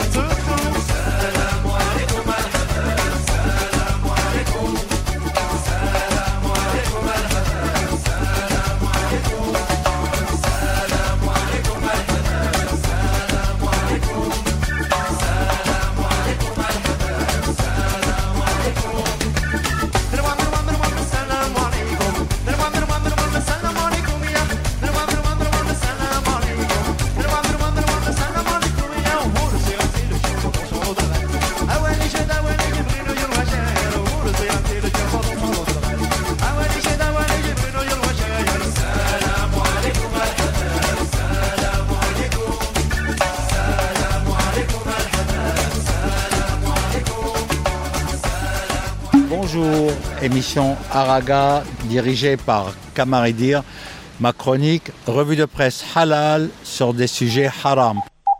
Bonjour, émission Araga dirigée par Kamaridir. Ma chronique, revue de presse halal sur des sujets haram.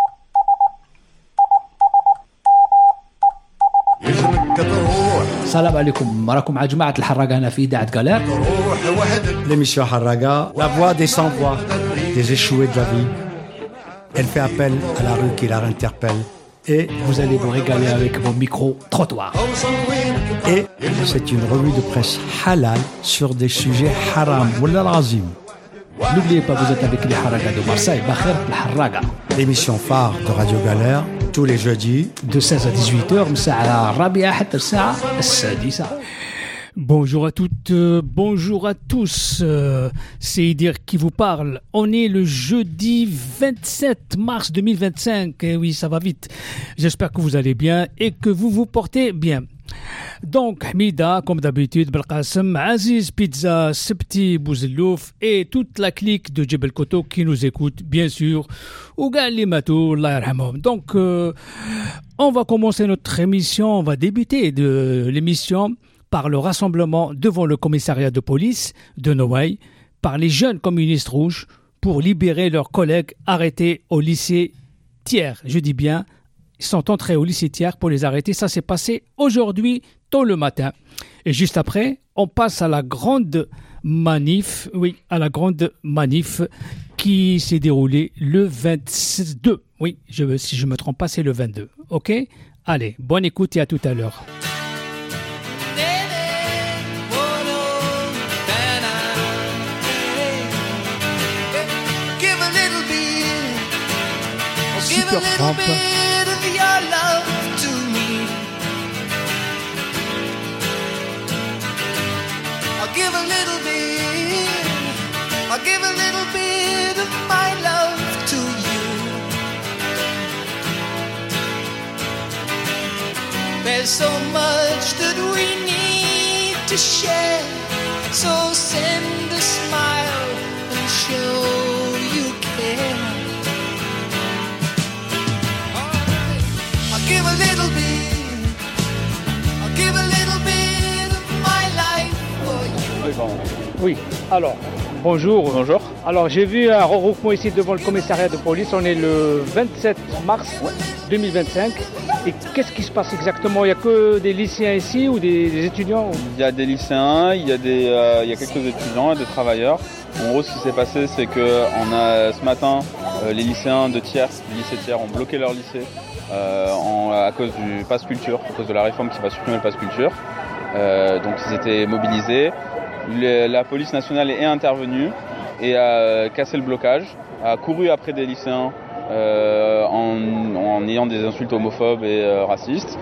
السلام عليكم راكم مع جماعة الحراقة هنا في إذاعة غالير. L'émission Haraga, la voix des sans-voix, des échoués de la vie. Elle fait appel à la rue qui la interpelle. Et vous allez vous régaler avec vos micros-trottoirs. Et c'est une revue de presse halal sur des sujets haram. Wallah l'azim. N'oubliez pas, vous êtes avec les Haraga de Marseille, Bakhir Haraga. L'émission phare de Radio Galère, tous les jeudis, de 16 à 18h, مساعة الرابعة حتى الساعة السادسة. Bonjour à toutes, bonjour à tous, c'est Idir qui vous parle. On est le jeudi 27 mars 2025, et oui ça va vite. J'espère que vous allez bien et que vous vous portez bien. Donc Hamida, comme d'habitude, Belqasem, Aziz, Pizza, Septi, Bouzelouf et toute la clique de Djebel Koto qui nous écoute, bien sûr, ou Galimatou, Allah yarhamhum. Donc on va commencer notre émission, on va débuter de l'émission par le rassemblement devant le commissariat de police de Noailles par les jeunes communistes rouges pour libérer leurs collègues arrêtés au lycée Thiers. Je dis bien, ils sont entrés au lycée Thiers pour les arrêter. Ça s'est passé aujourd'hui, tôt le matin. Et juste après, on passe à la grande manif, qui s'est déroulée le 22. Oui, si je ne me trompe pas, c'est le 22. OK ? Allez, bonne écoute et à tout à l'heure. Super Trump. I'll give a little bit of my love to you. There's so much that we need to share, so send a smile and show you care. I'll give a little bit, I'll give a little bit of my life for you. Oui, alors, bonjour. Bonjour. Alors, j'ai vu un regroupement ici devant le commissariat de police. On est le 27 mars 2025. Et qu'est-ce qui se passe exactement ? Il n'y a que des lycéens ici ou des étudiants ? Il y a des lycéens, il y a quelques étudiants et des travailleurs. En gros, ce qui s'est passé, c'est que ce matin, les lycéens de Thiers, du lycée Thiers, ont bloqué leur lycée à cause du pass culture, à cause de la réforme qui va supprimer le pass culture. Donc, ils étaient mobilisés. La police nationale est intervenue et a cassé le blocage, a couru après des lycéens en ayant des insultes homophobes et racistes.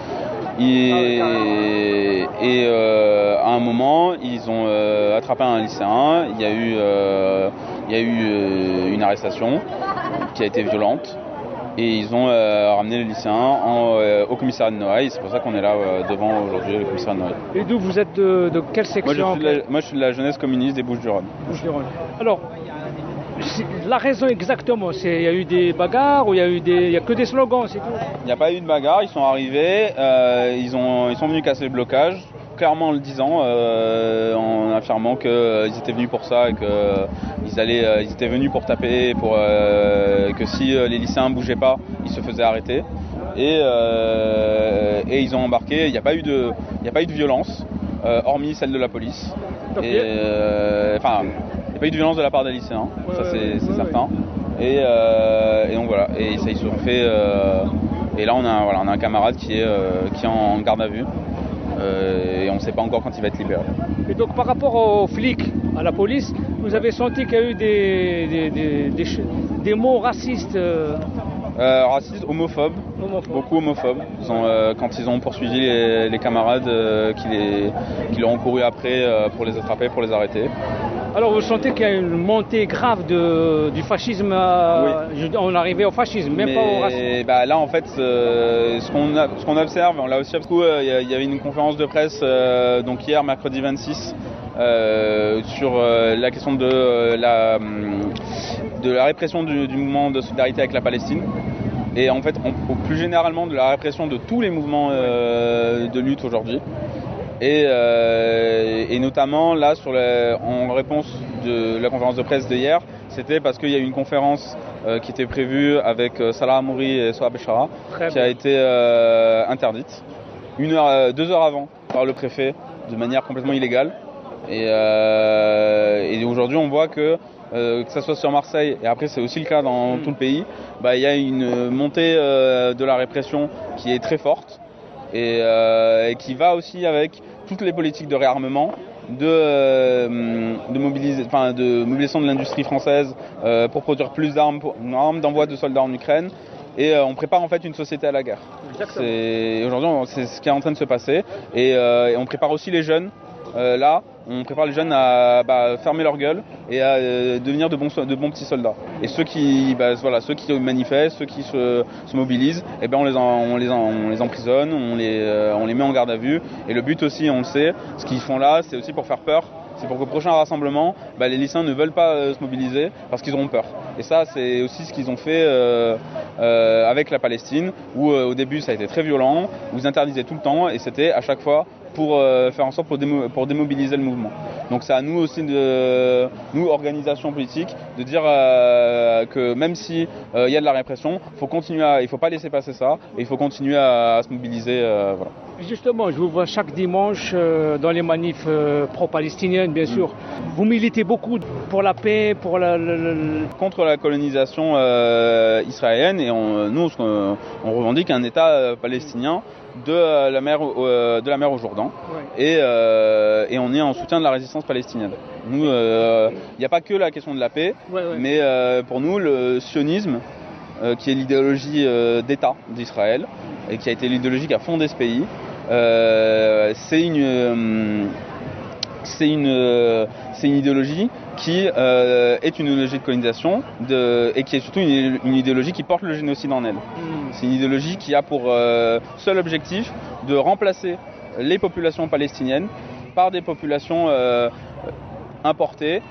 Et à un moment, ils ont attrapé un lycéen. Il y a eu une arrestation qui a été violente. Et ils ont ramené les lycéens au commissariat de Noailles. C'est pour ça qu'on est là devant aujourd'hui le commissariat de Noailles. Et d'où vous êtes de quelle section ? Moi je suis de la jeunesse communiste des Bouches-du-Rhône. Alors, la raison exactement, il y a eu des bagarres ou il y a que des slogans, c'est tout ? Il n'y a pas eu de bagarre, ils sont arrivés, ils sont venus casser le blocage. Clairement en le disant, en affirmant qu'ils étaient venus pour ça et qu'ils étaient venus pour taper, que si les lycéens ne bougeaient pas, ils se faisaient arrêter. Et ils ont embarqué. Il n'y a pas eu de violence, hormis celle de la police. Il n'y a pas eu de violence de la part des lycéens, ça c'est certain. Et donc voilà. Et ça, ils se sont fait Et là, on a un camarade qui est en garde à vue. Et on ne sait pas encore quand il va être libéré. Et donc par rapport aux flics, à la police, vous avez senti qu'il y a eu des mots racistes Racistes, homophobes, beaucoup homophobes. Quand ils ont poursuivi les camarades qui leur ont couru après pour les attraper, pour les arrêter. Alors vous sentez qu'il y a une montée grave du fascisme, Oui. On est arrivé au fascisme, même pas au racisme. Là en fait, ce qu'on observe, on l'a aussi beaucoup, il y avait une conférence de presse donc hier, mercredi 26, sur la question de la répression du mouvement de solidarité avec la Palestine. Et en fait, plus généralement de la répression de tous les mouvements de lutte aujourd'hui. Et notamment là, en réponse de la conférence de presse d'hier, c'était parce qu'il y a eu une conférence qui était prévue avec Salah Hamouri et Sohab Eshara, qui a été interdite 2 heures avant par le préfet de manière complètement illégale. Et aujourd'hui, on voit que ça soit sur Marseille, et après c'est aussi le cas dans tout le pays, il y a une montée de la répression qui est très forte et qui va aussi avec toutes les politiques de réarmement, de mobilisation de l'industrie française pour produire plus d'armes, d'envoi de soldats en Ukraine. Et on prépare en fait une société à la guerre. Aujourd'hui, c'est ce qui est en train de se passer. Et on prépare aussi les jeunes. On prépare les jeunes à fermer leur gueule et à devenir de bons petits soldats. Et ceux qui manifestent, ceux qui se mobilisent, on les emprisonne, on les met en garde à vue. Et le but aussi, on le sait, ce qu'ils font là, c'est aussi pour faire peur. C'est pour qu'au prochain rassemblement, les lycéens ne veulent pas se mobiliser parce qu'ils auront peur. Et ça, c'est aussi ce qu'ils ont fait avec la Palestine, où au début ça a été très violent, où ils interdisaient tout le temps, et c'était à chaque fois pour faire en sorte pour démobiliser le mouvement. Donc c'est à nous aussi, nous organisation politique, de dire que même si il y a de la répression, il faut pas laisser passer ça, et il faut continuer à se mobiliser. Voilà. Justement, je vous vois chaque dimanche dans les manifs pro-palestiniennes, bien sûr. Vous militez beaucoup pour la paix, pour contre la colonisation israélienne, et nous on revendique un État palestinien de la mer au Jourdain, ouais. Et on est en soutien de la résistance palestinienne. Nous, il n'y a pas que la question de la paix, mais pour nous le sionisme, qui est l'idéologie d'État d'Israël et qui a été l'idéologie qui a fondé ce pays, c'est une idéologie qui est une idéologie de colonisation et qui est surtout une idéologie qui porte le génocide en elle. C'est une idéologie qui a pour seul objectif de remplacer les populations palestiniennes par des populations importées,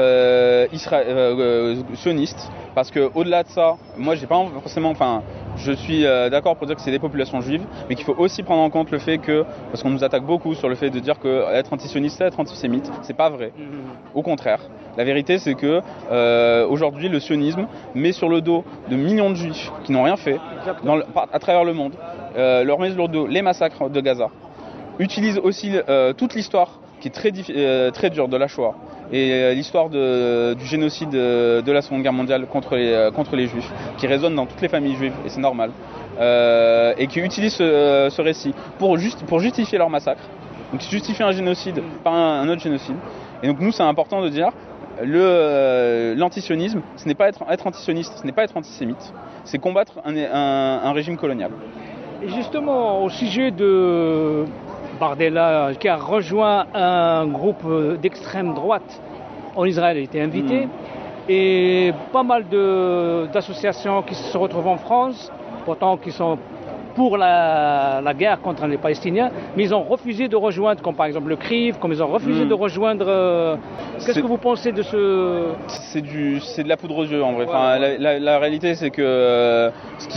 sionistes. Parce que au-delà de ça, moi j'ai pas forcément, je suis d'accord pour dire que c'est des populations juives, mais qu'il faut aussi prendre en compte le fait que, parce qu'on nous attaque beaucoup sur le fait de dire que être antisioniste c'est être antisémite, c'est pas vrai. Au contraire, la vérité c'est que aujourd'hui le sionisme met sur le dos de millions de juifs qui n'ont rien fait à travers le monde, leur met sur le dos les massacres de Gaza, utilise aussi toute l'histoire qui est très dure de la Shoah et l'histoire du génocide de la Seconde Guerre mondiale contre les juifs, qui résonne dans toutes les familles juives, et c'est normal, et qui utilise ce récit pour justifier leur massacre, donc justifier un génocide par un autre génocide. Et donc nous, c'est important de dire, l'antisionisme, ce n'est pas être antisioniste, ce n'est pas être antisémite, c'est combattre un régime colonial. Et justement, au sujet de Bardella, qui a rejoint un groupe d'extrême droite en Israël, il était invité, et pas mal d'associations qui se retrouvent en France, pourtant qui sont pour la guerre contre les Palestiniens, mais ils ont refusé de rejoindre, comme par exemple le CRIF, comme ils ont refusé de rejoindre. Qu'est-ce que vous pensez de ce... C'est de la poudre aux yeux en vrai. Ouais. La réalité c'est que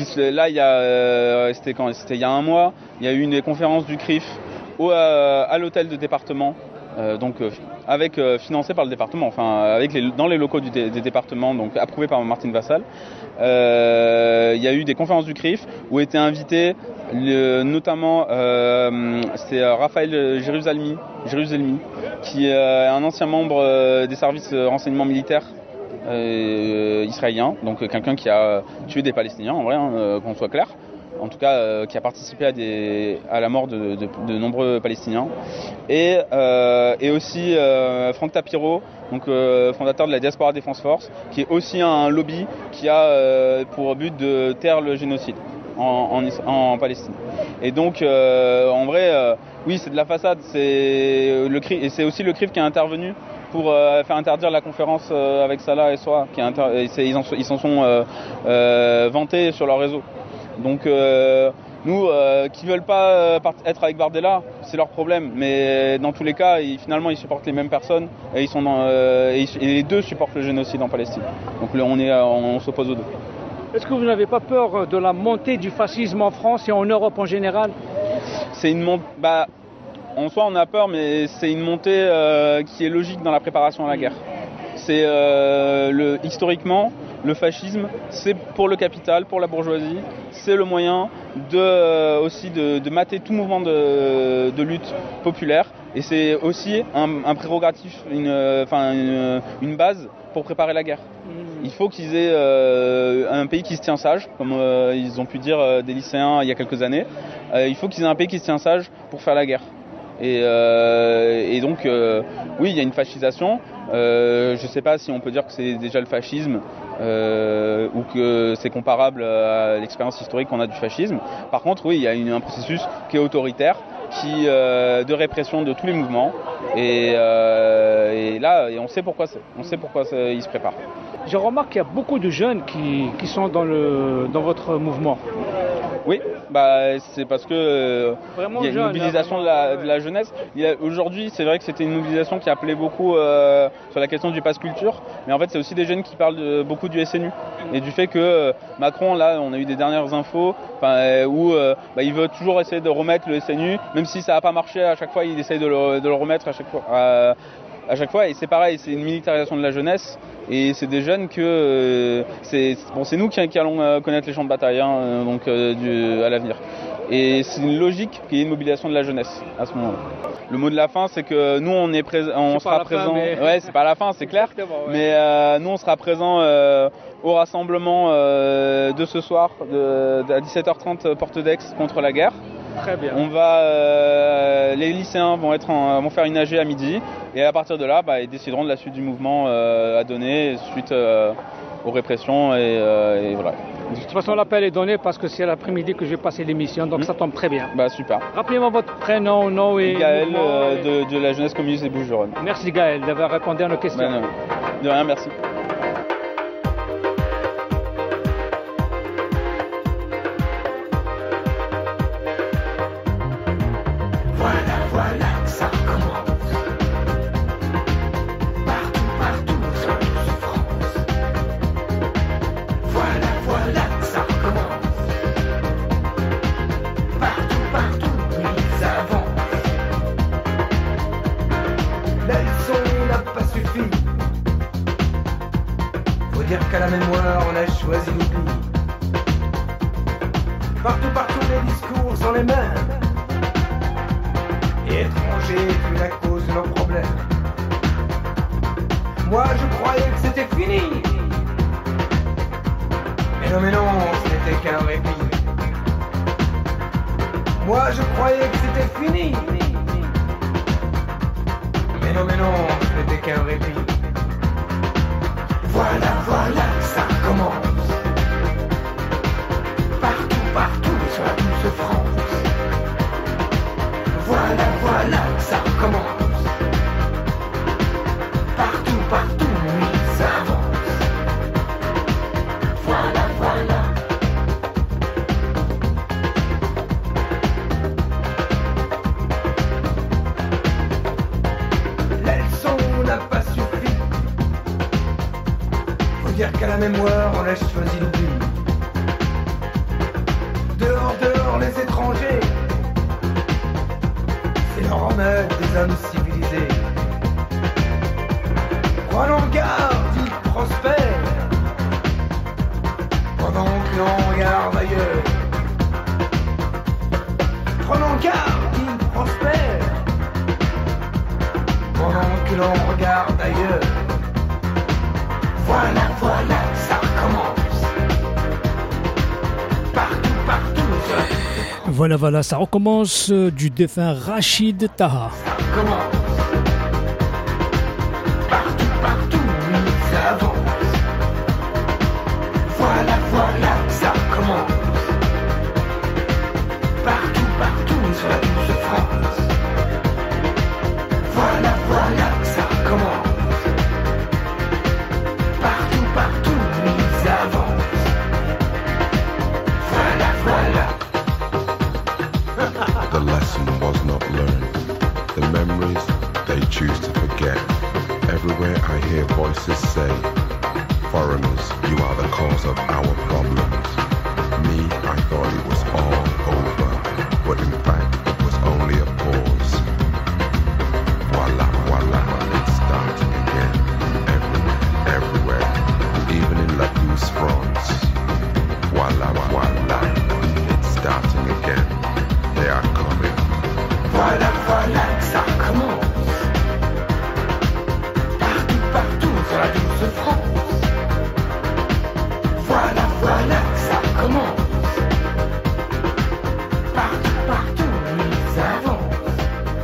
c'était il y a un mois, il y a eu une conférence du CRIF à l'hôtel de département, financé par le département, dans les locaux des départements, donc approuvé par Martine Vassal. Il y a eu des conférences du CRIF où étaient invités notamment c'était Raphaël Jérusalemi, qui est un ancien membre des services renseignement militaires israéliens, donc quelqu'un qui a tué des Palestiniens en vrai, qu'on soit clair. en tout cas qui a participé à la mort de nombreux Palestiniens. Et aussi Franck Tapiro, donc fondateur de la Diaspora Defense Force, qui est aussi un lobby qui a pour but de taire le génocide en Palestine. Et donc en vrai, oui, c'est de la façade, c'est le CRIF, et c'est aussi le CRIF qui est intervenu pour faire interdire la conférence avec Salah et Soa, ils s'en sont vantés sur leur réseau. Donc nous, qui veulent pas être avec Bardella, c'est leur problème. Mais dans tous les cas, finalement, ils supportent les mêmes personnes et et les deux supportent le génocide en Palestine. Donc on s'oppose aux deux. Est-ce que vous n'avez pas peur de la montée du fascisme en France et en Europe en général ? C'est une montée. En soi, on a peur, mais c'est une montée qui est logique dans la préparation à la guerre. C'est historiquement, le fascisme, c'est pour le capital, pour la bourgeoisie, c'est le moyen aussi de mater tout mouvement de lutte populaire, et c'est aussi un prérogatif, une base pour préparer la guerre. Il faut qu'ils aient un pays qui se tient sage, comme ils ont pu dire des lycéens il y a quelques années. Il faut qu'ils aient un pays qui se tient sage pour faire la guerre. Et donc, oui, il y a une fascisation. Je ne sais pas si on peut dire que c'est déjà le fascisme ou que c'est comparable à l'expérience historique qu'on a du fascisme. Par contre, oui, il y a un processus qui est autoritaire, de répression de tous les mouvements. Et là, on sait pourquoi il se prépare. Je remarque qu'il y a beaucoup de jeunes qui sont dans votre mouvement. Oui, c'est parce que il y a une mobilisation de la jeunesse. Aujourd'hui, c'est vrai que c'était une mobilisation qui appelait beaucoup sur la question du pass culture, mais en fait, c'est aussi des jeunes qui parlent beaucoup du SNU et du fait que Macron, là, on a eu des dernières infos où il veut toujours essayer de remettre le SNU, même si ça n'a pas marché à chaque fois, il essaye de le remettre à chaque fois. Et c'est pareil, c'est une militarisation de la jeunesse. Et c'est des jeunes c'est nous qui allons connaître les champs de bataille à l'avenir. Et c'est une logique qu'il y ait une mobilisation de la jeunesse à ce moment-là. Le mot de la fin, c'est que nous on sera présent. Ouais, c'est pas la fin, c'est clair. Ouais. Mais nous on sera présent au rassemblement de ce soir à 17h30 Porte d'Aix contre la guerre. Très bien. Les lycéens vont faire une AG à midi et à partir de là, ils décideront de la suite du mouvement à donner suite aux répressions et voilà. De toute façon, l'appel est donné parce que c'est l'après-midi que je vais passer l'émission, donc ça tombe très bien. Super. Rappelez-moi votre prénom, nom et... Gaël de la jeunesse communiste des Bouches-du-Rhône. Merci Gaël d'avoir répondu à nos questions. De rien, merci. Qu'à la mémoire on a choisi l'oubli. Partout les discours sont les mêmes. Et étrangers plus la cause de nos problèmes. Moi je croyais que c'était fini. Mais non, ce n'était qu'un répit. Moi je croyais que c'était fini. Mais non, ce n'était qu'un répit. Voilà, ça commence. Partout sur la douce France. Voilà, ça commence. Partout, oui, ça avance. Voilà. La leçon n'a pas suffi. Dire qu'à la mémoire on a choisi l'oubli. Dehors les étrangers, c'est leur remède des hommes civilisés. Prenons garde, ils prospèrent, pendant que l'on regarde ailleurs. Prenons garde, ils prospèrent, pendant que l'on regarde ailleurs. Voilà, ça commence. Partout sur Voilà, ça recommence du défunt Rachid Taha. Comment? Partout, ça avance. Voilà, ça commence. Partout, sur la douce France. Voilà, ça commence. Partout, ils avancent. Voilà. The lesson was not learned. The memories they choose to forget. Everywhere I hear voices say, foreigners, you are the cause of our problems. Me, I thought it was all over, but in fact it was only a pause. Voila, it's starting again. Everywhere, even in La Douce, France. Voila, it's starting again. They are coming. Voilà, ça commence. Partout, sur la douce France. Voilà, ça commence. Partout, ils avancent.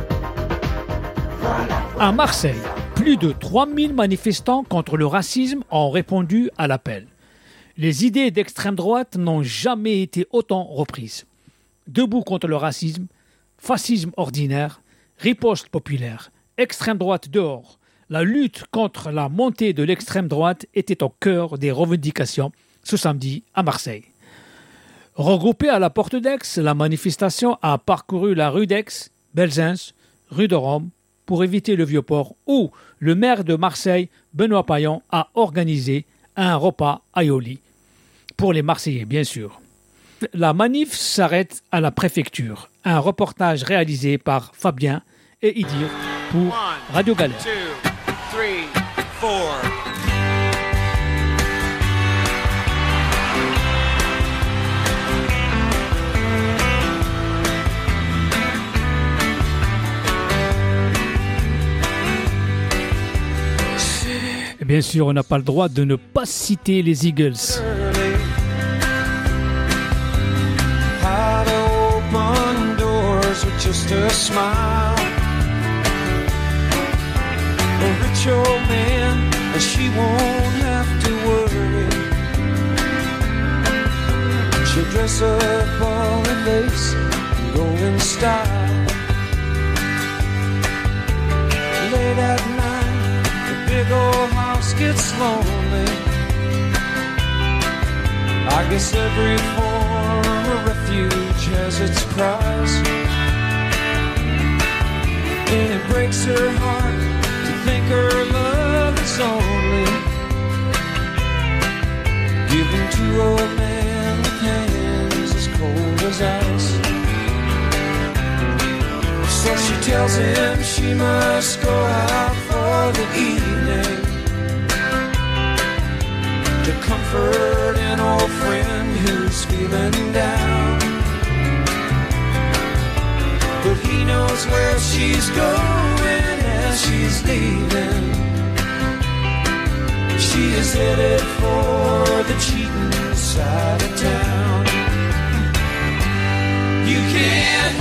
À Marseille, plus de 3000 manifestants contre le racisme ont répondu à l'appel. Les idées d'extrême droite n'ont jamais été autant reprises. Debout contre le racisme, fascisme ordinaire, riposte populaire, extrême droite dehors. La lutte contre la montée de l'extrême droite était au cœur des revendications ce samedi à Marseille. Regroupée à la Porte d'Aix, la manifestation a parcouru la rue d'Aix, Belzins, rue de Rome, pour éviter le Vieux-Port, où le maire de Marseille, Benoît Payan, a organisé un repas aioli. Pour les Marseillais, bien sûr. La manif s'arrête à la préfecture. Un reportage réalisé par Fabien et Idir pour Radio Galère. 1, 2, 3, 4. Bien sûr, on n'a pas le droit de ne pas citer les Eagles. How to open doors with just a smile. A rich old man, and she won't have to worry. She'll dress up all in lace and go in style. Late at night, the big old house gets lonely. I guess every form of refuge has its price. And it breaks her heart to think her love is only given to a man with hands as cold as ice. So she tells him she must go out for the evening to comfort an old friend who's feeling down. But he knows where she's going as she's leaving. She is headed for the cheating side of town. You can't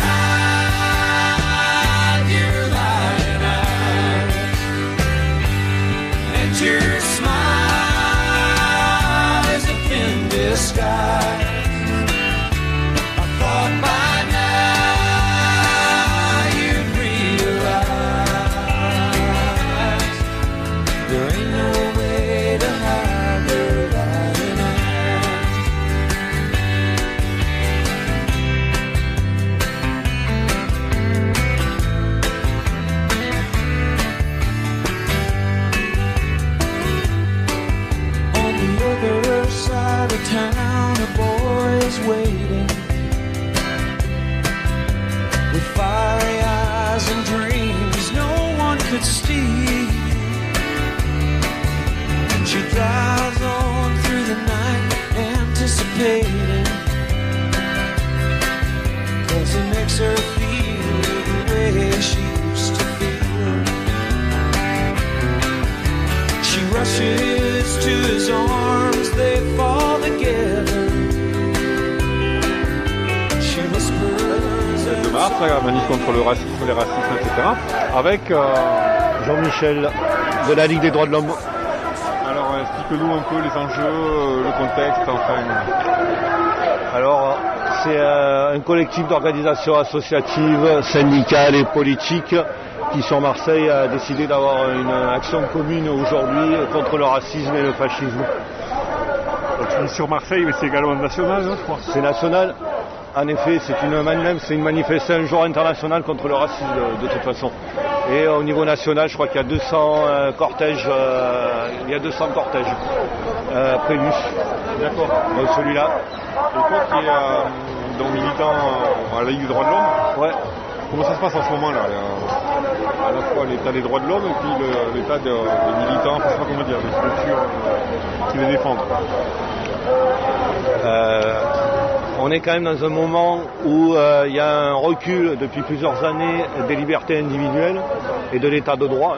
hide your lying eyes, and your smile is a thin disguise. I thought by now you'd realize there ain't no way to hide your lying eyes. On the other side of town, a boy is waiting with fiery eyes and dreams no one could steal. She drives on through the night, anticipating, 'cause he makes her feel the way she used to feel. She rushes to his arms, they fall together. She whispers Mars, la manif contre le racisme, les racismes, etc. Avec Jean-Michel de la Ligue des droits de l'homme. alors explique-nous un peu les enjeux, le contexte, enfin. Alors, c'est un collectif d'organisations associatives, syndicales et politiques qui, sur Marseille, a décidé d'avoir une action commune aujourd'hui contre le racisme et le fascisme. Donc, tu dis sur Marseille, mais c'est également national, je crois. C'est national. En effet, c'est une manifestation un jour international contre le racisme de toute façon. Et au niveau national, je crois qu'il y a 200 cortèges, prévus. D'accord. Donc celui-là. Et toi qui es donc militant à la Ligue des droits de l'homme, Ouais. comment ça se passe en ce moment là à la fois l'état des droits de l'homme et puis l'état des militants, je ne sais pas comment dire, des structures qui les défendent. On est quand même dans un moment où il y a un recul depuis plusieurs années des libertés individuelles et de l'état de droit.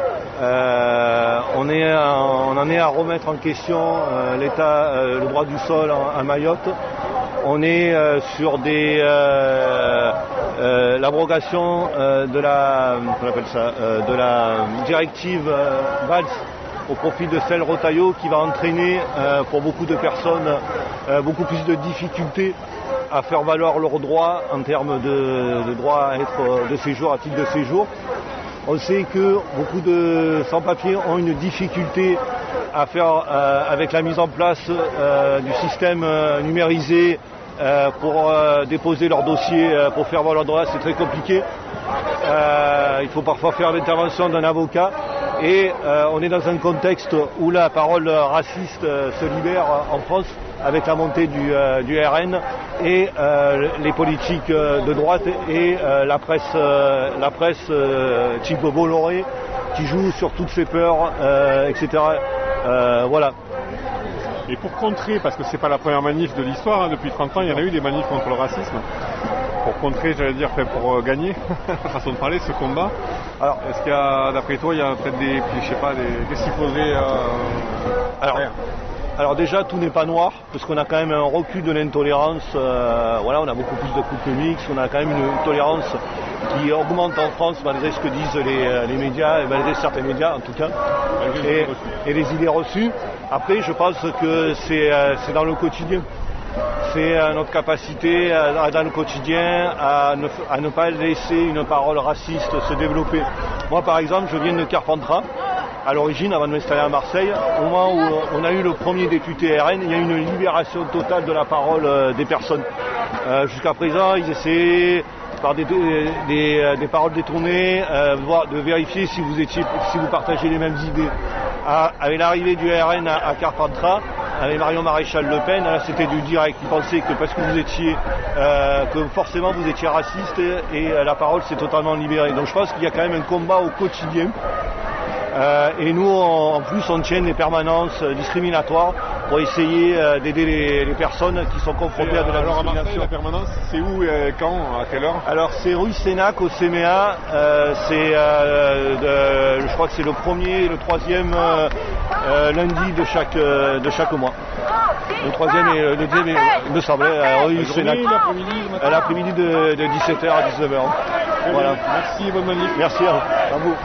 On en est à remettre en question le droit du sol à Mayotte. On est sur l'abrogation de la directive Valls au profit de celle Rotaillot qui va entraîner pour beaucoup de personnes beaucoup plus de difficultés à faire valoir leurs droits en termes de droit à être de séjour, à titre de séjour. On sait que beaucoup de sans-papiers ont une difficulté à faire avec la mise en place du système numérisé pour déposer leur dossier, pour faire valoir leurs droits, c'est très compliqué. Il faut parfois faire l'intervention d'un avocat et on est dans un contexte où la parole raciste se libère en France avec la montée du RN et les politiques de droite et la presse type Bolloré qui joue sur toutes ces peurs, etc. Voilà. Et pour contrer, parce que c'est pas la première manif de l'histoire, depuis 30 ans il y en a eu des manifs contre le racisme, pour contrer, j'allais dire, pour gagner, façon de parler, ce combat. Alors, est-ce qu'il y a, d'après toi, il y a peut-être qu'est-ce qu'il faudrait faire? Alors déjà, tout n'est pas noir, parce qu'on a quand même un recul de l'intolérance. Voilà, on a beaucoup plus de couples mixtes, on a quand même une tolérance qui augmente en France malgré ce que disent les médias, et malgré certains médias en tout cas, et les idées reçues. Après, je pense que c'est dans le quotidien. C'est notre capacité dans le quotidien à ne pas laisser une parole raciste se développer. Moi, par exemple, je viens de Carpentras. À l'origine, avant de m'installer à Marseille, au moment où on a eu le premier député RN, il y a eu une libération totale de la parole des personnes. Jusqu'à présent, ils essayaient, par des paroles détournées, de vérifier si vous partagez les mêmes idées. Avec l'arrivée du RN à Carpentras, avec Marion Maréchal Le Pen, là, c'était du direct. Ils pensaient que parce que vous étiez, que forcément vous étiez raciste et la parole s'est totalement libérée. Donc je pense qu'il y a quand même un combat au quotidien. Et nous, en plus, on tient des permanences discriminatoires pour essayer d'aider les personnes qui sont confrontées à de la discrimination. Alors à Marseille, la permanence, c'est où et quand, à quelle heure? Alors c'est rue Sénac au CMA, je crois que c'est le premier et le troisième lundi de chaque mois. Le troisième et le deuxième, il me semblait, rue Sénac. L'après-midi de 17h à 19h. Voilà. Merci et bonne manif. Merci à vous.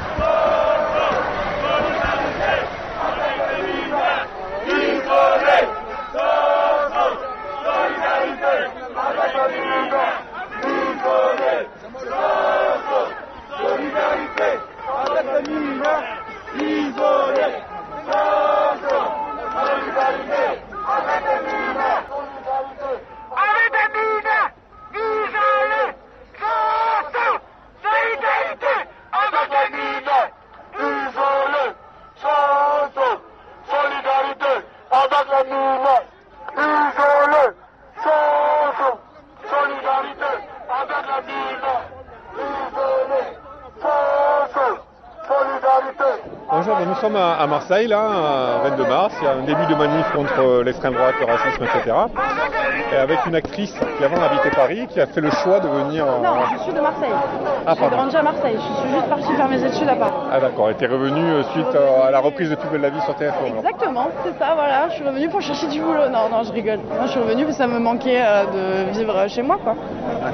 Bonjour, nous sommes à Marseille, là, 22 mars, il y a un début de manif contre l'extrême droite, le racisme, etc. Et avec une actrice qui avant habitait Paris, qui a fait le choix de venir... Non, je suis de Marseille. J'ai grandi à Marseille, je suis juste partie faire mes études à Paris. Ah d'accord, et t'es revenue suite à la reprise de Plus belle la vie sur TF1. Exactement, c'est ça, voilà, je suis revenue pour chercher du boulot. Non, je rigole. Moi, je suis revenue parce que ça me manquait de vivre chez moi, quoi. D'accord.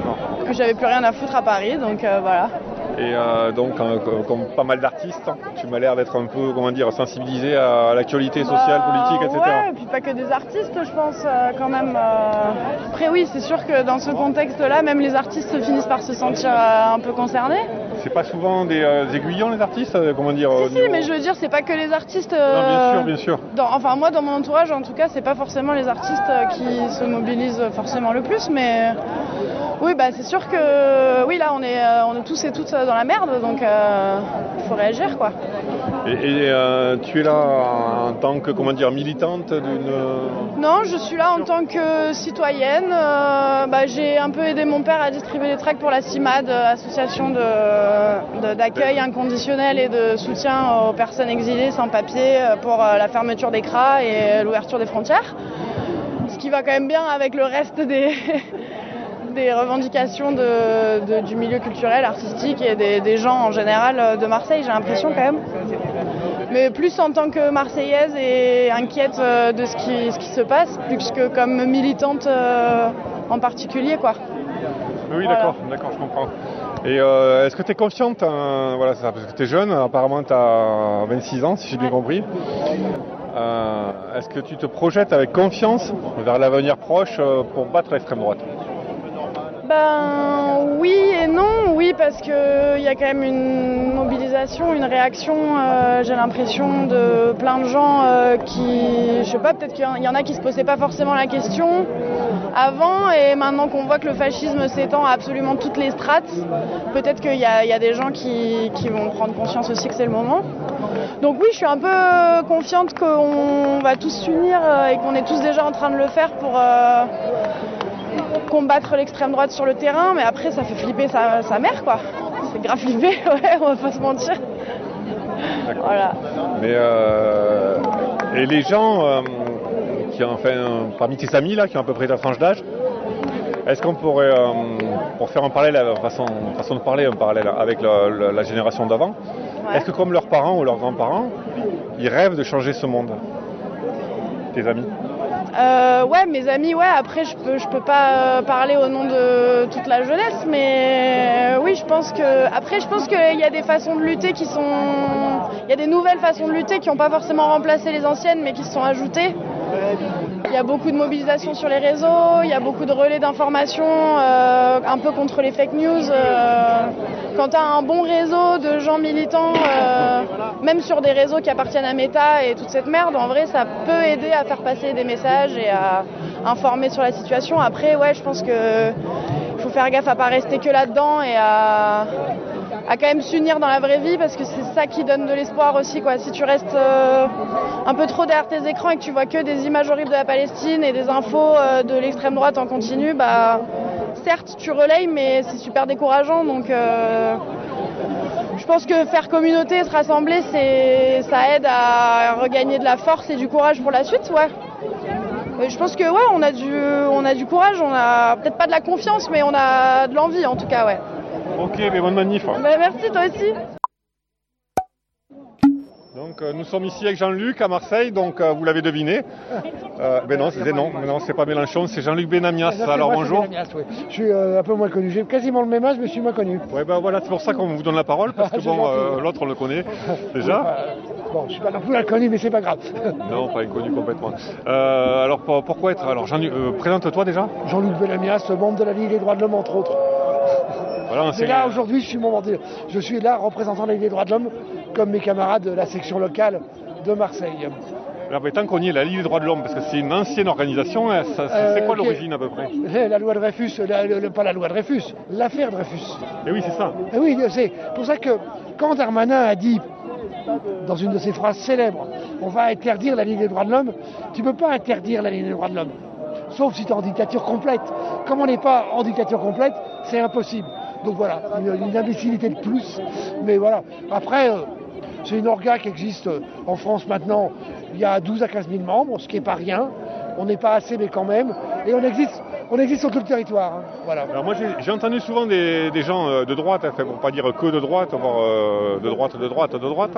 que j'avais plus rien à foutre à Paris, donc voilà. Et donc, comme pas mal d'artistes, tu m'as l'air d'être un peu, comment dire, sensibilisé à l'actualité sociale, politique, etc. Ouais, et puis pas que des artistes, je pense, quand même. Après, oui, c'est sûr que dans ce contexte-là, même les artistes finissent par se sentir un peu concernés. C'est pas souvent des aiguillons, les artistes, comment dire Si, mais je veux dire, c'est pas que les artistes. Non, bien sûr. Enfin, moi, dans mon entourage, en tout cas, c'est pas forcément les artistes qui se mobilisent forcément le plus, mais oui, bah c'est sûr que oui, là, on est tous et toutes dans la merde, donc il faut réagir, quoi. Et tu es là en tant que, comment dire, militante d'une... Non, je suis là en tant que citoyenne. J'ai un peu aidé mon père à distribuer des tracts pour la CIMAD, association d'accueil inconditionnel et de soutien aux personnes exilées sans papier pour la fermeture des CRA et l'ouverture des frontières. Ce qui va quand même bien avec le reste des revendications du milieu culturel, artistique et des gens en général de Marseille, j'ai l'impression quand même. Mais plus en tant que Marseillaise et inquiète de ce qui se passe, plus que comme militante en particulier, quoi. Oui, voilà. D'accord, je comprends. Et est-ce que tu es consciente, voilà, ça, parce que tu es jeune, apparemment tu as 26 ans, si j'ai bien compris. Est-ce que tu te projettes avec confiance vers l'avenir proche pour battre l'extrême droite ? Ben oui et non, oui, parce qu'il y a quand même une mobilisation, une réaction, j'ai l'impression de plein de gens qui, je sais pas, peut-être qu'il y en a qui se posaient pas forcément la question avant, et maintenant qu'on voit que le fascisme s'étend à absolument toutes les strates, peut-être qu'il y a des gens qui vont prendre conscience aussi que c'est le moment. Donc oui, je suis un peu confiante qu'on va tous s'unir et qu'on est tous déjà en train de le faire pour combattre l'extrême droite sur le terrain, mais après ça fait flipper sa mère, quoi. C'est grave flippé, ouais, on va pas se mentir. D'accord. Voilà. Mais et les gens qui ont, enfin, parmi tes amis là, qui ont à peu près ta tranche d'âge, est-ce qu'on pourrait, pour faire un parallèle, façon de parler, un parallèle avec la génération d'avant, ouais. Est-ce que comme leurs parents ou leurs grands-parents, ils rêvent de changer ce monde, tes amis? Ouais, mes amis, ouais, après je peux pas parler au nom de toute la jeunesse, mais oui, je pense qu'il y a des façons de lutter il y a des nouvelles façons de lutter qui n'ont pas forcément remplacé les anciennes, mais qui se sont ajoutées. Il y a beaucoup de mobilisation sur les réseaux, il y a beaucoup de relais d'information, un peu contre les fake news. Quand tu as un bon réseau de gens militants, même sur des réseaux qui appartiennent à Meta et toute cette merde, en vrai, ça peut aider à faire passer des messages et à informer sur la situation. Après, ouais, je pense que faut faire gaffe à pas rester que là-dedans et à quand même s'unir dans la vraie vie, parce que c'est ça qui donne de l'espoir aussi, quoi. Si tu restes un peu trop derrière tes écrans et que tu vois que des images horribles de la Palestine et des infos de l'extrême droite en continu, bah certes tu relayes, mais c'est super décourageant. Donc je pense que faire communauté, se rassembler, ça aide à regagner de la force et du courage pour la suite, ouais. Et je pense que ouais, on a du courage, on a peut-être pas de la confiance, mais on a de l'envie en tout cas, ouais. Ok, mais bonne manif. Bah, merci, toi aussi. Donc nous sommes ici avec Jean-Luc à Marseille, donc vous l'avez deviné. Non, c'est pas Mélenchon, c'est Jean-Luc Benamias. Alors bonjour. Benamias, oui. Je suis un peu moins connu, j'ai quasiment le même âge, mais je suis moins connu. Ouais, ben voilà, c'est pour ça qu'on vous donne la parole, parce que l'autre on le connaît déjà. Bon, je suis pas non plus inconnu, mais c'est pas grave. Non, pas inconnu complètement. Alors pourquoi être... Alors Jean-Luc, présente-toi déjà. Jean-Luc Benamias, membre de la Ligue des droits de l'homme entre autres. Voilà, et là aujourd'hui je suis là représentant la Ligue des droits de l'homme comme mes camarades de la section locale de Marseille. Alors, tant qu'on y est, la Ligue des droits de l'homme, parce que c'est une ancienne organisation, c'est quoi l'origine à peu près? La loi Dreyfus, pas la loi Dreyfus, l'affaire Dreyfus. Et oui, c'est ça. Et oui, c'est pour ça que quand Darmanin a dit, dans une de ses phrases célèbres, on va interdire la Ligue des droits de l'homme, tu ne peux pas interdire la Ligue des droits de l'homme, sauf si tu es en dictature complète. Comme on n'est pas en dictature complète, c'est impossible. Donc voilà, une imbécilité de plus. Mais voilà, après, c'est une orga qui existe en France maintenant. Il y a 12 à 15 000 membres, ce qui n'est pas rien. On n'est pas assez, mais quand même. Et on existe sur tout le territoire. Hein. Voilà. Alors moi, j'ai entendu souvent des gens de droite, enfin, pour ne pas dire que de droite, voire de droite,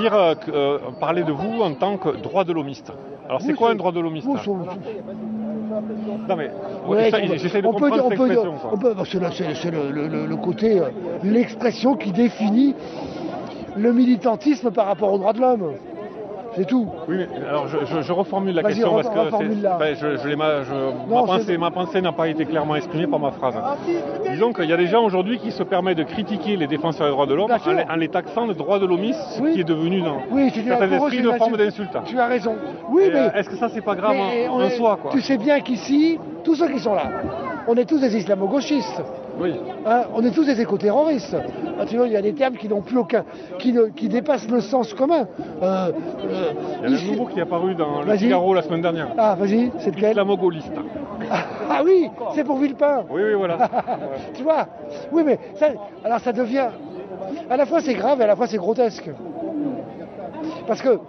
parler de vous en tant que droit de l'hommiste. Alors c'est quoi un droit de l'hommiste? Non mais, Ouais, j'essaie de on peut comprendre cette dire- expression. quoi. c'est le côté, l'expression qui définit le militantisme par rapport aux droits de l'homme. C'est tout. Oui, mais alors je reformule la Vas-y, question parce que reformule-la. Non, ma pensée n'a pas été clairement exprimée par ma phrase. Disons qu'il y a des gens aujourd'hui qui se permettent de critiquer les défenseurs des droits de l'homme Bien sûr. en les taxant de droits de l'hommisme, ce Oui. qui est devenu dans Oui, c'est certains pour eux, esprits c'est de une forme insulte. d'insulte. Tu as raison. Oui, Et, mais est-ce que ça c'est pas grave mais en soi quoi? tu sais bien qu'ici, tous ceux qui sont là, on est tous des islamo-gauchistes. Oui. Hein, on est tous des éco-terroristes. Ah, tu vois, il y a des termes qui n'ont plus aucun, qui dépassent le sens commun. Il y a un nouveau qui est apparu dans le Vas-y. Figaro la semaine dernière. Ah, vas-y, c'est lequel? Islamo-gaulliste. Ah oui, c'est pour Villepin. Oui, voilà. Tu vois? Oui, mais ça, alors ça devient, à la fois c'est grave et à la fois c'est grotesque. Parce que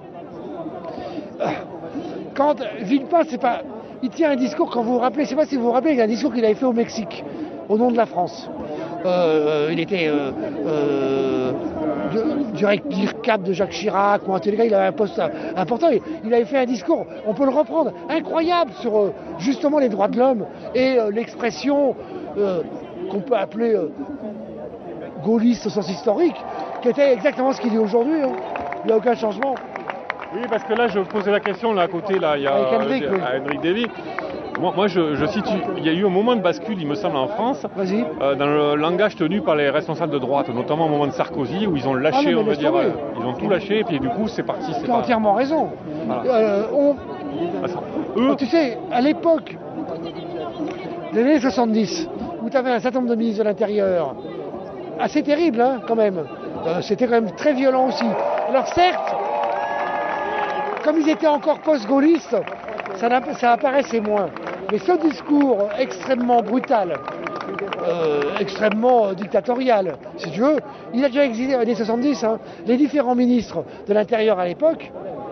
quand Villepin, c'est pas, il tient un discours, quand vous vous rappelez, je sais pas si vous vous rappelez, il y a un discours qu'il avait fait au Mexique, au nom de la France. Il était du cap de Jacques Chirac ou un tel gars, il avait un poste important. Il avait fait un discours, on peut le reprendre, incroyable sur justement les droits de l'homme et l'expression qu'on peut appeler gaulliste au sens historique, qui était exactement ce qu'il dit aujourd'hui. Hein. Il n'y a aucun changement. Oui, parce que là, je posais la question là à côté, là, il y a Avec Henrik, oui. à Henrik Davy. Moi, je situe. Il y a eu un moment de bascule, il me semble, en France, dans le langage tenu par les responsables de droite, notamment au moment de Sarkozy, où ils ont lâché, Ah non, mais on va laisse dire, tomber. ils ont tout lâché, et puis du coup, c'est parti. Tu as entièrement raison. Voilà. Tu sais, à l'époque des années 70, où tu avais un certain nombre de ministres de l'Intérieur, assez terrible hein, quand même, c'était quand même très violent aussi. Alors certes, comme ils étaient encore post-gaullistes, ça apparaissait moins. Mais ce discours extrêmement brutal, extrêmement dictatorial, si tu veux, il a déjà existé dans les années 70. Hein. Les différents ministres de l'Intérieur à l'époque,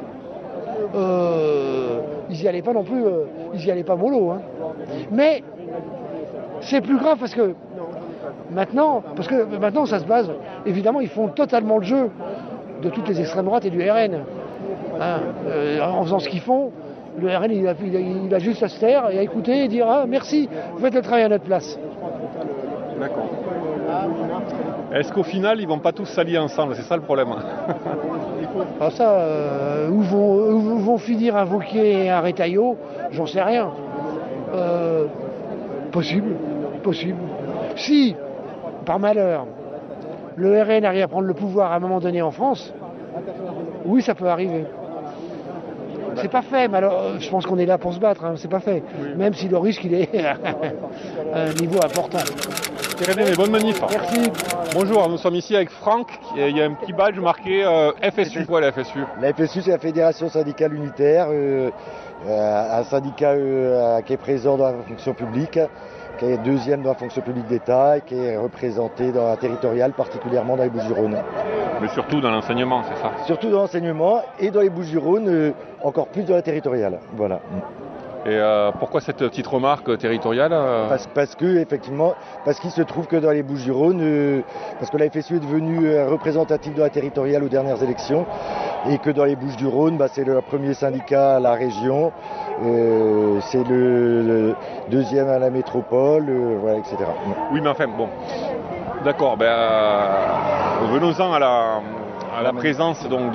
ils n'y allaient pas non plus, ils n'y allaient pas mollo. Hein. Mais c'est plus grave parce que maintenant ça se base, évidemment, ils font totalement le jeu de toutes les extrêmes droites et du RN. Hein, en faisant ce qu'ils font, le RN il a juste à se taire et à écouter et dire ah merci, vous faites le travail à notre place. D'accord. Est-ce qu'au final ils vont pas tous s'allier ensemble? C'est ça le problème. Alors ça, où vont finir un Wauquiez et un Retailleau, j'en sais rien. Possible. Si, par malheur, le RN arrive à prendre le pouvoir à un moment donné en France, oui, ça peut arriver. C'est pas fait, mais alors je pense qu'on est là pour se battre, hein, c'est pas fait. Oui. Même si le risque il est à un niveau important. Regardez, bonne manif. Merci. Bonjour, nous sommes ici avec Franck. Il y a un petit badge marqué FSU. Quoi la FSU? La FSU, c'est la Fédération syndicale unitaire, un syndicat qui est présent dans la fonction publique, qui est deuxième dans la fonction publique d'État et qui est représenté dans la territoriale, particulièrement dans les Bouches-du-Rhône. Mais surtout dans l'enseignement, c'est ça? Surtout dans l'enseignement et dans les Bouches-du-Rhône, encore plus dans la territoriale. Voilà. Et pourquoi cette petite remarque territoriale? Parce qu'il se trouve que dans les Bouches-du-Rhône, parce que la FSU est devenue représentative de la territoriale aux dernières élections, et que dans les Bouches-du-Rhône, c'est le premier syndicat à la région, c'est le deuxième à la métropole, voilà, etc. Oui, mais enfin, bon, d'accord, venons-en à la présence donc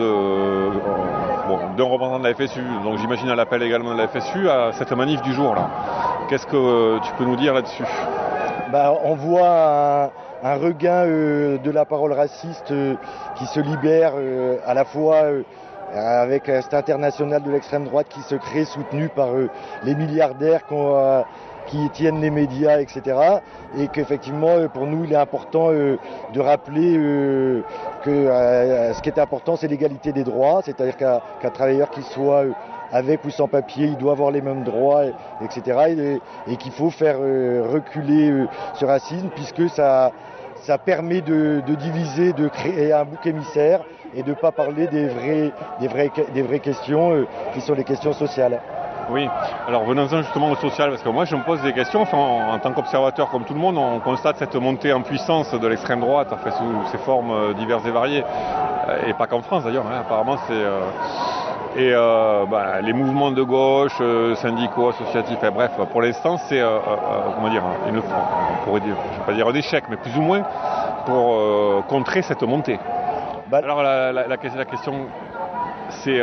d'un représentant de la FSU, donc j'imagine à l'appel également de la FSU à cette manif du jour là. Qu'est-ce que tu peux nous dire là-dessus? On voit un regain de la parole raciste qui se libère à la fois avec cet international de l'extrême droite qui se crée, soutenu par les milliardaires qui tiennent les médias, etc. Et qu'effectivement, pour nous, il est important de rappeler que ce qui est important, c'est l'égalité des droits, c'est-à-dire qu'un travailleur qui soit avec ou sans papier, il doit avoir les mêmes droits, etc. Et qu'il faut faire reculer ce racisme, puisque ça permet de diviser, de créer un bouc émissaire et de ne pas parler des vraies questions qui sont les questions sociales. Oui, alors venons-en justement au social, parce que moi je me pose des questions, en tant qu'observateur comme tout le monde, on constate cette montée en puissance de l'extrême droite, sous ses formes diverses et variées, et pas qu'en France d'ailleurs, hein, apparemment Et les mouvements de gauche, syndicaux, associatifs, bref, pour l'instant, c'est comment dire, on pourrait dire, je ne vais pas dire un échec, mais plus ou moins pour contrer cette montée. Alors la question, c'est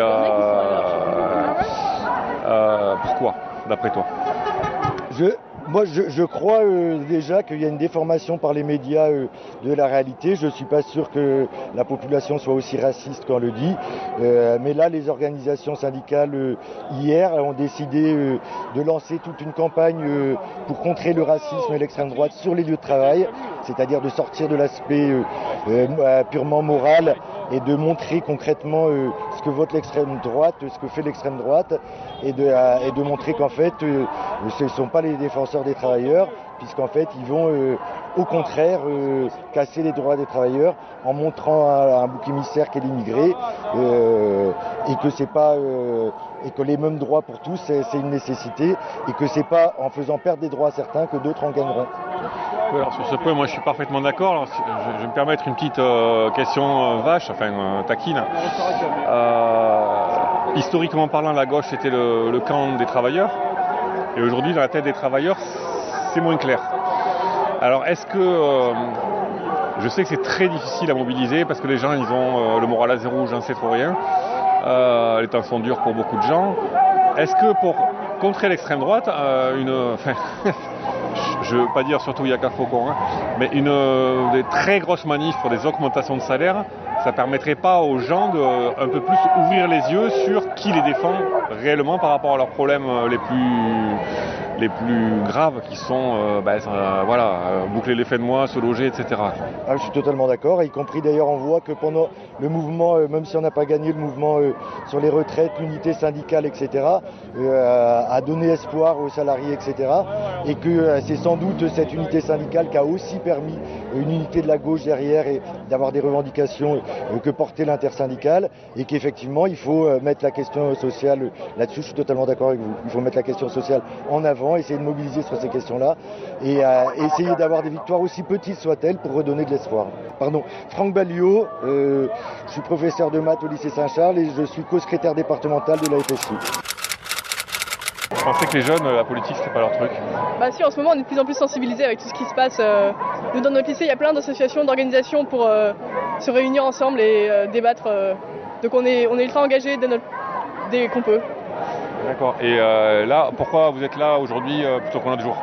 pourquoi, d'après toi? Moi, je crois déjà qu'il y a une déformation par les médias de la réalité. Je ne suis pas sûr que la population soit aussi raciste qu'on le dit. Mais là, les organisations syndicales, hier, ont décidé de lancer toute une campagne pour contrer le racisme et l'extrême droite sur les lieux de travail, c'est-à-dire de sortir de l'aspect purement moral et de montrer concrètement ce que vote l'extrême droite, ce que fait l'extrême droite, et de montrer qu'en fait, ce ne sont pas les défenseurs des travailleurs, puisqu'en fait, ils vont au contraire casser les droits des travailleurs en montrant un bouc émissaire qu'est l'immigré, et que c'est pas et que les mêmes droits pour tous, c'est une nécessité, et que c'est pas en faisant perdre des droits à certains que d'autres en gagneront. Alors sur ce point, moi je suis parfaitement d'accord. Alors, je vais me permettre une petite question vache, taquine. Historiquement parlant, la gauche c'était le camp des travailleurs, et aujourd'hui dans la tête des travailleurs, c'est moins clair. Alors est-ce que je sais que c'est très difficile à mobiliser parce que les gens ils ont le moral à zéro, j'en sais trop rien. Les temps sont durs pour beaucoup de gens. Est-ce que pour contrer l'extrême droite, je ne veux pas dire surtout Yaka Faucon, mais des très grosses manifs pour des augmentations de salaire, ça ne permettrait pas aux gens de un peu plus ouvrir les yeux sur qui les défend réellement par rapport à leurs problèmes les plus graves qui sont boucler les fins de mois, se loger, etc. Je suis totalement d'accord, y compris d'ailleurs on voit que pendant le mouvement, même si on n'a pas gagné le mouvement sur les retraites, l'unité syndicale, etc., a donné espoir aux salariés, etc., et que c'est sans doute cette unité syndicale qui a aussi permis une unité de la gauche derrière et d'avoir des revendications que portait l'intersyndicale, et qu'effectivement il faut mettre la question sociale là-dessus. Je suis totalement d'accord avec vous, il faut mettre la question sociale en avant, essayer de mobiliser sur ces questions-là et essayer d'avoir des victoires aussi petites soient-elles pour redonner de l'espoir. Franck Balliot, je suis professeur de maths au lycée Saint-Charles et je suis co-secrétaire départemental de la FSU. Je pensais que les jeunes, la politique, c'était pas leur truc. Bah si, en ce moment, on est de plus en plus sensibilisés avec tout ce qui se passe. Nous, dans notre lycée, il y a plein d'associations, d'organisations pour se réunir ensemble et débattre. Donc on est ultra engagés dès qu'on peut. D'accord. Et là, pourquoi vous êtes là aujourd'hui plutôt qu'un autre jour?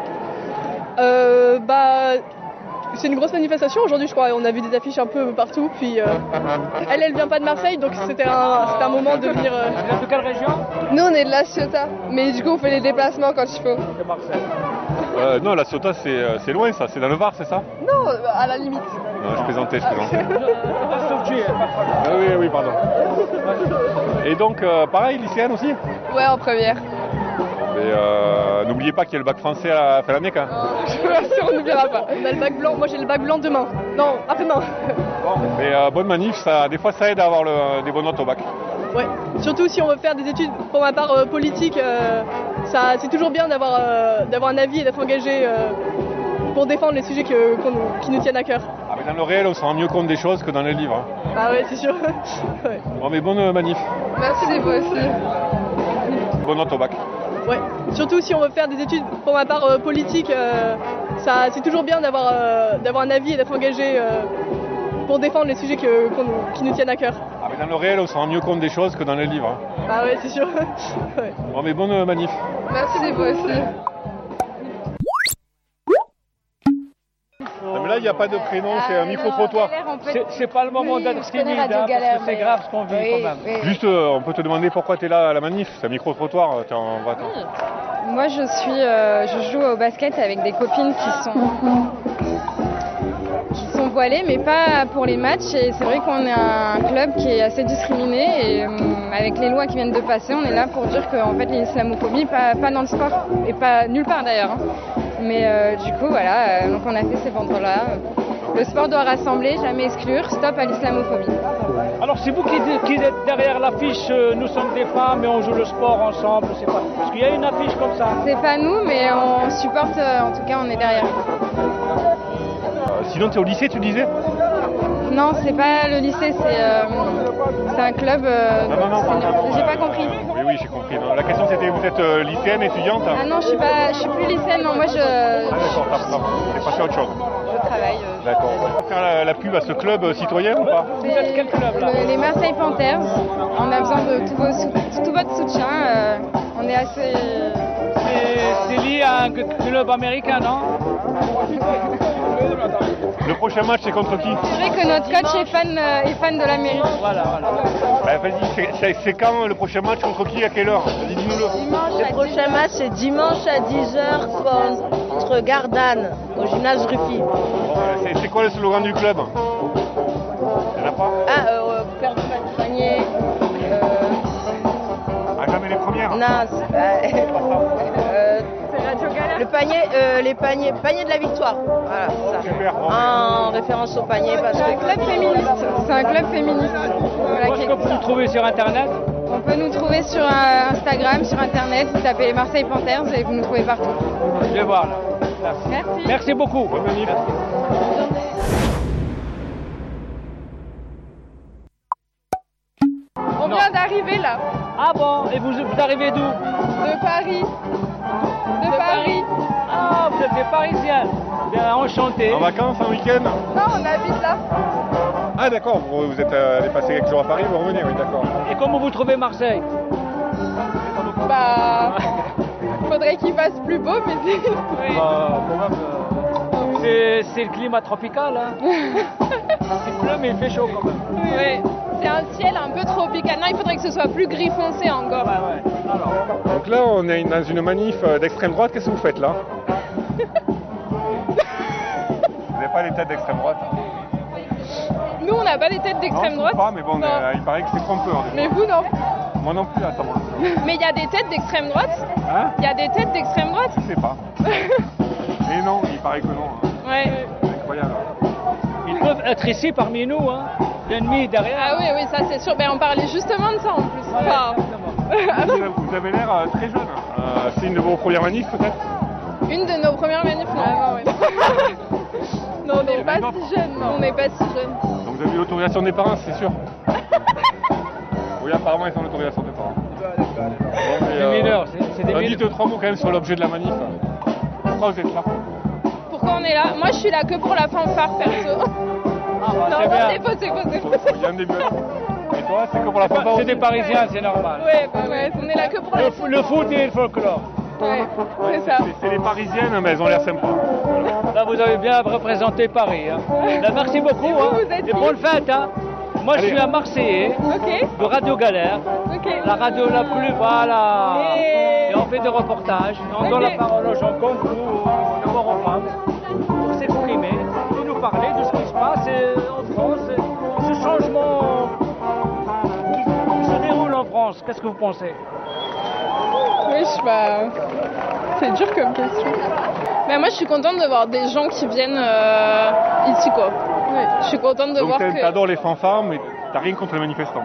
C'est une grosse manifestation aujourd'hui, je crois. On a vu des affiches un peu partout. Puis elle vient pas de Marseille, donc c'était un moment de venir. Vous êtes de quelle région? Nous, on est de La Ciotat, mais du coup, on fait les déplacements quand il faut. De Marseille. Non, La Ciotat, c'est loin, ça. C'est dans le Var, c'est ça? Non, à la limite. Non, je plaisantais. Oui, pardon. Et donc, pareil, lycéenne aussi? Ouais, en première. Mais n'oubliez pas qu'il y a le bac français à la fin de l'année, quand même. On n'oubliera pas. On a le bac blanc. Moi, j'ai le bac blanc demain. Non, après-demain. Mais bonne manif, des fois, ça aide à avoir des bonnes notes au bac. Ouais, surtout si on veut faire des études, pour ma part, politiques, c'est toujours bien d'avoir un avis et d'être engagé pour défendre les sujets qui nous tiennent à cœur. Ah, mais dans le réel, on se rend mieux compte des choses que dans les livres. Ah ouais, c'est sûr. Ouais. Bon, mais bonne manif. Merci, vous aussi. Bonne note au bac. Ouais, surtout si on veut faire des études, pour ma part, politiques, c'est toujours bien d'avoir un avis et d'être engagé pour défendre les sujets qui nous tiennent à cœur. Ah, mais dans le réel, on se rend mieux compte des choses que dans les livres. Ah ouais, c'est sûr. Ouais. Bon, mais bonne manif. Merci, vous aussi. Non, mais là, il n'y a pas de prénom, c'est un micro-trottoir. C'est pas le moment d'être timide, parce que c'est grave ce qu'on vit quand même. Juste, on peut te demander pourquoi tu es là à la manif. C'est un micro-trottoir. Moi, je joue au basket avec des copines qui sont voilées, mais pas pour les matchs. Et c'est vrai qu'on est un club qui est assez discriminé. Et avec les lois qui viennent de passer, on est là pour dire qu'en fait, l'islamophobie, pas dans le sport, et pas nulle part d'ailleurs. Mais du coup, voilà, donc on a fait ces banderoles-là. Le sport doit rassembler, jamais exclure. Stop à l'islamophobie. Alors c'est vous qui êtes derrière l'affiche nous sommes des femmes et on joue le sport ensemble, c'est pas... Parce qu'il y a une affiche comme ça. C'est pas nous, mais on supporte, en tout cas on est derrière. Sinon tu es au lycée, tu disais? Non, c'est pas le lycée, c'est un club. J'ai pas compris. Oui, j'ai compris. Non, la question c'était, vous êtes lycéenne, étudiante? Ah non, je suis plus lycéenne, non, moi je... Ah d'accord, t'es passé à autre chose. Je travaille. D'accord. On va faire la pub à ce club citoyen ou pas? Vous êtes quel club là? Les Marseille Panthers. On a besoin de tout votre soutien. On est assez... C'est lié à un club américain, non? Le prochain match c'est contre qui? C'est vrai que notre coach est fan de l'Amérique. Voilà. Bah, vas-y, c'est quand le prochain match, contre qui, à quelle heure? Dis-nous-le. Le prochain match c'est dimanche à 10h contre Gardanne au gymnase Ruffy. Bon, c'est quoi le slogan du club? Il n'y en a pas? Perdre pas de panier. Jamais les premières? Non, c'est Radio Galère. Le panier, panier de la victoire. Voilà, c'est ça. Super. En référence au panier parce que... club féministe. C'est un club féministe. Voilà, Est-ce que vous nous trouvez sur Internet? On peut nous trouver sur Instagram, sur Internet. Vous tapez les Marseille Panthers et vous nous trouvez partout. Je vais voir là. Merci. Merci beaucoup. Bonne nuit. On vient d'arriver là. Ah bon? Et vous arrivez d'où? De Paris. De Paris. Ah, vous êtes des Parisiens. Bien, enchanté. En vacances, en week-end? Non, on habite là. Ah d'accord, vous êtes allé passer quelques jours à Paris, vous revenez, oui d'accord. Et comment vous trouvez Marseille? Bah... faudrait qu'il fasse plus beau, mais c'est... C'est le climat tropical, hein. Il pleut mais il fait chaud quand même. Oui, c'est un ciel un peu tropical. Non, il faudrait que ce soit plus gris foncé encore. Ouais. Alors. Donc là, on est dans une manif d'extrême droite, qu'est-ce que vous faites là? Vous n'avez pas les têtes d'extrême droite? Nous, on n'a pas des têtes d'extrême droite. Pas, mais bon, il paraît que c'est trompeur. Mais vous, non? Moi non plus, attends. Mais il y a des têtes d'extrême droite? Hein? Il y a des têtes d'extrême droite? Je sais pas. Mais non, il paraît que non. Hein. Ouais. C'est incroyable. Ils peuvent être ici parmi nous, hein. L'ennemi derrière. Ah oui, ça c'est sûr. Ben, on parlait justement de ça en plus. Vous avez l'air très jeune. C'est une de vos premières manifs peut-être? Une de nos premières manifs, finalement, oui. Non, on n'est pas si jeunes, non. On n'est pas si jeunes. Donc vous avez eu l'autorisation des parents, c'est sûr? Oui, apparemment ils ont l'autorisation des parents. Des mineurs, c'est des mineurs. Dites 3 mots quand même sur l'objet de la manif. Pourquoi vous êtes là? Pourquoi on est là? Moi je suis là que pour la fanfare perso. Non, c'est faux. Il y a un début. Et toi, c'est que pour la fanfare? C'est des Parisiens, c'est normal. Ouais, on est là que pour la fanfare. Le foot et le folklore. Ouais, c'est ça. C'est les Parisiennes, mais elles ont l'air sympas. Là, vous avez bien représenté Paris. Hein. Là, merci beaucoup. Et bonne fête. Hein. Moi, je suis un Marseillais de Radio Galère. La radio la plus, voilà. Et on fait des reportages. Et on donne la parole aux gens comme vous, d'abord aux femmes, pour s'exprimer, et nous parler de ce qui se passe en France, ce changement qui se déroule en France. Qu'est-ce que vous pensez? Oui, c'est dur comme question. Mais moi, je suis contente de voir des gens qui viennent ici, quoi. Oui. Je suis contente de voir que... Donc t'adores les fanfares, mais t'as rien contre les manifestants.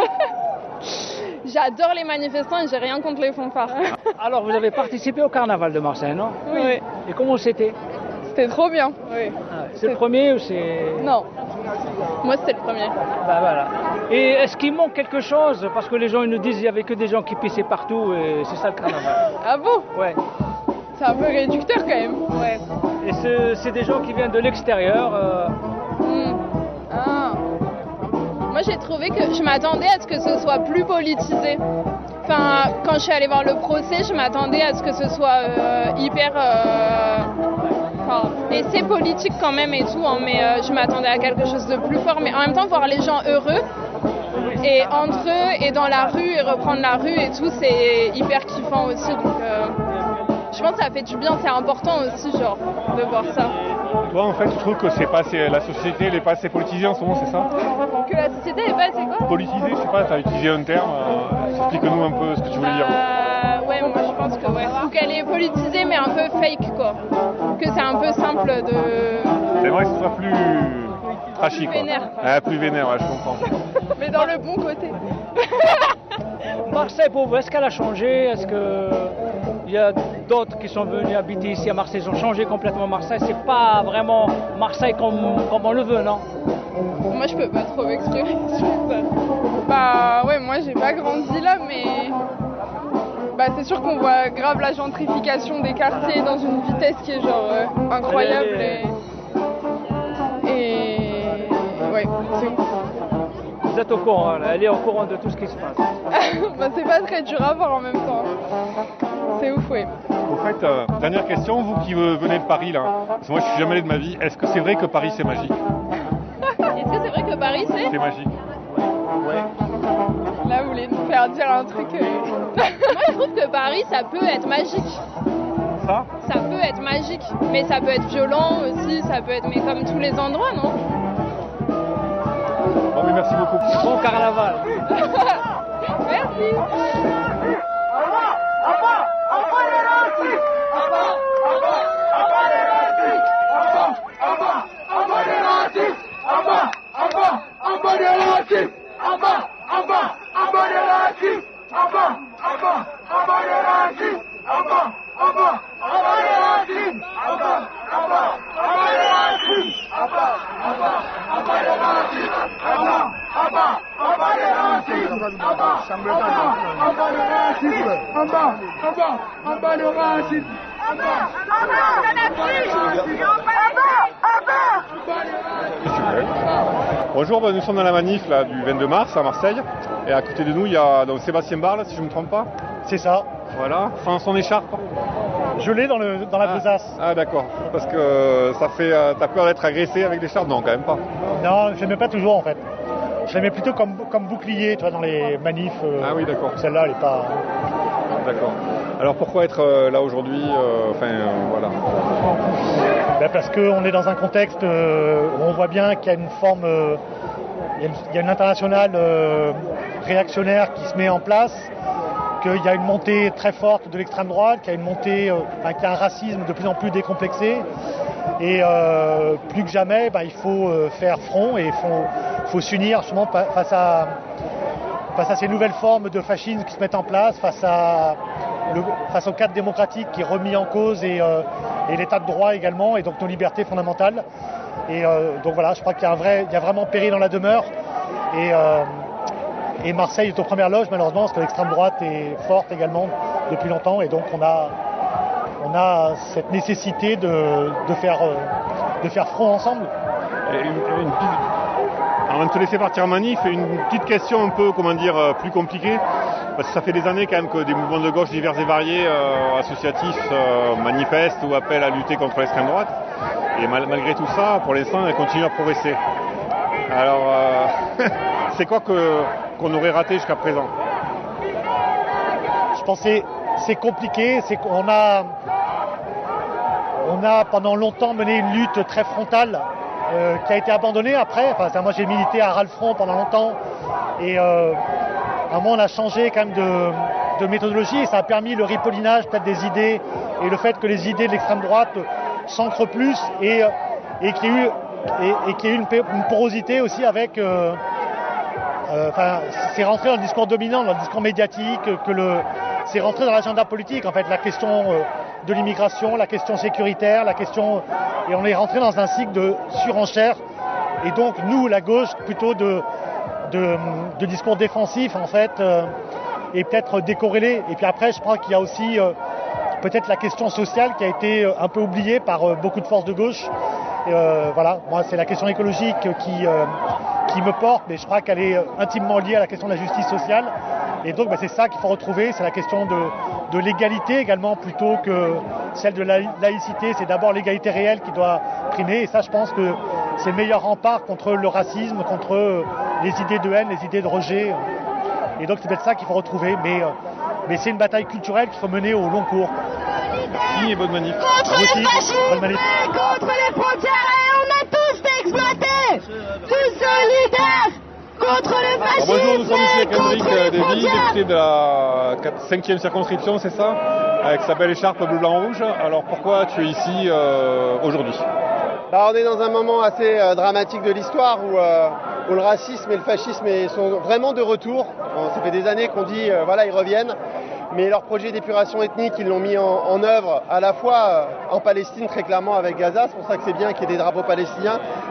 J'adore les manifestants et j'ai rien contre les fanfares. Alors, vous avez participé au carnaval de Marseille, non? Oui. Et comment c'était? C'était trop bien. Oui. C'est le premier ou c'est... Non. Moi, c'était le premier. Bah voilà. Et est-ce qu'il manque quelque chose? Parce que les gens ils nous disent qu'il n'y avait que des gens qui pissaient partout et c'est ça le carnaval. Ah bon? Ouais. C'est un peu réducteur quand même. Ouais. Et c'est des gens qui viennent de l'extérieur. Ah. Moi j'ai trouvé que je m'attendais à ce que ce soit plus politisé. Enfin, quand je suis allée voir le procès, je m'attendais à ce que ce soit hyper... et c'est politique quand même et tout, hein, mais je m'attendais à quelque chose de plus fort. Mais en même temps, voir les gens heureux, et entre eux, et dans la rue, et reprendre la rue et tout, c'est hyper kiffant aussi. Donc je pense que ça fait du bien, c'est important aussi, genre, de voir ça. Toi, en fait, tu trouves que la société n'est pas assez politisée en ce moment, c'est ça? Que la société n'est pas assez quoi? Politisée, je sais pas, tu as utilisé un terme, explique-nous un peu ce que tu voulais dire. Ouais, moi je pense que faut qu'elle est politisée mais un peu fake quoi. Que c'est un peu simple de... C'est vrai que ce soit plus trashy quoi. Vénère. Ah, plus vénère, ouais, je comprends. Mais dans le bon côté. Marseille, pour vous, est-ce qu'elle a changé? Est-ce qu'il y a d'autres qui sont venus habiter ici à Marseille? Ils ont changé complètement Marseille. C'est pas vraiment Marseille comme on le veut, non? Moi, je peux pas trop m'exprimer sur ça. Bah ouais, moi, j'ai pas grandi là, mais bah c'est sûr qu'on voit grave la gentrification des quartiers dans une vitesse qui est genre incroyable et ouais, c'est ouf. Vous êtes au courant, là. Elle est au courant de tout ce qui se passe. Bah, c'est pas très dur à voir en même temps. C'est ouf, oui. Au fait, dernière question, vous qui venez de Paris là, parce que moi je suis jamais allé de ma vie, est-ce que c'est vrai que Paris c'est magique? Est-ce que c'est vrai que Paris C'est magique. Là, vous voulez nous faire dire un truc. Moi, je trouve que Paris, ça peut être magique. Ça peut être magique, mais ça peut être violent aussi, ça peut être, mais comme tous les endroits, non? Bon, mais merci beaucoup. Bon carnaval. Merci. Bonjour, nous sommes dans la manif là, du 22 mars à Marseille. Et à côté de nous, il y a donc, Sébastien Barle, si je ne me trompe pas. C'est ça. Voilà, sans son écharpe. Je l'ai dans la besace. Ah d'accord, parce que ça fait... t'as peur d'être agressé avec l'écharpe? Non, quand même pas. Non, je ne mets pas toujours en fait. Je la mets plutôt comme bouclier, tu vois, dans les manifs. Ah oui, d'accord. Celle-là, elle n'est pas... D'accord. Alors pourquoi être là aujourd'hui voilà. Ben parce qu'on est dans un contexte où on voit bien qu'il y a une forme... il y a une internationale réactionnaire qui se met en place, qu'il y a une montée très forte de l'extrême droite, qu'il y a une montée, qu'il y a un racisme de plus en plus décomplexé. Et plus que jamais, il faut faire front et il faut s'unir justement face à ces nouvelles formes de fascisme qui se mettent en place, face au cadre démocratique qui est remis en cause et l'état de droit également, et donc nos libertés fondamentales. Et donc voilà, je crois qu'il y a vraiment péril dans la demeure. Et Marseille est aux premières loges malheureusement parce que l'extrême droite est forte également depuis longtemps, et donc on a cette nécessité de faire front ensemble. Avant de te laisser partir en manif, une petite question un peu, plus compliquée, parce que ça fait des années quand même que des mouvements de gauche divers et variés, associatifs, manifestent ou appellent à lutter contre l'extrême droite. Et malgré tout ça, pour l'instant, elle continue à progresser. Alors, c'est quoi qu'on aurait raté jusqu'à présent? Je pense que c'est compliqué, c'est qu'on a pendant longtemps mené une lutte très frontale qui a été abandonnée après. Moi j'ai milité à Ralfron pendant longtemps et à un moment on a changé quand même de méthodologie, et ça a permis le ripollinage peut-être des idées et le fait que les idées de l'extrême droite s'ancrent plus et qu'il y ait eu une porosité aussi avec... c'est rentré dans le discours dominant, dans le discours médiatique, c'est rentré dans l'agenda politique en fait, la question de l'immigration, la question sécuritaire, et on est rentré dans un cycle de surenchère, et donc nous, la gauche, plutôt de discours défensif en fait, et peut-être décorrélé. Et puis après, je crois qu'il y a aussi peut-être la question sociale qui a été un peu oubliée par beaucoup de forces de gauche. Voilà, moi c'est la question écologique qui me porte, mais je crois qu'elle est intimement liée à la question de la justice sociale. Et donc c'est ça qu'il faut retrouver, c'est la question de l'égalité également, plutôt que celle de la laïcité. C'est d'abord l'égalité réelle qui doit primer, et ça je pense que c'est le meilleur rempart contre le racisme, contre les idées de haine, les idées de rejet. Et donc c'est peut-être ça qu'il faut retrouver, mais c'est une bataille culturelle qu'il faut mener au long cours. Merci et bonne manif. Contre aussi, les fascistes bonne manif. et contre les frontières, et on a tous exploité, tous solidaires contre les fascistes. Bonjour, nous sommes ici avec Hendrik Davy, député de la 5e circonscription, c'est ça, avec sa belle écharpe bleu, blanc, rouge. Alors pourquoi tu es ici aujourd'hui? On est dans un moment assez dramatique de l'histoire où le racisme et le fascisme sont vraiment de retour. Ça fait des années qu'on dit ils reviennent, mais leur projet d'épuration ethnique, ils l'ont mis en œuvre à la fois en Palestine, très clairement avec Gaza. C'est pour ça que c'est bien qu'il y ait des drapeaux palestiniens,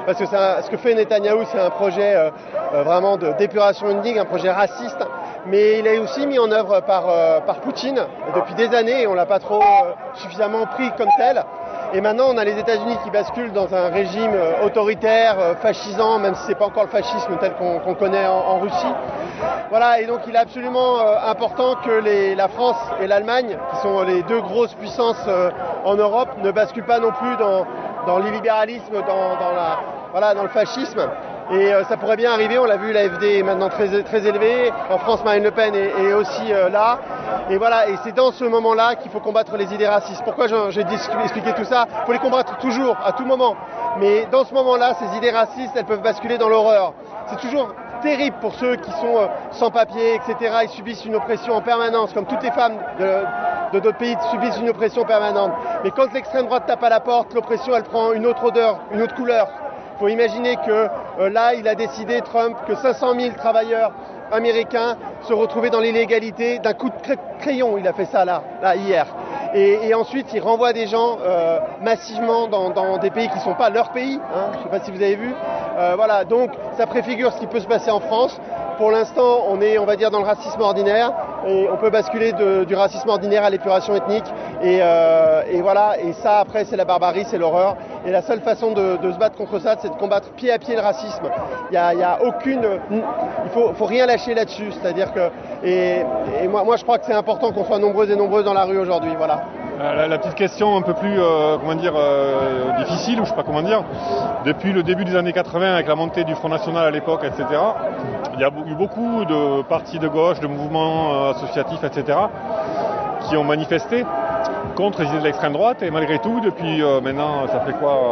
parce que ce que fait Netanyahou, c'est un projet vraiment d'épuration ethnique, un projet raciste, mais il est aussi mis en œuvre par Poutine depuis des années et on ne l'a pas trop suffisamment pris comme tel. Et maintenant, on a les États-Unis qui basculent dans un régime autoritaire, fascisant, même si ce n'est pas encore le fascisme tel qu'on connaît en Russie. Voilà, et donc il est absolument important que la France et l'Allemagne, qui sont les deux grosses puissances en Europe, ne basculent pas non plus dans l'illibéralisme, dans le fascisme. Et ça pourrait bien arriver, on l'a vu, l'AfD est maintenant très, très élevée. En France, Marine Le Pen est aussi là. Et voilà, et c'est dans ce moment-là qu'il faut combattre les idées racistes. Pourquoi j'ai expliqué tout ça? Il faut les combattre toujours, à tout moment. Mais dans ce moment-là, ces idées racistes, elles peuvent basculer dans l'horreur. C'est toujours terrible pour ceux qui sont sans papier, etc. Ils subissent une oppression en permanence, comme toutes les femmes de d'autres pays subissent une oppression permanente. Mais quand l'extrême droite tape à la porte, l'oppression, elle prend une autre odeur, une autre couleur. Il faut imaginer que là, il a décidé, Trump, que 500 000 travailleurs américains se retrouvaient dans l'illégalité d'un coup de crayon. Il a fait ça là hier. Et ensuite, il renvoie des gens massivement dans des pays qui ne sont pas leur pays. Hein, je ne sais pas si vous avez vu. Voilà, donc ça préfigure ce qui peut se passer en France. Pour l'instant, on est, on va dire, dans le racisme ordinaire. Et on peut basculer du racisme ordinaire à l'épuration ethnique. Et voilà, et ça, après, c'est la barbarie, c'est l'horreur. Et la seule façon de se battre contre ça, c'est de combattre pied à pied le racisme. Il y a aucune... Il faut rien lâcher là-dessus. C'est-à-dire que... Et moi, je crois que c'est important qu'on soit nombreux et nombreuses dans la rue aujourd'hui. Voilà. La petite question un peu plus, difficile, ou je sais pas comment dire. Depuis le début des années 80, avec la montée du Front National à l'époque, etc., il y a eu beaucoup de partis de gauche, de mouvements associatifs, etc., qui ont manifesté contre les idées de l'extrême droite. Et malgré tout, depuis maintenant, ça fait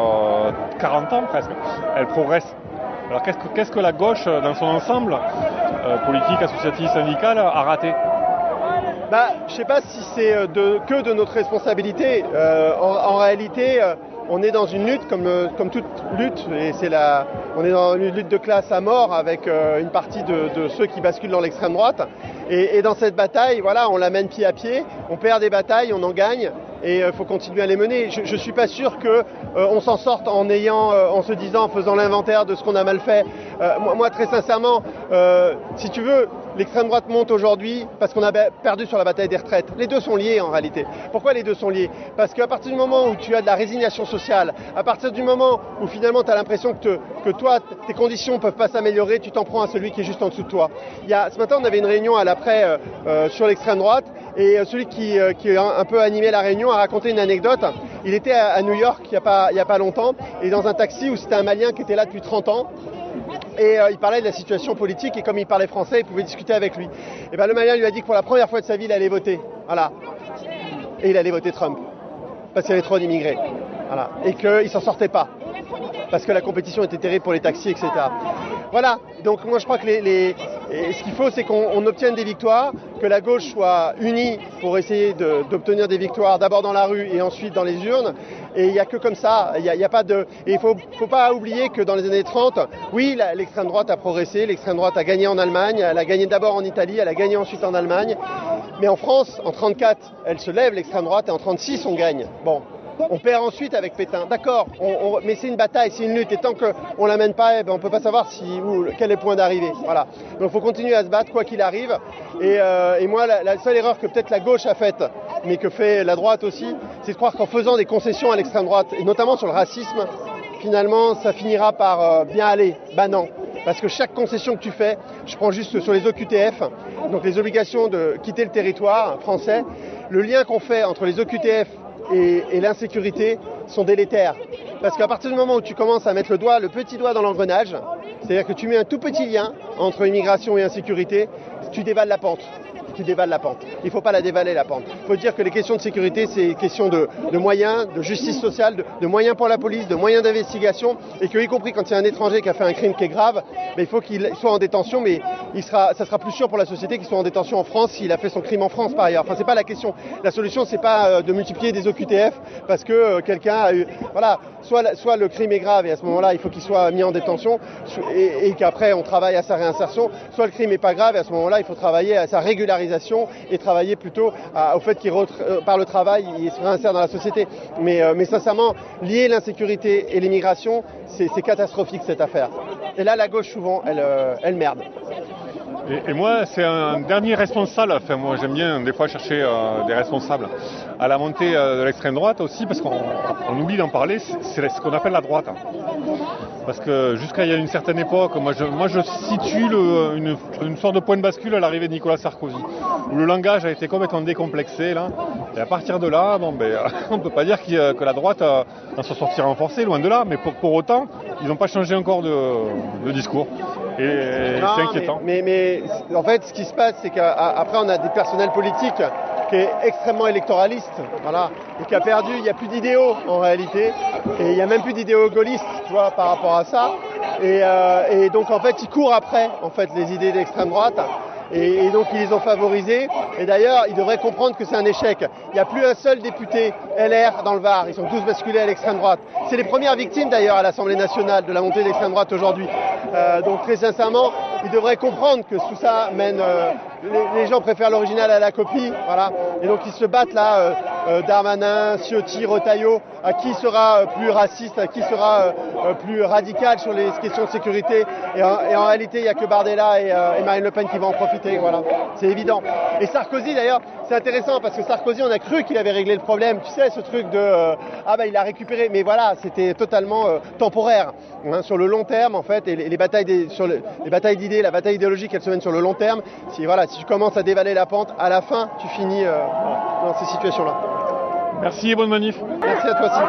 40 ans presque, elle progresse. Alors qu'est-ce que la gauche, dans son ensemble, politique, associative, syndicale, a raté ? Je ne sais pas si c'est que de notre responsabilité. En réalité, on est dans une lutte comme toute lutte, et on est dans une lutte de classe à mort avec une partie de ceux qui basculent dans l'extrême droite. Et dans cette bataille, voilà, on la mène pied à pied, on perd des batailles, on en gagne, et il faut continuer à les mener. Je ne suis pas sûr qu'on s'en sorte en se disant, en faisant l'inventaire de ce qu'on a mal fait. Moi, très sincèrement, si tu veux, l'extrême droite monte aujourd'hui parce qu'on a perdu sur la bataille des retraites. Les deux sont liés en réalité. Pourquoi les deux sont liés? Parce qu'à partir du moment où tu as de la résignation sociale, à partir du moment où finalement tu as l'impression que toi, tes conditions ne peuvent pas s'améliorer, tu t'en prends à celui qui est juste en dessous de toi. Ce matin, on avait une réunion à l'après sur l'extrême droite, et celui qui a un peu animé la réunion a raconté une anecdote. Il était à New York il y a pas longtemps, et dans un taxi où c'était un Malien qui était là depuis 30 ans. Et il parlait de la situation politique, et comme il parlait français, il pouvait discuter avec lui. Et le Malien lui a dit que pour la première fois de sa vie, il allait voter. Voilà. Et il allait voter Trump. Parce qu'il y avait trop d'immigrés. Voilà. Et qu'il s'en sortait pas. Parce que la compétition était terrible pour les taxis, etc. Voilà. Donc moi je crois que ce qu'il faut, c'est qu'on obtienne des victoires, que la gauche soit unie pour essayer d'obtenir des victoires, d'abord dans la rue et ensuite dans les urnes. Et il n'y a que comme ça. Il y a pas de. Et il faut pas oublier que dans les années 30, oui, l'extrême droite a progressé, l'extrême droite a gagné en Allemagne, elle a gagné d'abord en Italie, elle a gagné ensuite en Allemagne. Mais en France, en 34, elle se lève, l'extrême droite, et en 36, on gagne. Bon. On perd ensuite avec Pétain, d'accord, mais c'est une bataille, c'est une lutte, et tant qu'on ne l'amène pas, on ne peut pas savoir quel est le point d'arrivée. Voilà. Donc il faut continuer à se battre, quoi qu'il arrive. Et moi, la seule erreur que peut-être la gauche a faite, mais que fait la droite aussi, c'est de croire qu'en faisant des concessions à l'extrême droite, et notamment sur le racisme, finalement, ça finira par bien aller. Non. Parce que chaque concession que tu fais, je prends juste sur les OQTF, donc les obligations de quitter le territoire français, le lien qu'on fait entre les OQTF et l'insécurité sont délétères. Parce qu'à partir du moment où tu commences à mettre le petit doigt dans l'engrenage, c'est-à-dire que tu mets un tout petit lien entre immigration et insécurité, tu dévales la pente. Il ne faut pas la dévaler, la pente. Il faut dire que les questions de sécurité, c'est une question de moyens, de justice sociale, de moyens pour la police, de moyens d'investigation, et que, y compris quand il y a un étranger qui a fait un crime qui est grave, il faut qu'il soit en détention, mais ça sera plus sûr pour la société qu'il soit en détention en France s'il a fait son crime en France par ailleurs. Enfin, c'est pas la question. La solution, c'est pas de multiplier des OQTF parce que quelqu'un a eu... Voilà, soit le crime est grave et à ce moment-là, il faut qu'il soit mis en détention et qu'après on travaille à sa réinsertion, soit le crime n'est pas grave et à ce moment-là, il faut travailler à sa régularisation. déscolarisation et travailler plutôt au fait qu'il par le travail, il se réinsère dans la société. Mais sincèrement, lier l'insécurité et l'immigration, c'est catastrophique cette affaire. Et là, la gauche, souvent, elle merde. Et moi, c'est un dernier responsable. Enfin, moi, j'aime bien des fois chercher des responsables à la montée de l'extrême droite aussi, parce qu'on oublie d'en parler. C'est ce qu'on appelle la droite. Parce que jusqu'à il y a une certaine époque, moi je situe une sorte de point de bascule à l'arrivée de Nicolas Sarkozy, où le langage a été complètement décomplexé là. Et à partir de là, on ne peut pas dire que la droite s'en sortira renforcée, loin de là. Mais pour autant, ils n'ont pas changé encore de discours. Et c'est inquiétant. Mais en fait, ce qui se passe, c'est qu'après, on a des personnels politiques qui est extrêmement électoraliste, voilà, et qui a perdu, il n'y a plus d'idéaux en réalité, et il n'y a même plus d'idéaux gaullistes, tu vois, par rapport à ça. Et donc, en fait, ils courent après, en fait, les idées d'extrême droite. Et donc ils les ont favorisés. Et d'ailleurs, ils devraient comprendre que c'est un échec. Il n'y a plus un seul député LR dans le Var. Ils sont tous basculés à l'extrême droite. C'est les premières victimes d'ailleurs à l'Assemblée nationale de la montée de l'extrême droite aujourd'hui. Donc très sincèrement, ils devraient comprendre que tout ça mène... les gens préfèrent l'original à la copie. Voilà. Et donc ils se battent là, Darmanin, Ciotti, Retailleau, à qui sera plus raciste, à qui sera plus radical sur les questions de sécurité. Et en réalité, il n'y a que Bardella et Marine Le Pen qui vont en profiter. Voilà, c'est évident. Et Sarkozy d'ailleurs, c'est intéressant parce que Sarkozy, on a cru qu'il avait réglé le problème. Tu sais, ce truc de il a récupéré, mais voilà, c'était totalement temporaire. Hein, sur le long terme, en fait, et les batailles d'idées, la bataille idéologique, elle se mène sur le long terme. Si tu commences à dévaler la pente, à la fin, tu finis dans ces situations-là. Merci et bonne manif. Merci à toi aussi.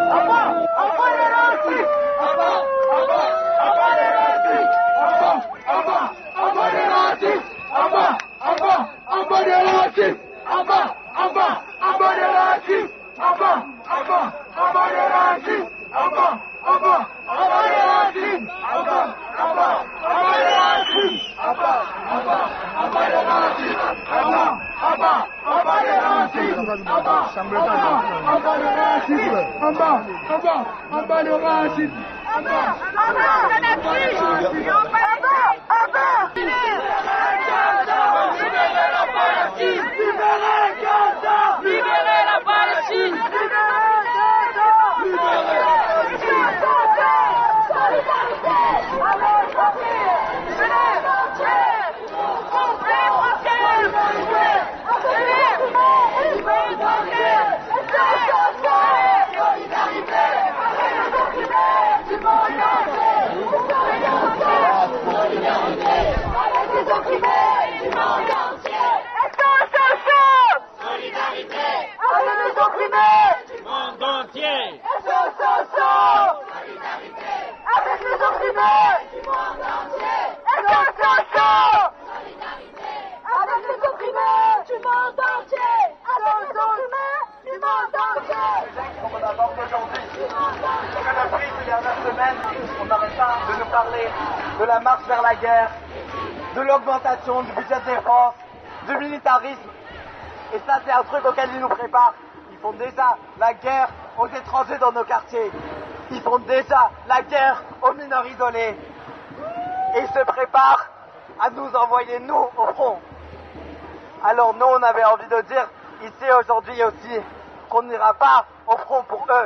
On n'arrête pas de nous parler de la marche vers la guerre, de l'augmentation du budget de défense, du militarisme. Et ça, c'est un truc auquel ils nous préparent. Ils font déjà la guerre aux étrangers dans nos quartiers. Ils font déjà la guerre aux mineurs isolés. Et ils se préparent à nous envoyer, nous, au front. Alors nous, on avait envie de dire, ici, aujourd'hui aussi, qu'on n'ira pas au front pour eux.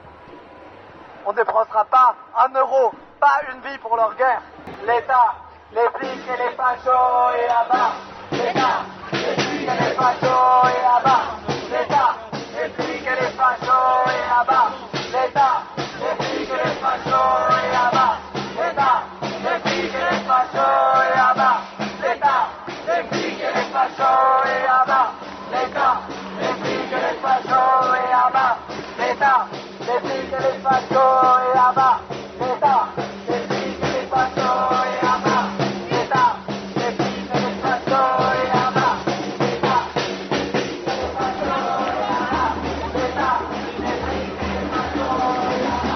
On ne dépensera pas un euro, pas une vie pour leur guerre. L'État, les flics et les fachos et à bas. L'État, les flics et les fachos et à bas. L'État, les flics et les fachos et à bas. L'État, les flics et les fachos et à bas. L'État, les flics et les fachos et à bas. L'État, les flics et les fachos et à bas. L'État, les flics et les fachos et à bas. L'État, les flics et les fachos et à bas. L'État, les flics et les fachos et à bas. L'État, les flics et les fachos et à bas. L'État, les flics et les fachos et à bas. L'État, les flics et les fachos et à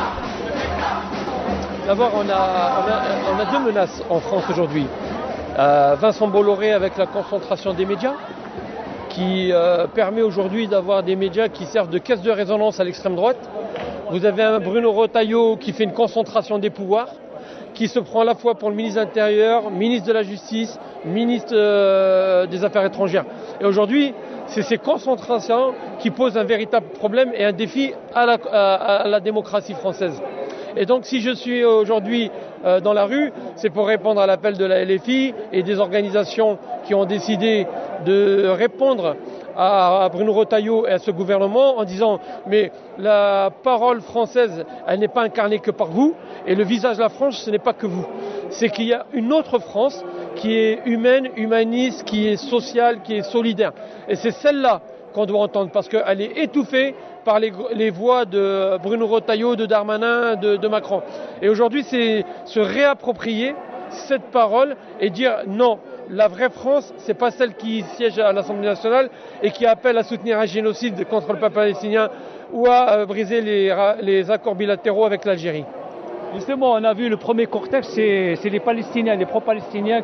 bas. D'abord, on a deux menaces en France aujourd'hui. Vincent Bolloré avec la concentration des médias, qui permet aujourd'hui d'avoir des médias qui servent de caisse de résonance à l'extrême droite. Vous avez un Bruno Retailleau qui fait une concentration des pouvoirs, qui se prend à la fois pour le ministre de l'Intérieur, ministre de la Justice, ministre des Affaires étrangères. Et aujourd'hui, c'est ces concentrations qui posent un véritable problème et un défi à la démocratie française. Et donc si je suis aujourd'hui dans la rue, c'est pour répondre à l'appel de la LFI et des organisations qui ont décidé de répondre à Bruno Retailleau et à ce gouvernement en disant mais la parole française, elle n'est pas incarnée que par vous et le visage de la France, ce n'est pas que vous. C'est qu'il y a une autre France qui est humaine, humaniste, qui est sociale, qui est solidaire. Et c'est celle-là qu'on doit entendre parce qu'elle est étouffée par les voix de Bruno Retailleau, de Darmanin, de Macron. Et aujourd'hui, c'est se réapproprier cette parole et dire non, la vraie France, c'est pas celle qui siège à l'Assemblée nationale et qui appelle à soutenir un génocide contre le peuple palestinien ou à briser les accords bilatéraux avec l'Algérie. Justement, on a vu le premier cortège, c'est les Palestiniens, les pro-palestiniens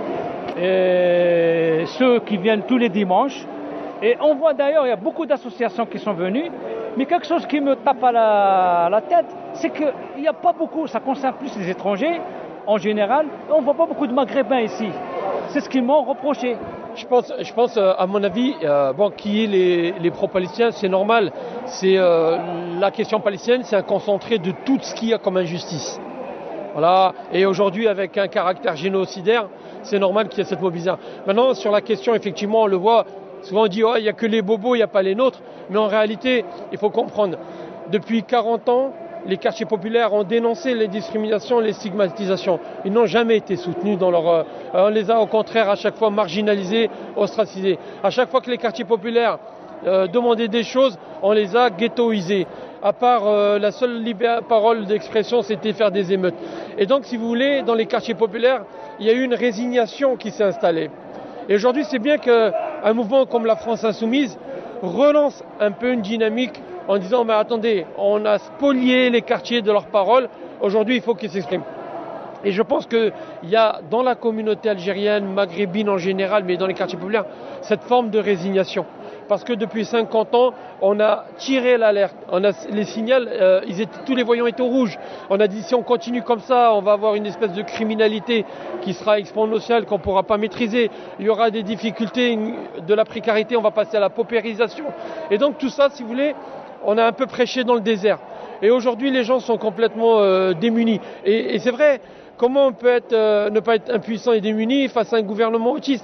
ceux qui viennent tous les dimanches. Et on voit d'ailleurs, il y a beaucoup d'associations qui sont venues, mais quelque chose qui me tape à la tête, c'est qu'il n'y a pas beaucoup, ça concerne plus les étrangers en général, on ne voit pas beaucoup de Maghrébins ici. C'est ce qu'ils m'ont reproché. Je pense à mon avis, qui est les pro-palestiniens, c'est normal. C'est la question palestinienne, c'est un concentré de tout ce qu'il y a comme injustice. Voilà. Et aujourd'hui, avec un caractère génocidaire, c'est normal qu'il y ait cette mobilisation. Maintenant, sur la question, effectivement, on le voit. Souvent on dit il n'y a que les bobos, il n'y a pas les nôtres. Mais en réalité, il faut comprendre, depuis 40 ans, les quartiers populaires ont dénoncé les discriminations, les stigmatisations. Ils n'ont jamais été soutenus dans leur... on les a au contraire à chaque fois marginalisés, ostracisés. À chaque fois que les quartiers populaires demandaient des choses, on les a ghettoisés. À part la seule parole d'expression, c'était faire des émeutes. Et donc, si vous voulez, dans les quartiers populaires, il y a eu une résignation qui s'est installée. Et aujourd'hui, c'est bien qu'un mouvement comme la France Insoumise relance un peu une dynamique en disant mais attendez, on a spolié les quartiers de leurs paroles, aujourd'hui il faut qu'ils s'expriment. Et je pense qu'il y a dans la communauté algérienne, maghrébine en général, mais dans les quartiers populaires, cette forme de résignation. Parce que depuis 50 ans, on a tiré l'alerte. Les signaux, tous les voyants étaient au rouge. On a dit si on continue comme ça, on va avoir une espèce de criminalité qui sera exponentielle, qu'on ne pourra pas maîtriser. Il y aura des difficultés, de la précarité, on va passer à la paupérisation. Et donc tout ça, si vous voulez, on a un peu prêché dans le désert. Et aujourd'hui, les gens sont complètement démunis. Et c'est vrai, comment on peut ne pas être impuissant et démuni face à un gouvernement autiste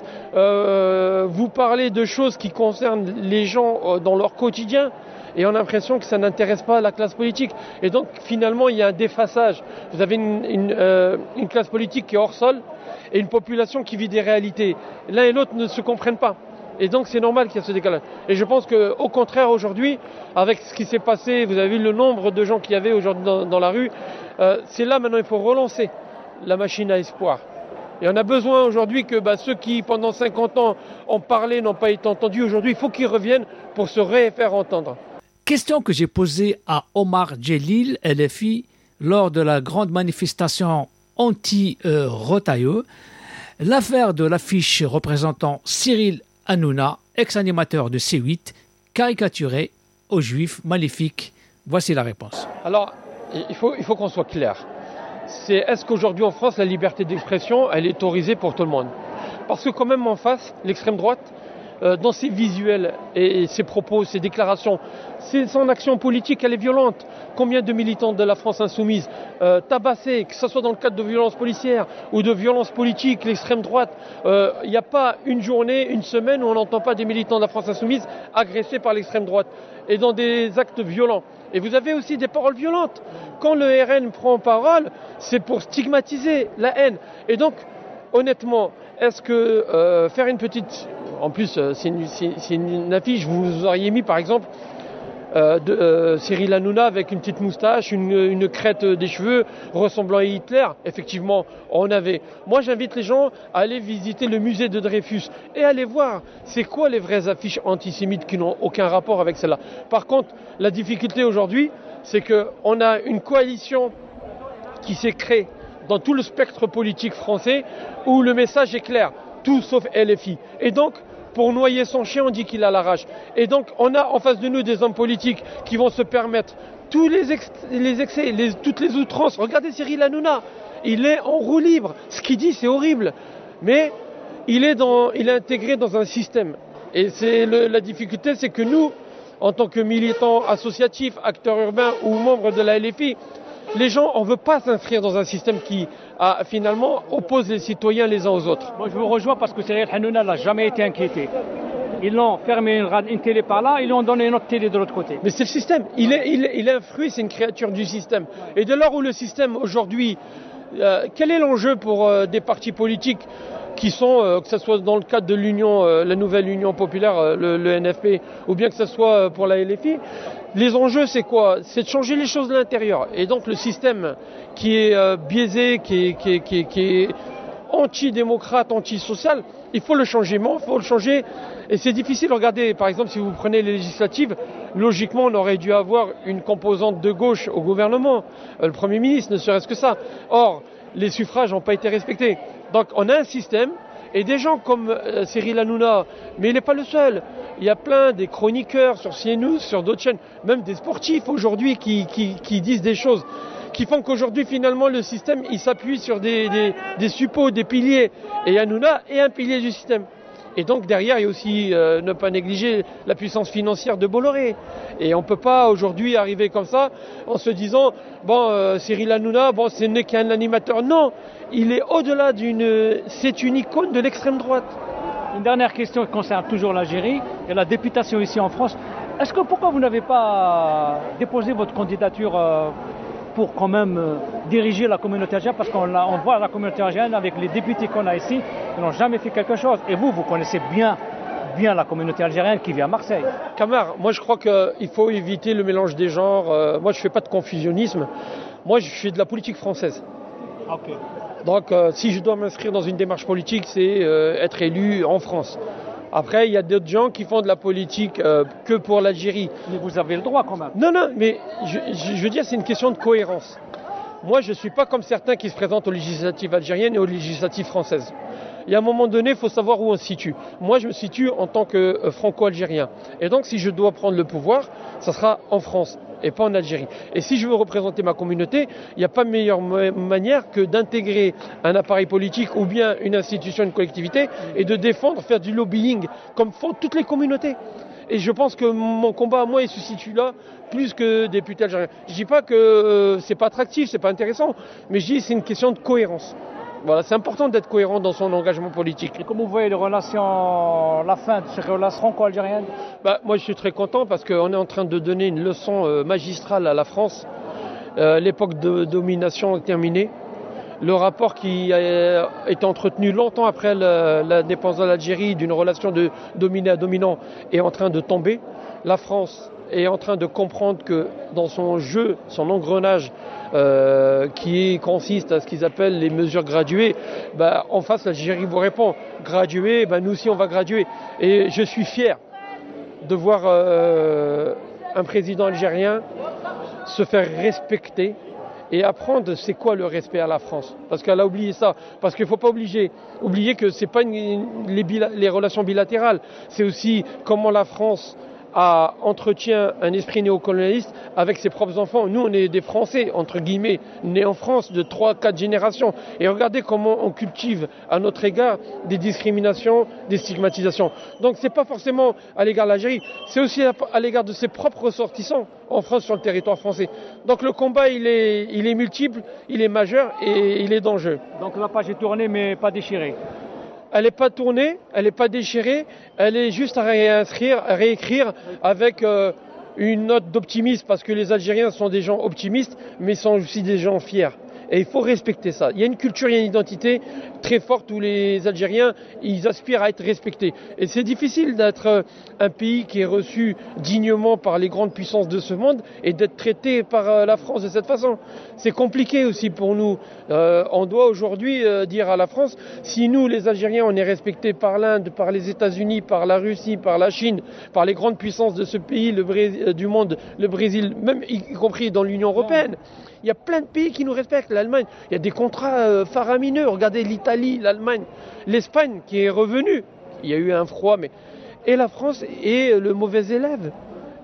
vous parlez de choses qui concernent les gens dans leur quotidien et on a l'impression que ça n'intéresse pas la classe politique. Et donc, finalement, il y a un déphasage. Vous avez une classe politique qui est hors sol et une population qui vit des réalités. L'un et l'autre ne se comprennent pas. Et donc c'est normal qu'il y ait ce décalage. Et je pense qu'au contraire aujourd'hui, avec ce qui s'est passé, vous avez vu le nombre de gens qu'il y avait aujourd'hui dans la rue, c'est là maintenant il faut relancer la machine à espoir. Et on a besoin aujourd'hui que ceux qui pendant 50 ans ont parlé, n'ont pas été entendus, aujourd'hui il faut qu'ils reviennent pour se refaire entendre. Question que j'ai posée à Omar Djelil, LFI, lors de la grande manifestation anti-Retailleau. L'affaire de l'affiche représentant Cyril Hanouna, ex-animateur de C8, caricaturé aux Juifs maléfiques. Voici la réponse. Alors, il faut qu'on soit clair. Est-ce qu'aujourd'hui en France, la liberté d'expression, elle est autorisée pour tout le monde ? Parce que quand même en face, l'extrême droite, dans ses visuels et ses propos, ses déclarations, son action politique, elle est violente. Combien de militants de la France Insoumise tabassés, que ce soit dans le cadre de violences policières ou de violences politiques, l'extrême droite, il n'y a pas une journée, une semaine où on n'entend pas des militants de la France Insoumise agressés par l'extrême droite et dans des actes violents. Et vous avez aussi des paroles violentes. Quand le RN prend parole, c'est pour stigmatiser la haine. Et donc, honnêtement, est-ce que faire une petite... En plus, c'est une affiche, vous auriez mis par exemple Cyril Hanouna avec une petite moustache, une crête des cheveux ressemblant à Hitler. Effectivement, on avait. Moi, j'invite les gens à aller visiter le musée de Dreyfus et aller voir c'est quoi les vraies affiches antisémites qui n'ont aucun rapport avec celle-là. Par contre, la difficulté aujourd'hui, c'est qu'on a une coalition qui s'est créée dans tout le spectre politique français où le message est clair, tout sauf LFI. Et donc, pour noyer son chien, on dit qu'il a la rage. Et donc, on a en face de nous des hommes politiques qui vont se permettre tous les excès, toutes les outrances. Regardez Cyril Hanouna, il est en roue libre. Ce qu'il dit, c'est horrible. Mais il est intégré dans un système. Et la difficulté, c'est que nous, en tant que militants associatifs, acteurs urbains ou membres de la LFI, les gens, on ne veut pas s'inscrire dans un système qui, finalement, oppose les citoyens les uns aux autres. Moi, je vous rejoins parce que Cyril Hanouna n'a jamais été inquiété. Ils l'ont fermé une télé par là, ils lui ont donné une autre télé de l'autre côté. Mais c'est le système. Il est un fruit, c'est une créature du système. Et de lors où le système, aujourd'hui, quel est l'enjeu pour des partis politiques qui sont, que ce soit dans le cadre de l'Union, la nouvelle Union populaire, le NFP, ou bien que ce soit pour la LFI, les enjeux, c'est quoi? C'est de changer les choses de l'intérieur. Et donc le système qui est biaisé, qui est anti-démocrate, anti-social, il faut le changer. Il faut le changer. Et c'est difficile. Regardez, par exemple, si vous prenez les législatives, logiquement, on aurait dû avoir une composante de gauche au gouvernement, le Premier ministre, ne serait-ce que ça. Or, les suffrages n'ont pas été respectés. Donc on a un système, et des gens comme Cyril Hanouna, mais il n'est pas le seul. Il y a plein des chroniqueurs sur CNews, sur d'autres chaînes, même des sportifs aujourd'hui qui disent des choses qui font qu'aujourd'hui finalement le système il s'appuie sur des suppôts, des piliers. Et Hanouna est un pilier du système. Et donc derrière, il y a aussi ne pas négliger la puissance financière de Bolloré. Et on ne peut pas aujourd'hui arriver comme ça en se disant Cyril Hanouna, ce n'est qu'un animateur. Non, il est au-delà c'est une icône de l'extrême droite. Une dernière question qui concerne toujours l'Algérie et la députation ici en France. Pourquoi vous n'avez pas déposé votre candidature pour quand même diriger la communauté algérienne, parce qu'on voit la communauté algérienne avec les députés qu'on a ici, ils n'ont jamais fait quelque chose. Et vous connaissez bien la communauté algérienne qui vit à Marseille. Camar, moi je crois qu'il faut éviter le mélange des genres. Moi je ne fais pas de confusionnisme. Moi je fais de la politique française. Okay. Donc si je dois m'inscrire dans une démarche politique, c'est être élu en France. Après, il y a d'autres gens qui font de la politique que pour l'Algérie. Mais vous avez le droit quand même. Non, mais je veux dire, c'est une question de cohérence. Moi, je ne suis pas comme certains qui se présentent aux législatives algériennes et aux législatives françaises. Il y a un moment donné, il faut savoir où on se situe. Moi, je me situe en tant que franco-algérien. Et donc, si je dois prendre le pouvoir, ça sera en France et pas en Algérie. Et si je veux représenter ma communauté, il n'y a pas meilleure manière que d'intégrer un appareil politique ou bien une institution, une collectivité, et de défendre, faire du lobbying, comme font toutes les communautés. Et je pense que mon combat à moi, il se situe là, plus que député algérien. Je ne dis pas que c'est pas attractif, c'est pas intéressant, mais je dis que c'est une question de cohérence. Voilà, c'est important d'être cohérent dans son engagement politique. Et comment vous voyez la fin de ces relations franco-algériennes? Moi, je suis très content parce qu'on est en train de donner une leçon magistrale à la France. L'époque de domination est terminée. Le rapport qui a été entretenu longtemps après l'indépendance de l'Algérie d'une relation de dominé à dominant est en train de tomber. La France est en train de comprendre que dans son jeu, son engrenage qui consiste à ce qu'ils appellent les mesures graduées, en face l'Algérie vous répond graduée, nous aussi on va graduer. Et je suis fier de voir un président algérien se faire respecter et apprendre c'est quoi le respect à la France. Parce qu'elle a oublié ça. Parce qu'il ne faut pas oublier que ce n'est pas les relations bilatérales, c'est aussi comment la France entretient un esprit néocolonialiste avec ses propres enfants. Nous, on est des Français, entre guillemets, nés en France de 3-4 générations. Et regardez comment on cultive à notre égard des discriminations, des stigmatisations. Donc, ce n'est pas forcément à l'égard de l'Algérie, c'est aussi à l'égard de ses propres ressortissants en France, sur le territoire français. Donc, le combat, il est multiple, il est majeur et il est d'enjeu. Donc, la page est tournée, mais pas déchirée. Elle n'est pas tournée, elle n'est pas déchirée, elle est juste à réécrire avec une note d'optimisme, parce que les Algériens sont des gens optimistes, mais sont aussi des gens fiers. Et il faut respecter ça. Il y a une culture, il y a une identité très forte où les Algériens, ils aspirent à être respectés. Et c'est difficile d'être un pays qui est reçu dignement par les grandes puissances de ce monde et d'être traité par la France de cette façon. C'est compliqué aussi pour nous. On doit aujourd'hui dire à la France, si nous, les Algériens, on est respectés par l'Inde, par les États-Unis, par la Russie, par la Chine, par les grandes puissances de ce pays, du monde, le Brésil, même y compris dans l'Union européenne. Il y a plein de pays qui nous respectent, l'Allemagne. Il y a des contrats faramineux. Regardez l'Italie, l'Allemagne, l'Espagne qui est revenue. Il y a eu un froid, mais... Et la France est le mauvais élève.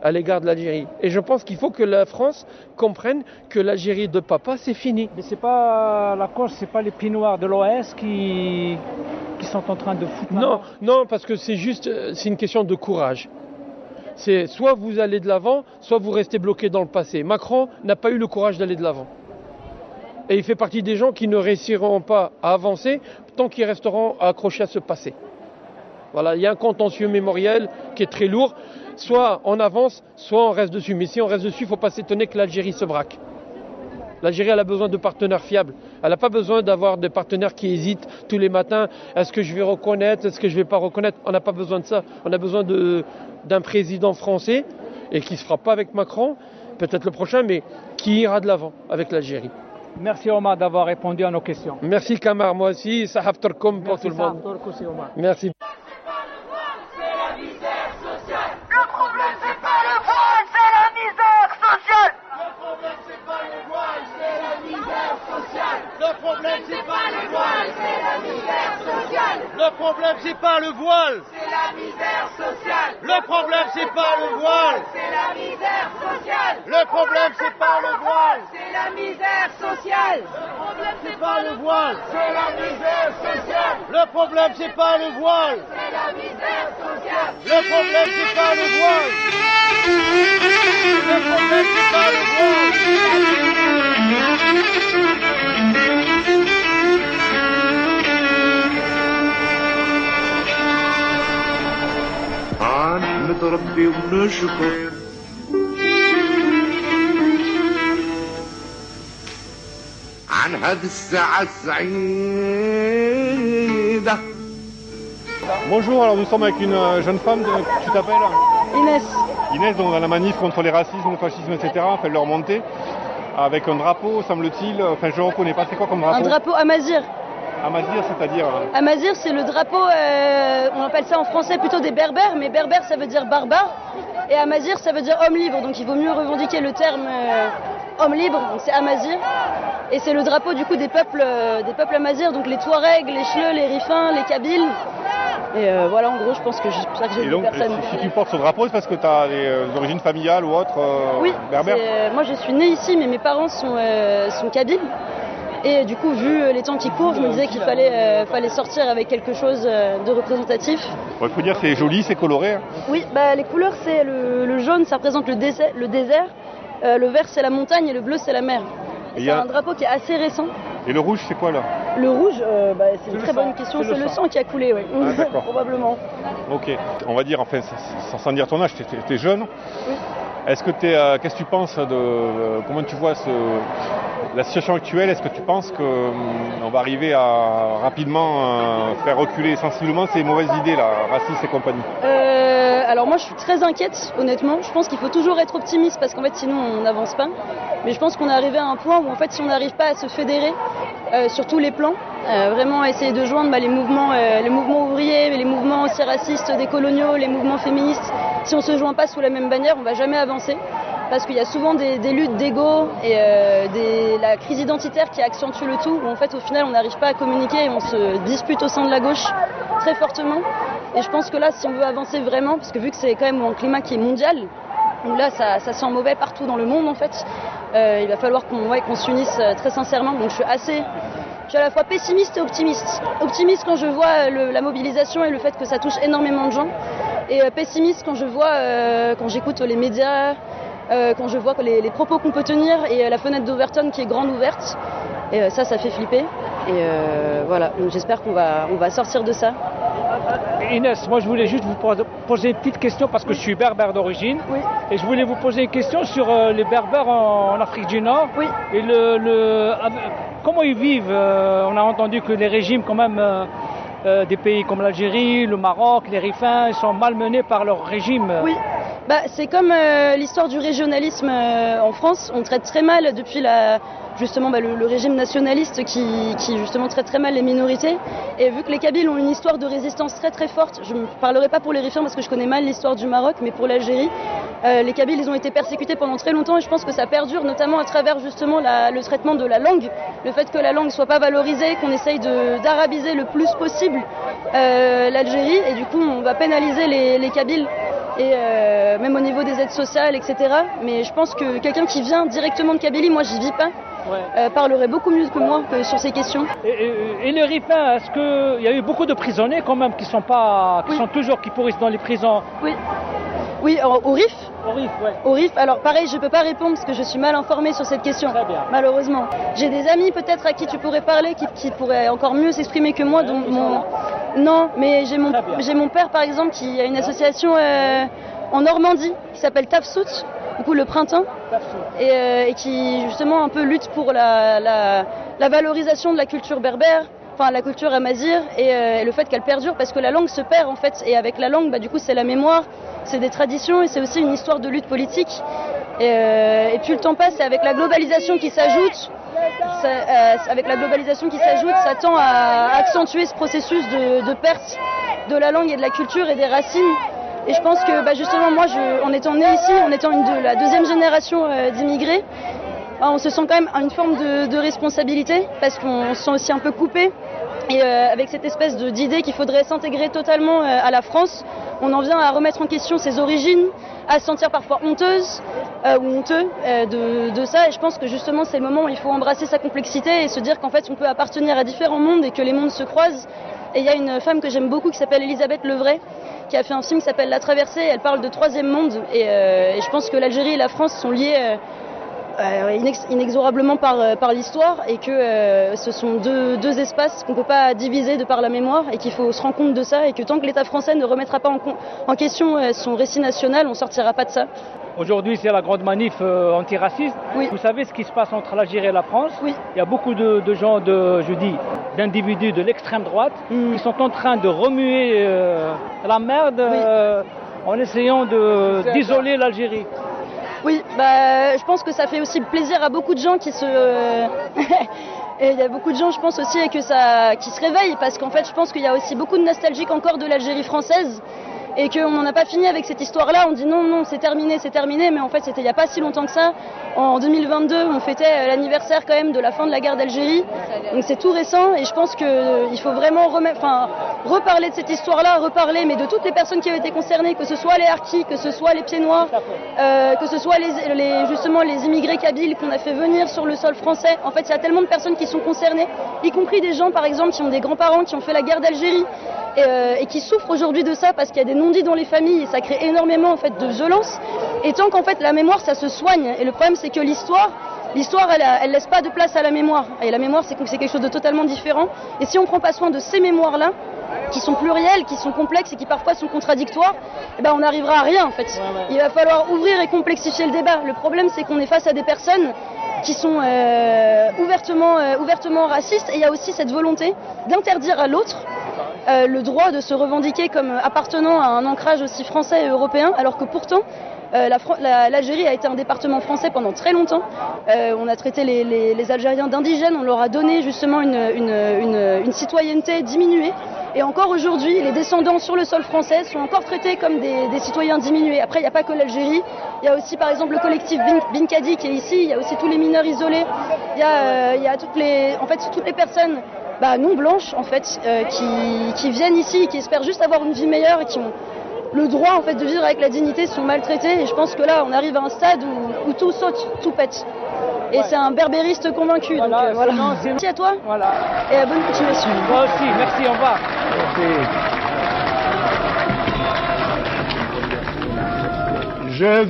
à l'égard de l'Algérie. Et je pense qu'il faut que la France comprenne que l'Algérie de papa, c'est fini. Mais c'est pas la cause, c'est pas les pieds noirs de l'OAS qui sont en train de foutre. Non, parce que c'est une question de courage. C'est soit vous allez de l'avant, soit vous restez bloqué dans le passé. Macron n'a pas eu le courage d'aller de l'avant. Et il fait partie des gens qui ne réussiront pas à avancer tant qu'ils resteront accrochés à ce passé. Voilà, il y a un contentieux mémoriel qui est très lourd. Soit on avance, soit on reste dessus. Mais si on reste dessus, il ne faut pas s'étonner que l'Algérie se braque. L'Algérie, elle a besoin de partenaires fiables. Elle n'a pas besoin d'avoir des partenaires qui hésitent tous les matins. Est-ce que je vais reconnaître? Est-ce que je ne vais pas reconnaître? On n'a pas besoin de ça. On a besoin d'un président français et qui ne se fera pas avec Macron, peut-être le prochain, mais qui ira de l'avant avec l'Algérie. Merci Omar d'avoir répondu à nos questions. Merci Kamar, moi aussi. Sahab Torkom pour tout le monde. Merci. Le problème c'est pas le voile, c'est la misère sociale. Le problème c'est pas le voile, c'est la misère sociale. Le problème c'est pas le voile, C'est la misère sociale. le problème c'est pas le voile, C'est la misère sociale. le problème c'est pas le voile, C'est la misère sociale. Le problème c'est pas le voile, c'est la misère sociale. le problème c'est pas le voile, C'est la misère sociale. le problème c'est pas le voile, le problème c'est pas le متربي ونشكر عن هذه الساعة السعيدة. Bonjour, alors nous sommes avec une jeune femme, tu t'appelles Inès. Inès, donc dans la manif contre les racismes, le fascisme, etc., enfin leur montée, avec un drapeau, semble-t-il, enfin je ne reconnais pas, c'est quoi comme drapeau? Un drapeau Amazir. Amazir, c'est-à-dire Amazir, c'est le drapeau, on appelle ça en français plutôt des berbères, mais berbère ça veut dire barbare, et Amazir ça veut dire homme libre, donc il vaut mieux revendiquer le terme homme libre, donc c'est Amazir, et c'est le drapeau du coup des peuples Amazir, donc les Touaregs, les Chleux, les Rifins, les Kabyles, et voilà en gros je pense que c'est pour ça que j'ai Et vu donc, personne. si tu portes ce drapeau, c'est parce que tu as des origines familiales ou autres Oui, berbères? moi je suis née ici, mais mes parents sont kabyles. Et du coup, vu les temps qui courent, je me disais qu'il fallait sortir avec quelque chose de représentatif. Il faut dire c'est joli, c'est coloré. Hein. Oui, les couleurs, c'est le jaune, ça représente le désert, le vert, c'est la montagne, et le bleu, c'est la mer. Et c'est un drapeau qui est assez récent. Et le rouge, c'est quoi là? Le rouge, c'est une très bonne question, c'est le sang qui a coulé, oui. Probablement. Ok, on va dire, enfin, sans dire ton âge, tu es jeune. Oui. Est-ce que qu'est-ce que tu penses comment tu vois la situation actuelle? Est-ce que tu penses qu'on va arriver à rapidement faire reculer sensiblement ces mauvaises idées, là, racistes et compagnie? Alors moi je suis très inquiète, honnêtement. Je pense qu'il faut toujours être optimiste parce qu'en fait sinon on n'avance pas. Mais je pense qu'on est arrivé à un point où en fait si on n'arrive pas à se fédérer sur tous les plans, vraiment essayer de joindre les mouvements ouvriers, les mouvements aussi racistes des coloniaux, les mouvements féministes, si on ne se joint pas sous la même bannière, on ne va jamais avancer. Parce qu'il y a souvent des luttes d'ego et la crise identitaire qui accentue le tout, où en fait au final on n'arrive pas à communiquer et on se dispute au sein de la gauche très fortement. Et je pense que là si on veut avancer vraiment, parce que vu que c'est quand même un climat qui est mondial, où là ça sent mauvais partout dans le monde en fait, il va falloir qu'on s'unisse très sincèrement. Donc je suis à la fois pessimiste et optimiste. Optimiste quand je vois la mobilisation et le fait que ça touche énormément de gens, et pessimiste quand quand j'écoute les médias, quand je vois les propos qu'on peut tenir et la fenêtre d'Overton qui est grande ouverte. Et ça fait flipper. Et voilà, donc j'espère qu'on va sortir de ça. Inès, moi je voulais juste vous poser une petite question parce que je suis berbère d'origine. Oui. Et je voulais vous poser une question sur les berbères en Afrique du Nord. Oui. Et comment ils vivent. On a entendu que les régimes quand même des pays comme l'Algérie, le Maroc, les Rifins, ils sont malmenés par leur régime. Oui. C'est comme l'histoire du régionalisme en France. On traite très mal depuis le régime nationaliste qui justement traite très mal les minorités. Et vu que les Kabyles ont une histoire de résistance très très forte, je ne parlerai pas pour les Rifins parce que je connais mal l'histoire du Maroc, mais pour l'Algérie, les Kabyles ils ont été persécutés pendant très longtemps et je pense que ça perdure notamment à travers justement le traitement de la langue, le fait que la langue ne soit pas valorisée, qu'on essaye d'arabiser le plus possible l'Algérie, et du coup on va pénaliser les Kabyles et même au niveau des aides sociales, etc. Mais je pense que quelqu'un qui vient directement de Kabylie, moi j'y vis pas, parlerait beaucoup mieux que moi sur ces questions. Et le RIFIN, est-ce qu'il y a eu beaucoup de prisonniers quand même qui sont toujours, qui pourrissent dans les prisons? Oui, au RIF. Ouais. Au RIF, alors pareil, je peux pas répondre parce que je suis mal informée sur cette question, malheureusement. J'ai des amis peut-être à qui tu pourrais parler, qui pourraient encore mieux s'exprimer que moi. Non, mais j'ai mon père par exemple qui a une association en Normandie qui s'appelle Tafsout, du coup le printemps, et qui justement un peu lutte pour la valorisation de la culture berbère, enfin la culture amazigh, et le fait qu'elle perdure parce que la langue se perd en fait, et avec la langue du coup c'est la mémoire, c'est des traditions et c'est aussi une histoire de lutte politique, et plus le temps passe, et avec la globalisation qui s'ajoute, ça tend à accentuer ce processus de perte de la langue et de la culture et des racines. Et je pense que justement moi, en étant né ici, en étant la deuxième génération d'immigrés, on se sent quand même une forme de responsabilité parce qu'on se sent aussi un peu coupé. Et avec cette espèce d'idée qu'il faudrait s'intégrer totalement à la France, on en vient à remettre en question ses origines, à se sentir parfois honteuse ou honteux de ça. Et je pense que justement c'est le moment où il faut embrasser sa complexité et se dire qu'en fait on peut appartenir à différents mondes et que les mondes se croisent. Et il y a une femme que j'aime beaucoup qui s'appelle Elisabeth Levray, qui a fait un film qui s'appelle La Traversée. Elle parle de troisième monde et je pense que l'Algérie et la France sont liées inexorablement par l'histoire, et que ce sont deux espaces qu'on ne peut pas diviser de par la mémoire, et qu'il faut se rendre compte de ça, et que tant que l'État français ne remettra pas en question son récit national, on ne sortira pas de ça. Aujourd'hui, c'est la grande manif antiraciste. Vous savez ce qui se passe entre l'Algérie et la France? Il y a beaucoup de gens, d'individus de l'extrême droite qui sont en train de remuer la merde en essayant d'isoler l'Algérie. Oui, je pense que ça fait aussi plaisir à beaucoup de gens qui se... Et il y a beaucoup de gens, je pense aussi, qui se réveillent, parce qu'en fait, je pense qu'il y a aussi beaucoup de nostalgique encore de l'Algérie française, et qu'on n'en a pas fini avec cette histoire-là. On dit non, c'est terminé, mais en fait, c'était il n'y a pas si longtemps que ça. En 2022, on fêtait l'anniversaire quand même de la fin de la guerre d'Algérie, donc c'est tout récent, et je pense qu'il faut vraiment reparler de cette histoire-là, mais de toutes les personnes qui ont été concernées, que ce soit les harkis, que ce soit les pieds noirs, que ce soit justement les immigrés kabyles qu'on a fait venir sur le sol français. En fait, il y a tellement de personnes qui sont concernées, y compris des gens, par exemple, qui ont des grands-parents qui ont fait la guerre d'Algérie, et qui souffrent aujourd'hui de ça parce qu'il y a des non-dits dans les familles, et ça crée énormément en fait de violence. Et tant qu'en fait la mémoire ça se soigne, et le problème c'est que l'histoire elle laisse pas de place à la mémoire, et la mémoire c'est quelque chose de totalement différent, et si on prend pas soin de ces mémoires là qui sont plurielles, qui sont complexes et qui parfois sont contradictoires, on n'arrivera à rien en fait. Il va falloir ouvrir et complexifier le débat. Le problème c'est qu'on est face à des personnes qui sont ouvertement racistes, et il y a aussi cette volonté d'interdire à l'autre le droit de se revendiquer comme appartenant à un ancrage aussi français et européen, alors que pourtant l'Algérie a été un département français pendant très longtemps. On a traité les Algériens d'indigènes, on leur a donné justement une citoyenneté diminuée, et encore aujourd'hui les descendants sur le sol français sont encore traités comme des citoyens diminués. Après il n'y a pas que l'Algérie, il y a aussi par exemple le collectif Binkadi qui est ici, il y a aussi tous les mineurs isolés, il y a toutes les personnes non blanches en fait, qui viennent ici, qui espèrent juste avoir une vie meilleure et qui ont le droit en fait de vivre avec la dignité, sont maltraités. Et je pense que là on arrive à un stade où tout saute, tout pète. Et c'est un berbériste convaincu. Donc voilà. Merci à toi. Et bonne continuation. Moi aussi, merci, au revoir. Je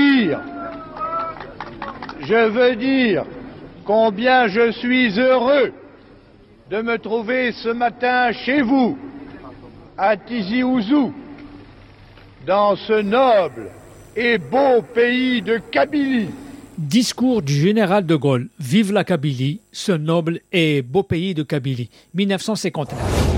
veux dire combien je suis heureux de me trouver ce matin chez vous, à Tizi Ouzou, dans ce noble et beau pays de Kabylie. Discours du général de Gaulle. Vive la Kabylie, ce noble et beau pays de Kabylie. 1959.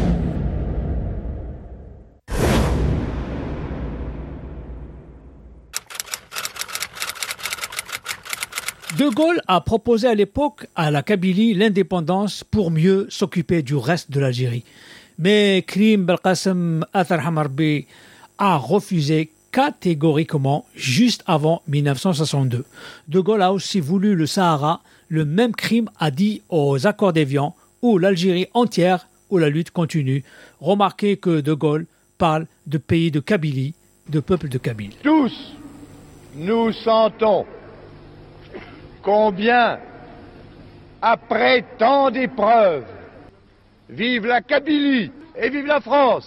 De Gaulle a proposé à l'époque à la Kabylie l'indépendance pour mieux s'occuper du reste de l'Algérie. Mais Karim Belkacem Athar Hamarbi a refusé catégoriquement juste avant 1962. De Gaulle a aussi voulu le Sahara, le même crime a dit aux accords d'Évian, où l'Algérie entière, où la lutte continue. Remarquez que De Gaulle parle de pays de Kabylie de peuple de Kabylie. Tous, nous sentons combien, après tant d'épreuves, vive la Kabylie et vive la France.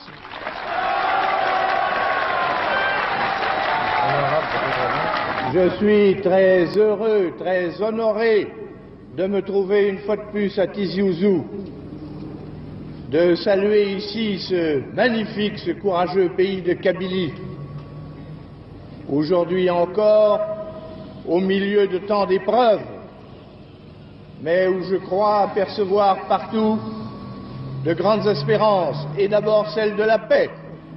Je suis très heureux, très honoré de me trouver une fois de plus à Tizi Ouzou, de saluer ici ce magnifique, ce courageux pays de Kabylie. Aujourd'hui encore, au milieu de tant d'épreuves, mais où je crois apercevoir partout de grandes espérances, et d'abord celle de la paix.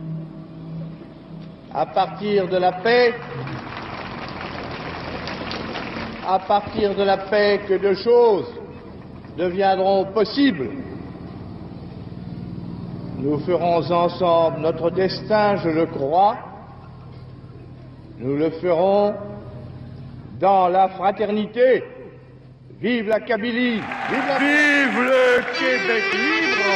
À partir de la paix, que deux choses deviendront possibles. Nous ferons ensemble notre destin, je le crois. Nous le ferons dans la fraternité. Vive la Kabylie! Vive le Québec libre!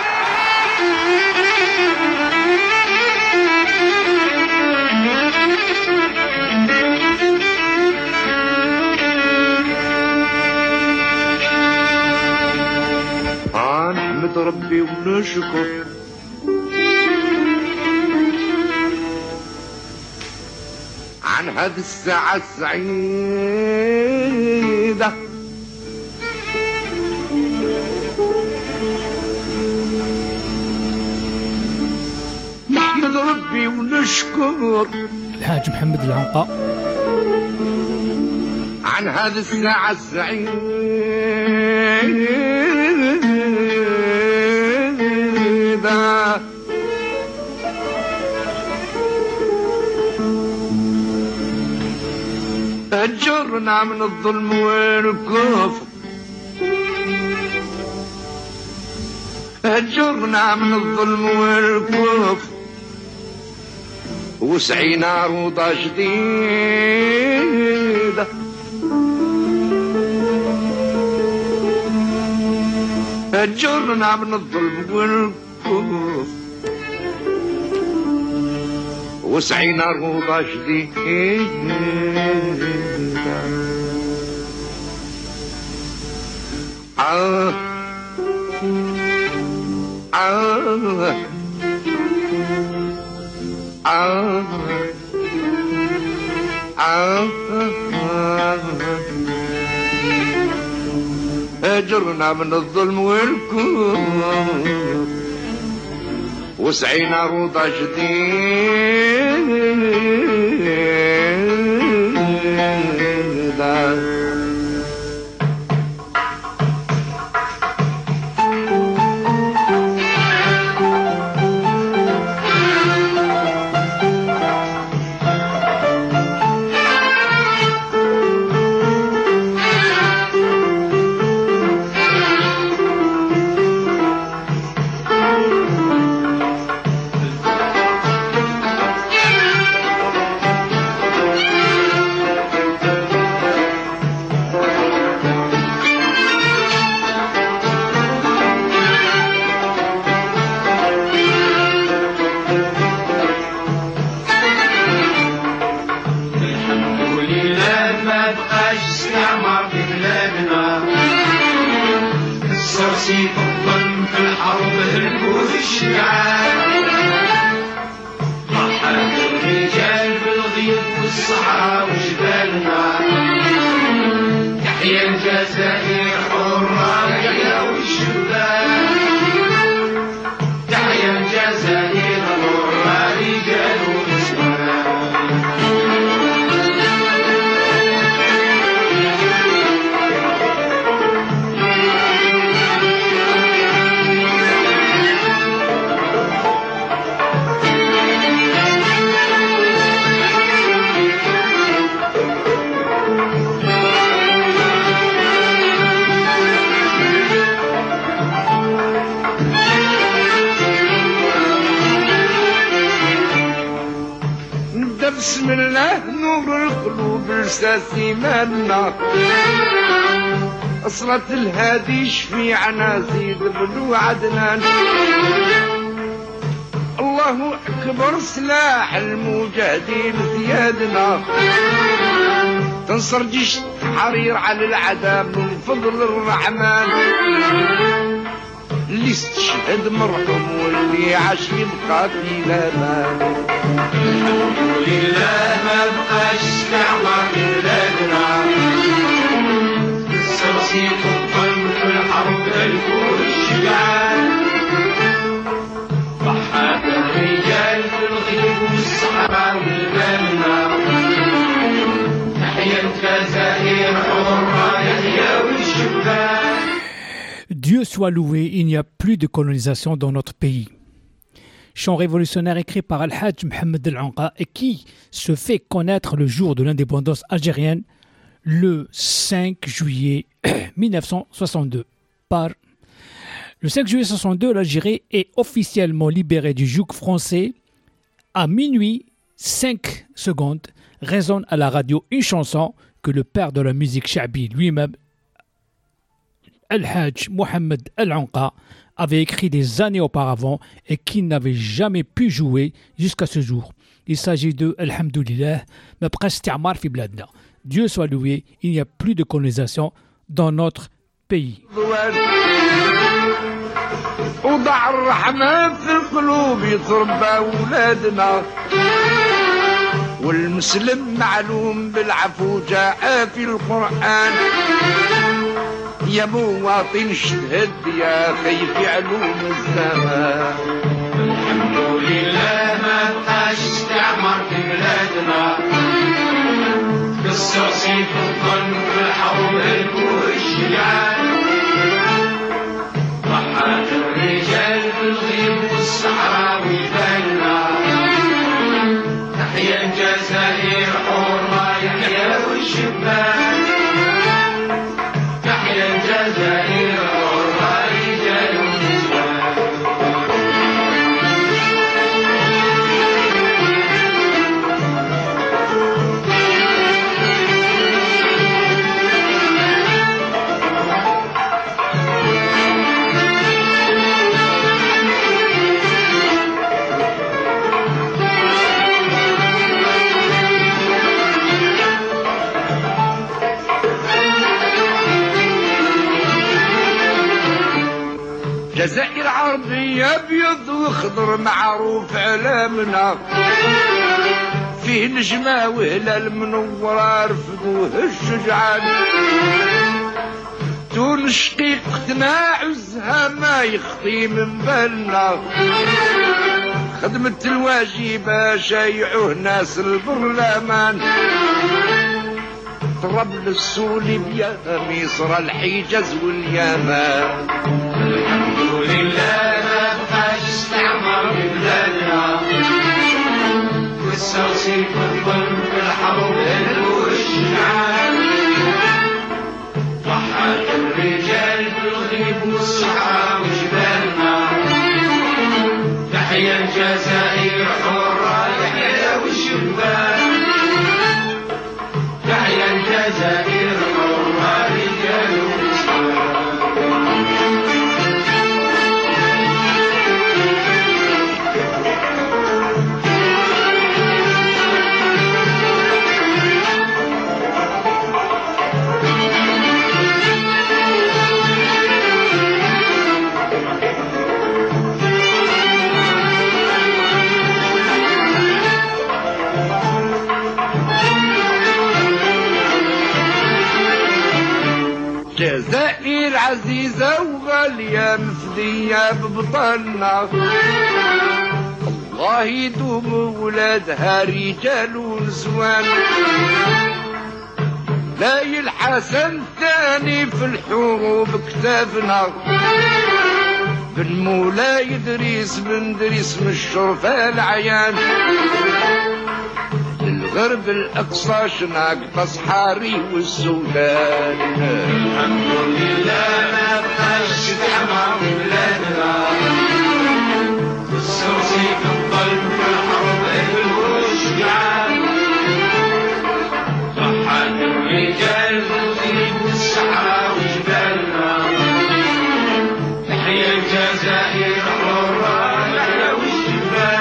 نحمد ربي ونشكر عن هذه الساعة السعيدة نحمد ربي ونشكر الحاج محمد العنقا عن هذه الساعة السعيدة هجرنا من الظلم والكفر هجرنا من الظلم والكفر وسعينا روضة جديدة هجرنا من الظلم والكفر وسعينا روضة جديدة هجرنا من الظلم والكفر وسعينا روضة جديدة بسم الله نور القلوب لساسي منا أصلة الهادي شفيعنا زيد بنو عدنان الله أكبر سلاح المجاهدين زيادنا تنصر جيش التحرير على العذاب من فضل الرحمن اللي استشهد مرحوم واللي عاش يبقى في الامان الحمد لله ما بقاش استعمار في بلادنا السوسي الظلم في الحرب الكون الشجعان ضحى الرجال في الغيب والصحراء والبنا تحيا الجزائر حرة يحيى والشبان. Dieu soit loué, il n'y a plus de colonisation dans notre pays. Chant révolutionnaire écrit par Al-Hajj Mohamed Al-Anqa et qui se fait connaître le jour de l'indépendance algérienne, le 5 juillet 1962. Le 5 juillet 1962, l'Algérie est officiellement libérée du joug français. À minuit, 5 secondes, résonne à la radio une chanson que le père de la musique Sha'bi lui-même, Al-Hajj Mohamed Al-Anqa, avait écrit des années auparavant et qui n'avait jamais pu jouer jusqu'à ce jour. Il s'agit de Alhamdulillah, ma presti'amar fi bladna. Dieu soit loué, il n'y a plus de colonisation dans notre pays. وضع الرحمة في القلوب يتربى ولادنا والمسلم معلوم بالعفو جاء في القرآن يا مواطن اشتهد يا خيف علوم الزمان الحمد لله ما بقاش استعمار في بلادنا قصصي في الظلم في الحرب الشجعان ضحى الرجال في الغيب والصحراء ويباننا تحيا الجزائر حرة يحيى والشبان تحيا الجزائر حرة رجال ونسوان جزائر عربية أبيض وخضر معروف علامنا فيه نجمة وهلال منورة رفقوه الشجعان تون شقيقتنا عزها ما يخطي من بالنا خدمة الواجبة شايعوه ناس البرلمان طرابلس وليبيا مصر الحجاز واليمن الحمد لله ما بقاش استعمار في بلادنا والسوسي في الظلم في الحرب والشجعان ضحى الرجال في الغيب والصحراء وجبالنا تحيا الجزائر حرة يحيى والشبان تحيا الجزائر حرة رجال ونسوان جزائر عزيزة وغالية مفدية ببطلنا الله يدوم ولادها رجال ونسوان لاي الحسن الثاني في الحروب كتافنا بن مولاي إدريس بن دريس من الشرفة العيان الغرب الأقصى شناق صحاري والسودان الحمد لله ما بقاش استعمار في بلادنا السوسي في الظلم في الحرب والشجعان ضحى الرجال في الغيب والصحراء وجبالنا تحيا الجزائر حرة يحيى والشبان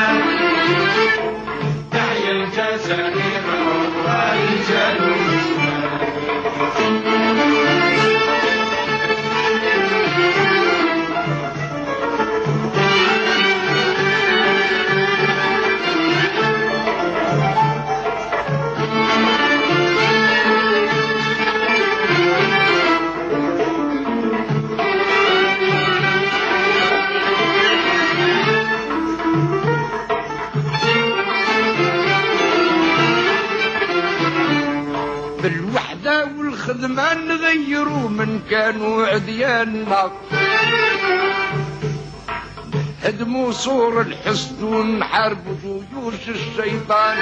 قد ما نغيروا من كانوا عدياننا هدموا صور الحسد ونحاربوا جيوش الشيطان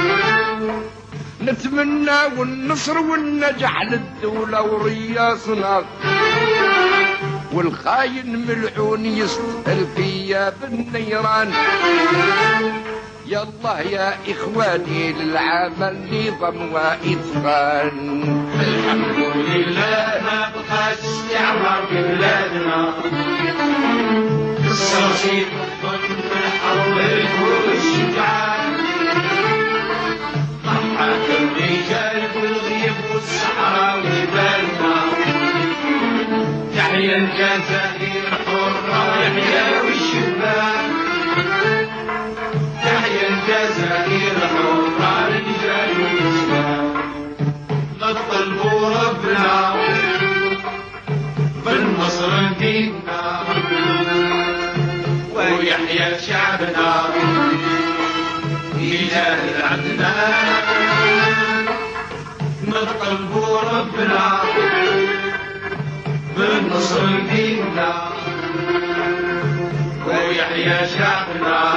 نتمنى والنصر والنجاح للدولة ورياصنا والخاين ملعون يستهل فيا بالنيران يا الله يا إخواني للعمل نظام وإتقان الحمد لله ما بقاش استعمار بلادنا الصراصير والظلم والحرب الكل الشجعان ضحك الرجال بالغيب والصحراء وجبالنا تحيا الجزائر حرة يحيا والشباب تحيا الجزائر حرة رجال ونساء نطلبوا ربنا بالنصر ديننا ويحيا شعبنا إله العدنان نطلبوا ربنا بالنصر ديننا ويحيا شعبنا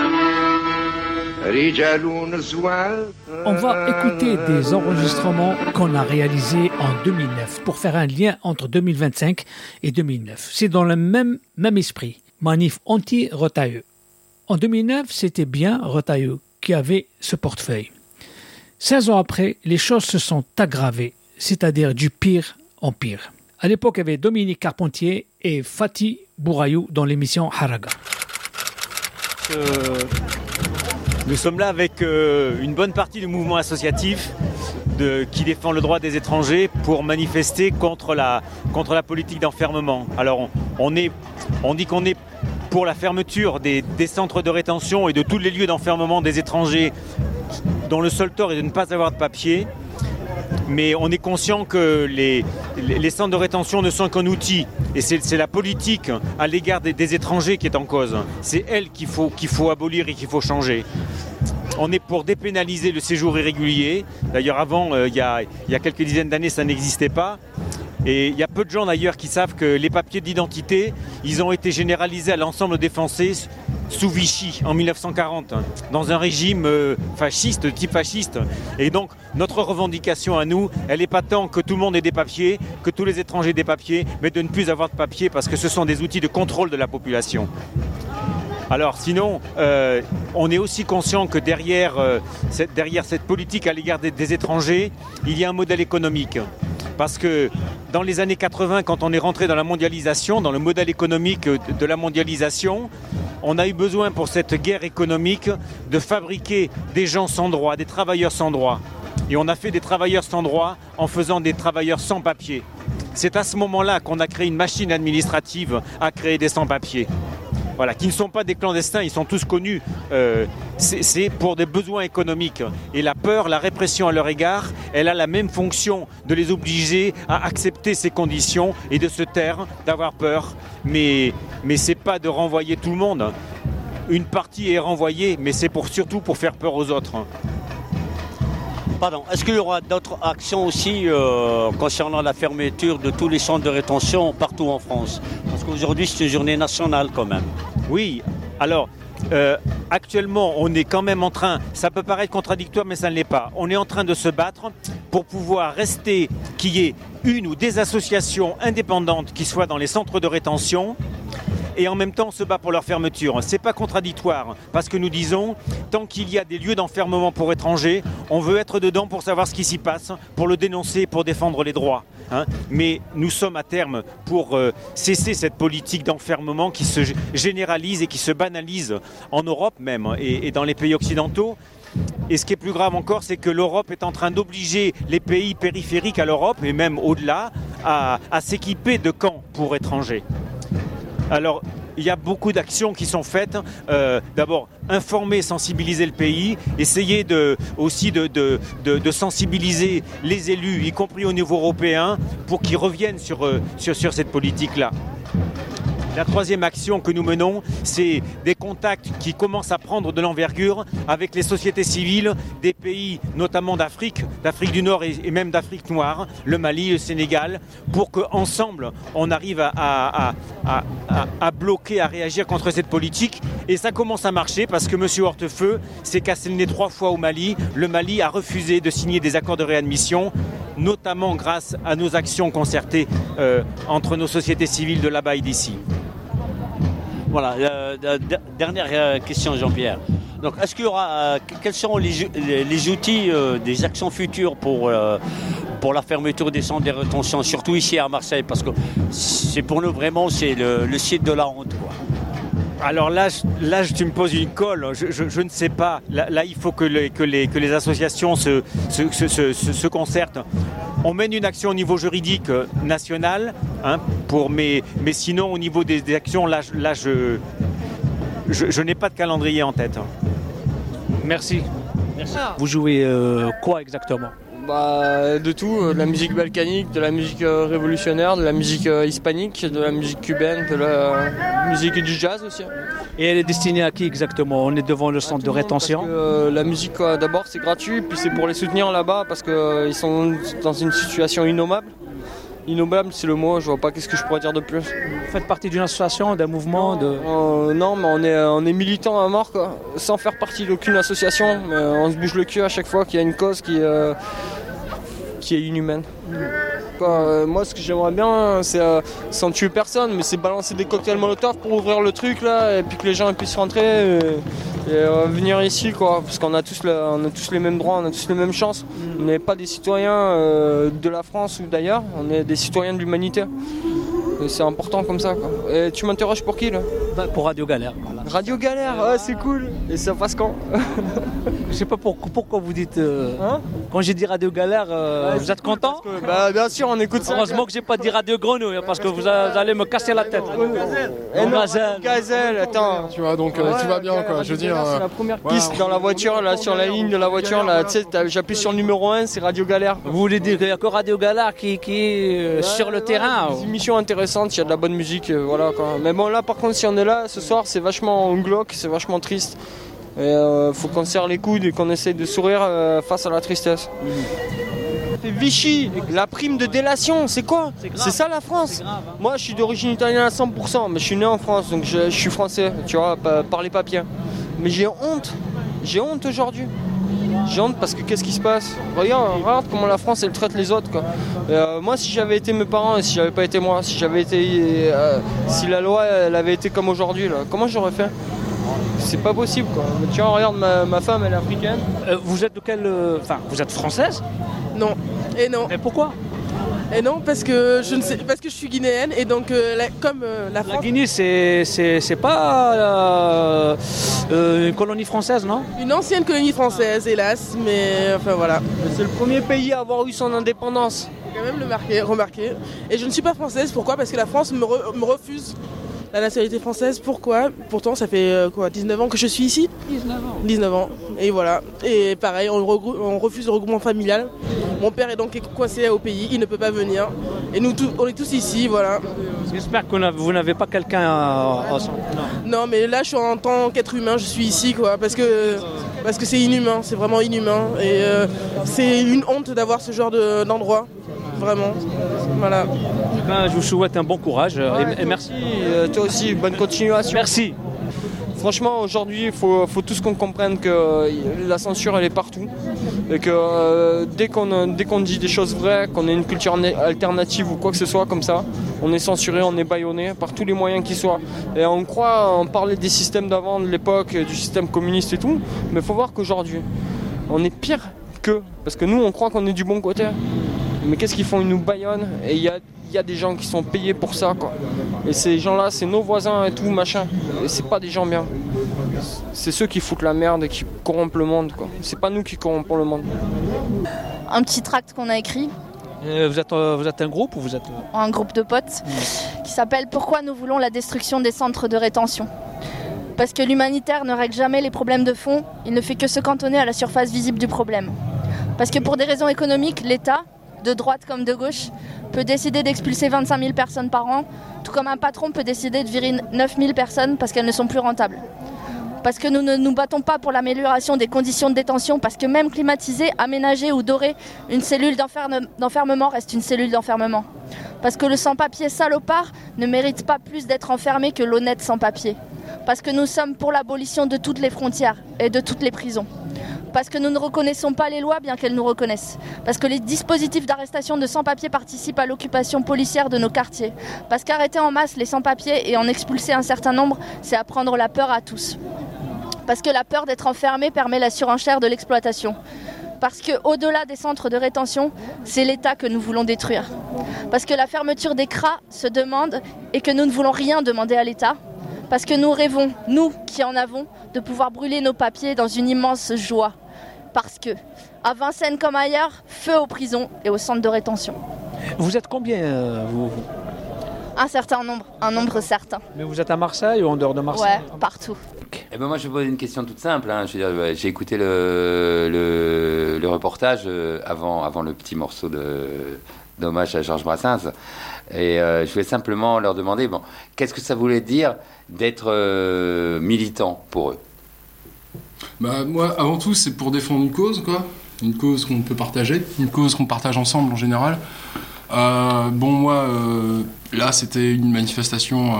On va écouter des enregistrements qu'on a réalisés en 2009 pour faire un lien entre 2025 et 2009. C'est dans le même esprit, manif anti-Retailleau. En 2009, c'était bien Retailleau qui avait ce portefeuille. 16 ans après, les choses se sont aggravées, c'est-à-dire du pire en pire. À l'époque, il y avait Dominique Carpentier et Fatih Bourayou dans l'émission Haraga. Nous sommes là avec une bonne partie du mouvement associatif qui défend le droit des étrangers pour manifester contre la politique d'enfermement. Alors on dit qu'on est pour la fermeture des centres de rétention et de tous les lieux d'enfermement des étrangers dont le seul tort est de ne pas avoir de papier. Mais on est conscient que les centres de rétention ne sont qu'un outil. Et c'est la politique à l'égard des étrangers qui est en cause. C'est elle qu'il faut abolir et qu'il faut changer. On est pour dépénaliser le séjour irrégulier. D'ailleurs, avant, il y a quelques dizaines d'années, ça n'existait pas. Et il y a peu de gens d'ailleurs qui savent que les papiers d'identité, ils ont été généralisés à l'ensemble des Français sous Vichy en 1940, dans un régime fasciste, de type fasciste. Et donc notre revendication à nous, elle n'est pas tant que tout le monde ait des papiers, que tous les étrangers aient des papiers, mais de ne plus avoir de papiers parce que ce sont des outils de contrôle de la population. Alors sinon, on est aussi conscient que derrière cette politique à l'égard des étrangers, il y a un modèle économique. Parce que dans les années 80, quand on est rentré dans la mondialisation, dans le modèle économique de la mondialisation, on a eu besoin pour cette guerre économique de fabriquer des gens sans droit, des travailleurs sans droit. Et on a fait des travailleurs sans droit en faisant des travailleurs sans papier. C'est à ce moment-là qu'on a créé une machine administrative à créer des sans-papiers. Voilà, qui ne sont pas des clandestins, ils sont tous connus. C'est pour des besoins économiques. Et la peur, la répression à leur égard, elle a la même fonction de les obliger à accepter ces conditions et de se taire, d'avoir peur. Mais c'est pas de renvoyer tout le monde. Une partie est renvoyée, mais c'est surtout pour faire peur aux autres. Pardon, est-ce qu'il y aura d'autres actions aussi concernant la fermeture de tous les centres de rétention partout en France? Parce qu'aujourd'hui, c'est une journée nationale quand même. Oui, alors actuellement, on est quand même en train, ça peut paraître contradictoire, mais ça ne l'est pas. On est en train de se battre pour pouvoir rester, qu'il y ait une ou des associations indépendantes qui soient dans les centres de rétention. Et en même temps, on se bat pour leur fermeture. C'est pas contradictoire, parce que nous disons, tant qu'il y a des lieux d'enfermement pour étrangers, on veut être dedans pour savoir ce qui s'y passe, pour le dénoncer, pour défendre les droits. Mais nous sommes à terme pour cesser cette politique d'enfermement qui se généralise et qui se banalise en Europe même et dans les pays occidentaux. Et ce qui est plus grave encore, c'est que l'Europe est en train d'obliger les pays périphériques à l'Europe, et même au-delà, à s'équiper de camps pour étrangers. Alors, il y a beaucoup d'actions qui sont faites. D'abord, informer, sensibiliser le pays, essayer aussi de sensibiliser les élus, y compris au niveau européen, pour qu'ils reviennent sur cette politique-là. La troisième action que nous menons, c'est des contacts qui commencent à prendre de l'envergure avec les sociétés civiles des pays, notamment d'Afrique du Nord et même d'Afrique noire, le Mali, le Sénégal, pour qu'ensemble, on arrive à bloquer, à réagir contre cette politique. Et ça commence à marcher parce que M. Hortefeux s'est cassé le nez 3 fois au Mali. Le Mali a refusé de signer des accords de réadmission, notamment grâce à nos actions concertées entre nos sociétés civiles de là-bas et d'ici. Voilà, dernière question, Jean-Pierre. Donc, est-ce qu'il y aura, quels seront les outils des actions futures pour la fermeture des centres de rétention, surtout ici à Marseille, parce que c'est pour nous vraiment c'est le site de la honte, quoi. Alors là, tu me poses une colle. Je ne sais pas. Là, il faut que les associations se concertent. On mène une action au niveau juridique national, hein, mais sinon au niveau des actions, là, je n'ai pas de calendrier en tête. Merci. Vous jouez quoi exactement? De tout, de la musique balkanique, de la musique révolutionnaire, de la musique hispanique, de la musique cubaine, de la musique et du jazz aussi. Et elle est destinée à qui exactement? On est devant le centre de rétention. Parce que, la musique d'abord c'est gratuit, puis c'est pour les soutenir là-bas parce qu'ils sont dans une situation innommable. Innommable c'est le mot, je vois pas qu'est-ce que je pourrais dire de plus. Vous faites partie d'une association, d'un mouvement non, mais on est militants à mort, quoi. Sans faire partie d'aucune association, mais on se bouge le cul à chaque fois qu'il y a une cause qui est inhumaine. Moi ce que j'aimerais bien c'est sans tuer personne, mais c'est balancer des cocktails Molotov pour ouvrir le truc là et puis que les gens puissent rentrer et venir ici, quoi, parce qu'on a tous les mêmes droits, on a tous les mêmes chances. On n'est pas des citoyens de la France ou d'ailleurs, on est des citoyens de l'humanité. Et c'est important comme ça, quoi. Et tu m'interroges pour qui là? Pour Radio Galère. Voilà. Radio Galère, ouais, c'est cool. Et ça passe quand? Je sais pas pourquoi vous dites. Quand j'ai dit Radio Galère, vous êtes content? Bien sûr, on écoute ça. Heureusement que j'ai pas dit Radio Grenouille, parce que vous allez me casser la tête. Gazelle, attends. Tu vois, donc tu vas bien, quoi. Je veux dire. C'est la première piste dans la voiture, là, sur la ligne de la voiture, là. Tu sais, j'appuie sur le numéro 1, c'est Radio Galère. Vous voulez dire qu'il y a que Radio Galère qui est sur le terrain? Des émissions intéressantes, il y a de la bonne musique, voilà, quoi. Mais bon, là, par contre, si on est là ce soir, c'est vachement glauque, c'est vachement triste. Et faut qu'on serre les coudes et qu'on essaye de sourire face à la tristesse. C'est Vichy, la prime de délation, c'est quoi? C'est ça la France. Moi je suis d'origine italienne à 100%, mais je suis né en France, donc je suis français, tu vois, par les papiers. Mais j'ai honte aujourd'hui. J'ai honte parce que qu'est-ce qui se passe? Regarde comment la France elle traite les autres, quoi. Moi si j'avais été mes parents et si j'avais pas été moi, si si la loi elle avait été comme aujourd'hui, là, comment j'aurais fait? C'est pas possible, quoi. Mais tiens, regarde, ma femme elle est africaine. Vous êtes de quelle... Enfin, vous êtes française? Non. Et non. Et pourquoi? Et non, parce que je suis guinéenne et donc comme la France... La Guinée, c'est pas une colonie française, non? Une ancienne colonie française, hélas, mais enfin voilà. C'est le premier pays à avoir eu son indépendance. Faut quand même le remarquer. Et je ne suis pas française, pourquoi? Parce que la France me refuse la nationalité française. Pourquoi? Pourtant, ça fait 19 ans que je suis ici. 19 ans. Et voilà. Et pareil, on refuse le regroupement familial. Mon père est donc coincé au pays, il ne peut pas venir. Et nous, on est tous ici, voilà. J'espère que vous n'avez pas quelqu'un Non, mais là, en tant qu'être humain, je suis ici, quoi. Parce que c'est inhumain, c'est vraiment inhumain. Et c'est une honte d'avoir ce genre d'endroit. Vraiment. Voilà. Je vous souhaite un bon courage et merci. Toi aussi, bonne continuation. Merci. Franchement, aujourd'hui, il faut tous qu'on comprenne que la censure, elle est partout. Et que dès qu'on dit des choses vraies, qu'on a une culture alternative ou quoi que ce soit comme ça, on est censuré, on est bâillonné par tous les moyens qui soient. Et on parlait des systèmes d'avant, de l'époque, du système communiste et tout, mais il faut voir qu'aujourd'hui, on est pire qu'eux. Parce que nous, on croit qu'on est du bon côté. Mais qu'est-ce qu'ils font? Ils nous bâillonnent et il y a des gens qui sont payés pour ça, quoi. Et ces gens-là, c'est nos voisins et tout, machin. Et c'est pas des gens bien. C'est ceux qui foutent la merde et qui corrompent le monde, quoi. C'est pas nous qui corrompons le monde. Un petit tract qu'on a écrit. Vous êtes un groupe ou vous êtes... Un groupe de potes qui s'appelle « Pourquoi nous voulons la destruction des centres de rétention ?» Parce que l'humanitaire ne règle jamais les problèmes de fond, il ne fait que se cantonner à la surface visible du problème. Parce que pour des raisons économiques, l'État de droite comme de gauche, peut décider d'expulser 25 000 personnes par an, tout comme un patron peut décider de virer 9 000 personnes parce qu'elles ne sont plus rentables. Parce que nous ne nous battons pas pour l'amélioration des conditions de détention, parce que même climatiser, aménager ou dorer une cellule d'enfermement reste une cellule d'enfermement. Parce que le sans-papier salopard ne mérite pas plus d'être enfermé que l'honnête sans-papier. Parce que nous sommes pour l'abolition de toutes les frontières et de toutes les prisons. Parce que nous ne reconnaissons pas les lois bien qu'elles nous reconnaissent. Parce que les dispositifs d'arrestation de sans-papiers participent à l'occupation policière de nos quartiers. Parce qu'arrêter en masse les sans-papiers et en expulser un certain nombre, c'est apprendre la peur à tous. Parce que la peur d'être enfermé permet la surenchère de l'exploitation. Parce qu'au-delà des centres de rétention, c'est l'État que nous voulons détruire. Parce que la fermeture des CRA se demande et que nous ne voulons rien demander à l'État. Parce que nous rêvons, nous qui en avons, de pouvoir brûler nos papiers dans une immense joie. Parce que, à Vincennes comme ailleurs, feu aux prisons et aux centres de rétention. Vous êtes combien, vous Un certain nombre, un nombre certain. Mais vous êtes à Marseille ou en dehors de Marseille? Ouais, partout. Eh ben moi, je vais poser une question toute simple. Hein. Je veux dire, j'ai écouté le reportage avant le petit morceau d'hommage à Georges Brassens. Et je voulais simplement leur demander, qu'est-ce que ça voulait dire d'être militant pour eux? Bah, moi, avant tout, c'est pour défendre une cause, quoi. Une cause qu'on peut partager, une cause qu'on partage ensemble en général. Moi, là, c'était une manifestation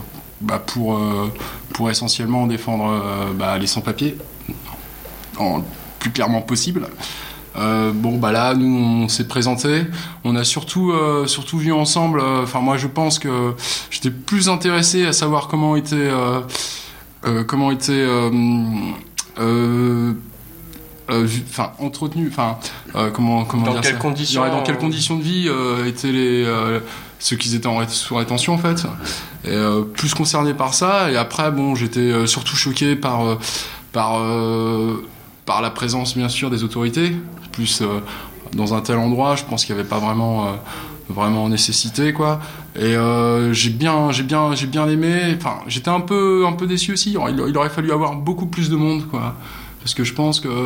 pour essentiellement défendre les sans-papiers, le plus clairement possible. Là, nous, on s'est présenté. On a surtout vu ensemble. Moi, je pense que j'étais plus intéressé à savoir comment était entretenu, comment dans dire quelles ça conditions dans quelles conditions de vie étaient ceux qui étaient sous rétention en fait, et plus concerné par ça. Et après j'étais surtout choqué par la présence bien sûr des autorités, plus dans un tel endroit je pense qu'il n'y avait pas vraiment nécessité quoi. Et j'ai bien aimé, j'étais un peu déçu aussi. Il aurait fallu avoir beaucoup plus de monde quoi. Parce que je pense qu'il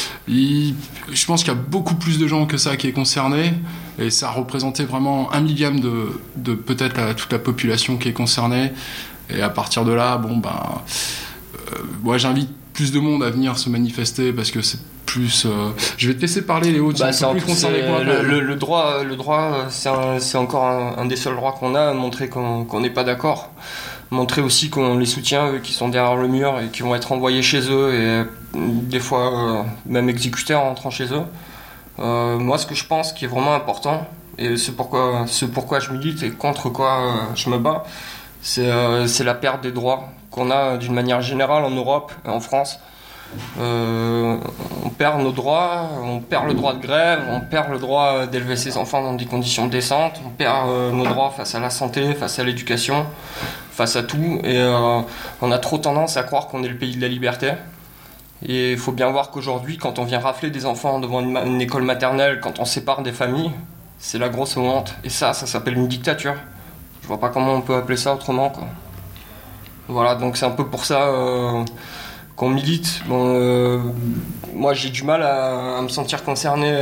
y a beaucoup plus de gens que ça qui est concerné, et ça représentait vraiment 1 millième de peut-être toute la population qui est concernée. Et à partir de là, j'invite plus de monde à venir se manifester parce que c'est plus. Je vais te laisser parler, Léo. Tu es plus concerné que moi. Le droit, c'est encore un des seuls droits qu'on a, montrer qu'on n'est pas d'accord. Montrer aussi qu'on les soutient, eux qui sont derrière le mur et qui vont être envoyés chez eux et des fois même exécutés en rentrant chez eux. Moi, ce que je pense qui est vraiment important, et c'est pourquoi je milite et contre quoi je me bats, c'est la perte des droits qu'on a d'une manière générale en Europe et en France. On perd nos droits, on perd le droit de grève, on perd le droit d'élever ses enfants dans des conditions décentes, on perd nos droits face à la santé, face à l'éducation, face à tout, et on a trop tendance à croire qu'on est le pays de la liberté. Et il faut bien voir qu'aujourd'hui, quand on vient rafler des enfants devant une école maternelle, quand on sépare des familles, c'est la grosse honte. Et ça s'appelle une dictature. Je vois pas comment on peut appeler ça autrement, quoi. Voilà, donc c'est un peu pour ça qu'on milite. Moi, j'ai du mal à me sentir concerné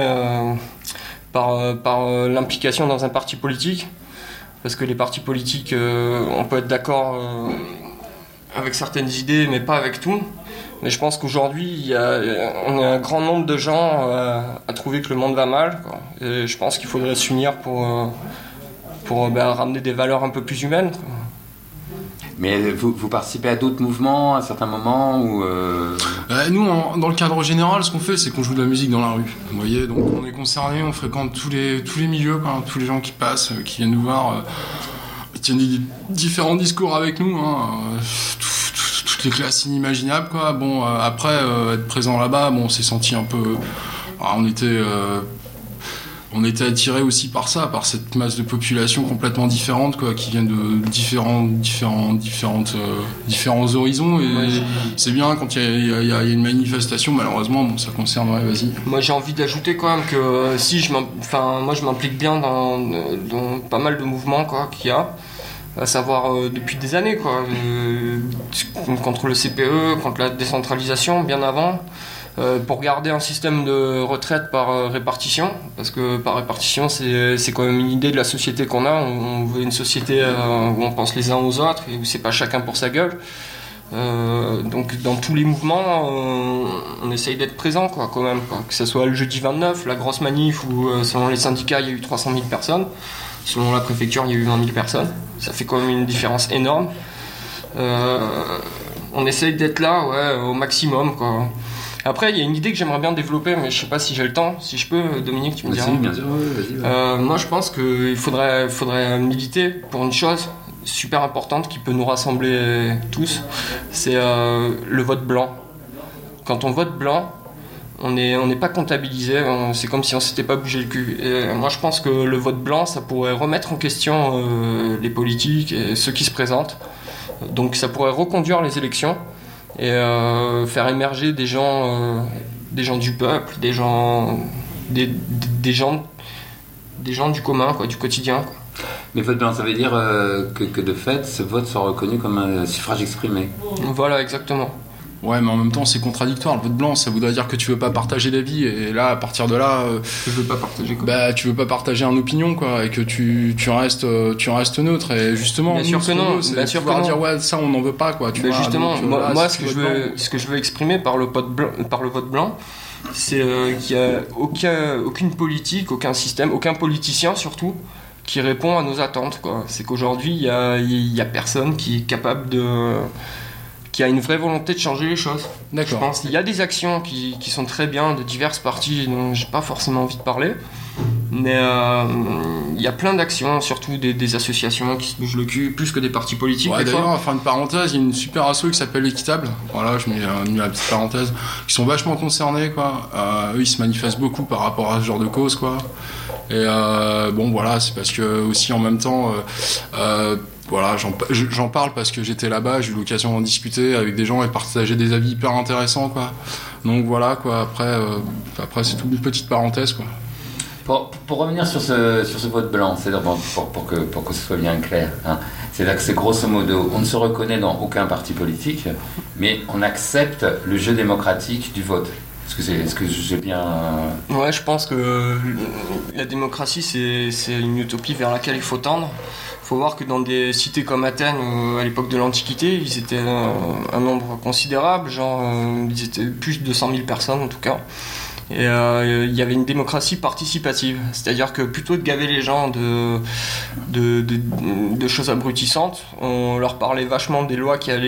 par l'implication dans un parti politique. Parce que les partis politiques, on peut être d'accord avec certaines idées, mais pas avec tout. Mais je pense qu'aujourd'hui, on est un grand nombre de gens à trouver que le monde va mal, quoi. Et je pense qu'il faudrait s'unir pour ramener des valeurs un peu plus humaines, quoi. Mais vous participez à d'autres mouvements à certains moments ou Nous, dans le cadre général, ce qu'on fait, c'est qu'on joue de la musique dans la rue. Vous voyez, donc on est concerné, on fréquente tous les milieux, quoi, tous les gens qui passent, qui viennent nous voir, tiennent des différents discours avec nous, toutes les classes inimaginables, quoi. Après, être présent là-bas, on s'est senti un peu... On était attirés aussi par ça, par cette masse de population complètement différente, quoi, qui viennent de différents horizons. Et c'est bien quand il y a une manifestation, malheureusement, ça concerne. Ouais, vas-y. Moi, j'ai envie d'ajouter quand même que moi, je m'implique bien dans pas mal de mouvements, quoi, qu'il y a. À savoir depuis des années, quoi, contre le CPE, contre la décentralisation, bien avant. pour garder un système de retraite par répartition, parce que par répartition c'est quand même une idée de la société qu'on a. On veut une société où on pense les uns aux autres et où c'est pas chacun pour sa gueule. Donc dans tous les mouvements on essaye d'être présent quoi, quand même quoi. Que ce soit le jeudi 29, la grosse manif où selon les syndicats il y a eu 300 000 personnes, selon la préfecture il y a eu 20 000 personnes, ça fait quand même une différence énorme. On essaye d'être là au maximum quoi. Après il y a une idée que j'aimerais bien développer mais je sais pas si j'ai le temps, si je peux Dominique tu me diras. Bien sûr, vas-y. Moi je pense qu'il faudrait militer pour une chose super importante qui peut nous rassembler tous, c'est le vote blanc. Quand on vote blanc, on n'est pas comptabilisé, c'est comme si on s'était pas bougé le cul. Et moi je pense que le vote blanc, ça pourrait remettre en question les politiques et ceux qui se présentent. Donc ça pourrait reconduire les élections et faire émerger des gens du peuple, des gens du commun, quoi, du quotidien, quoi. Mais vote blanc, ça veut dire que de fait, ce vote soit reconnu comme un suffrage exprimé. Voilà, exactement. Ouais, mais en même temps, c'est contradictoire. Le vote blanc, ça voudrait dire que tu veux pas partager d'avis. Et là, à partir de là, tu veux pas partager quoi ? Bah, tu veux pas partager une opinion, quoi, et que tu restes neutre. Et justement, bien sûr que non. C'est bien sûr pouvoir que dire ouais, ça, on n'en veut pas, quoi. Tu vois, justement, donc, moi, ce que je veux exprimer par le vote blanc, c'est qu'il y a aucune politique, aucun système, aucun politicien surtout, qui répond à nos attentes, quoi. C'est qu'aujourd'hui, il y a personne qui est capable qui a une vraie volonté de changer les choses. D'accord. Je pense qu'il y a des actions qui sont très bien de diverses parties dont j'ai pas forcément envie de parler, mais il y a plein d'actions, surtout des associations qui se bougent le cul, plus que des partis politiques. Ouais, d'ailleurs, enfin une parenthèse, il y a une super asso qui s'appelle Équitable. Voilà, je mets la petite parenthèse. Qui sont vachement concernés, quoi. Eux, ils se manifestent beaucoup par rapport à ce genre de cause, quoi. Et bon, voilà, c'est parce que aussi en même temps. Voilà, j'en parle parce que j'étais là-bas, j'ai eu l'occasion d'en discuter avec des gens et partager des avis hyper intéressants, quoi. Donc voilà, quoi. Après c'est toute une petite parenthèse, quoi. Pour revenir sur ce vote blanc, c'est-à-dire pour que ce soit bien clair, hein, c'est-à-dire que c'est grosso modo, on ne se reconnaît dans aucun parti politique, mais on accepte le jeu démocratique du vote. Est-ce que j'ai bien... Ouais, je pense que la démocratie, c'est une utopie vers laquelle il faut tendre. Il faut voir que dans des cités comme Athènes, à l'époque de l'Antiquité, ils étaient un nombre considérable, genre ils étaient plus de 200 000 personnes en tout cas. Et il y avait une démocratie participative, c'est-à-dire que plutôt de gaver les gens de choses abrutissantes, on leur parlait vachement des lois qui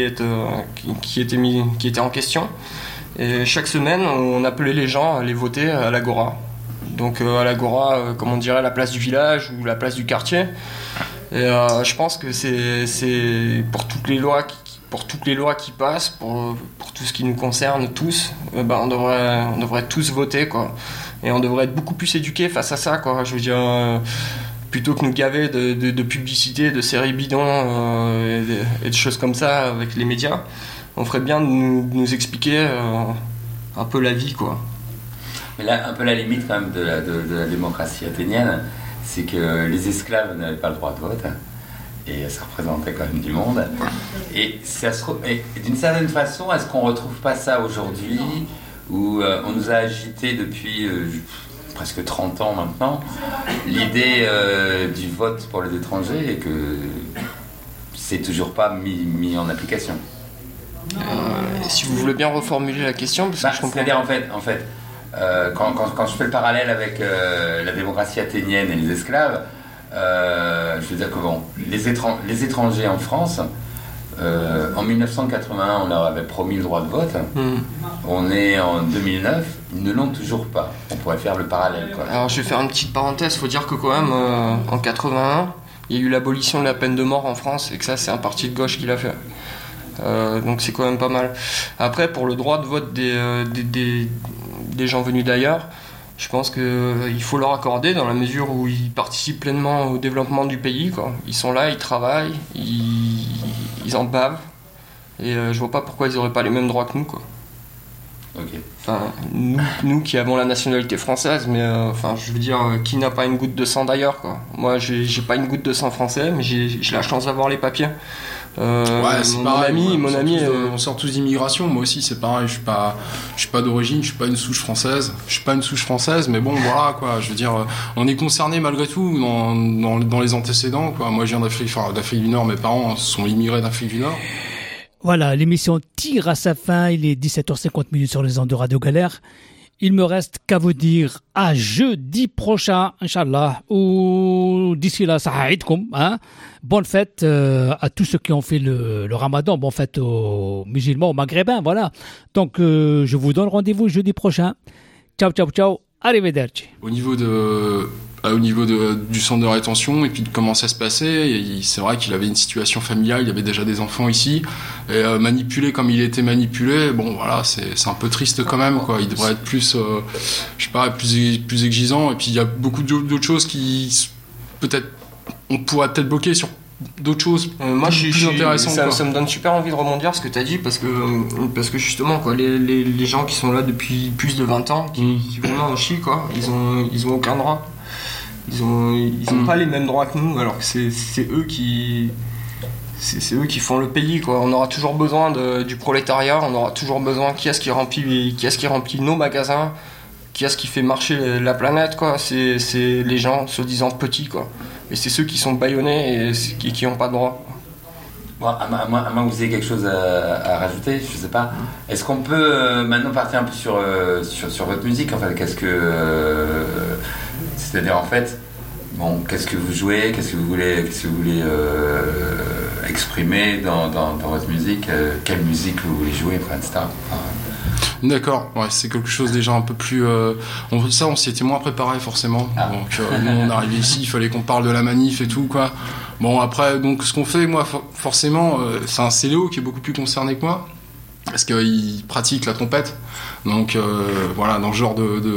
étaient en question. Et chaque semaine, on appelait les gens à aller voter à l'Agora. Donc à l'Agora, comme on dirait, la place du village ou la place du quartier. Et je pense que c'est pour toutes les lois qui passent, pour tout ce qui nous concerne tous, on devrait tous voter, quoi. Et on devrait être beaucoup plus éduqués face à ça, quoi. Je veux dire, plutôt que nous gaver de publicité, de séries bidons et de choses comme ça avec les médias, on ferait bien de nous expliquer un peu la vie, quoi. Mais là, un peu la limite quand même de la démocratie athénienne, c'est que les esclaves n'avaient pas le droit de vote, et ça représentait quand même du monde. Et d'une certaine façon, est-ce qu'on ne retrouve pas ça aujourd'hui, où on nous a agité depuis presque 30 ans maintenant, l'idée du vote pour les étrangers, et que c'est toujours pas mis en application? Si vous voulez bien reformuler la question, parce que je comprends. C'est-à-dire en fait quand je fais le parallèle avec la démocratie athénienne et les esclaves, je veux dire que bon, les étrangers en France, en 1981, on leur avait promis le droit de vote. On est en 2009, ils ne l'ont toujours pas. On pourrait faire le parallèle, quoi. Alors je vais faire une petite parenthèse, faut dire que quand même, en 81, il y a eu l'abolition de la peine de mort en France, et que ça, c'est un parti de gauche qui l'a fait. Donc c'est quand même pas mal. Après, pour le droit de vote des gens venus d'ailleurs, je pense qu'il faut leur accorder, dans la mesure où ils participent pleinement au développement du pays, quoi. Ils sont là, ils travaillent, ils en bavent, et je vois pas pourquoi ils auraient pas les mêmes droits que nous, quoi. Okay. Enfin, nous qui avons la nationalité française, mais je veux dire, qui n'a pas une goutte de sang d'ailleurs, quoi. Moi, j'ai pas une goutte de sang français, mais j'ai la chance d'avoir les papiers. C'est mon pareil. ami, On sort tous d'immigration. Moi aussi, c'est pareil. Je suis pas d'origine. Je suis pas une souche française. Mais bon, voilà quoi. Je veux dire, on est concerné malgré tout dans les antécédents, quoi. Moi, je viens d'Afrique du Nord. Mes parents sont immigrés d'Afrique du Nord. Voilà, l'émission tire à sa fin. Il est 17h50 sur les ondes de Radio Galère. Il me reste qu'à vous dire à jeudi prochain, Inch'Allah, ou d'ici là, sahaïdkoum, hein. Bonne fête à tous ceux qui ont fait le ramadan, bonne fête aux musulmans, aux maghrébins, voilà. Donc, je vous donne rendez-vous jeudi prochain. Ciao, ciao, ciao, arrivederci. Au niveau du centre de rétention et puis de comment ça se passait, c'est vrai qu'il avait une situation familiale, il y avait déjà des enfants ici, et manipulé comme il était manipulé, bon voilà, c'est un peu triste quand même, quoi. Il devrait être plus, plus exigeant, et puis il y a beaucoup d'autres choses qui, peut-être, on pourrait peut-être bloquer sur d'autres choses plus intéressantes. Ça me donne super envie de rebondir ce que tu as dit, parce que justement, quoi, les gens qui sont là depuis plus de 20 ans, qui vraiment en chient, quoi, ils ont aucun droit. Ils ont pas les mêmes droits que nous, alors que c'est eux qui font le pays, quoi. On aura toujours besoin du prolétariat, on aura toujours besoin qui est-ce qui remplit nos magasins, qui est-ce qui fait marcher la planète, quoi. C'est les gens soi-disant petits, quoi. Et c'est ceux qui sont bâillonnés et qui n'ont pas de droit. Bon, à moins que vous ayez quelque chose à rajouter, je sais pas. Est-ce qu'on peut maintenant partir un peu sur votre musique, en fait? C'est-à-dire, en fait, bon, qu'est-ce que vous jouez, qu'est-ce que vous voulez exprimer dans votre musique, quelle musique vous voulez jouer, enfin, etc. D'accord, ouais, c'est quelque chose déjà un peu plus... on s'y était moins préparé forcément. Donc nous on est arrivé ici, il fallait qu'on parle de la manif et tout, quoi. Bon, après, donc ce qu'on fait, moi, forcément, c'est Léo qui est beaucoup plus concerné que moi, parce qu'il pratique la trompette. Donc voilà, dans le genre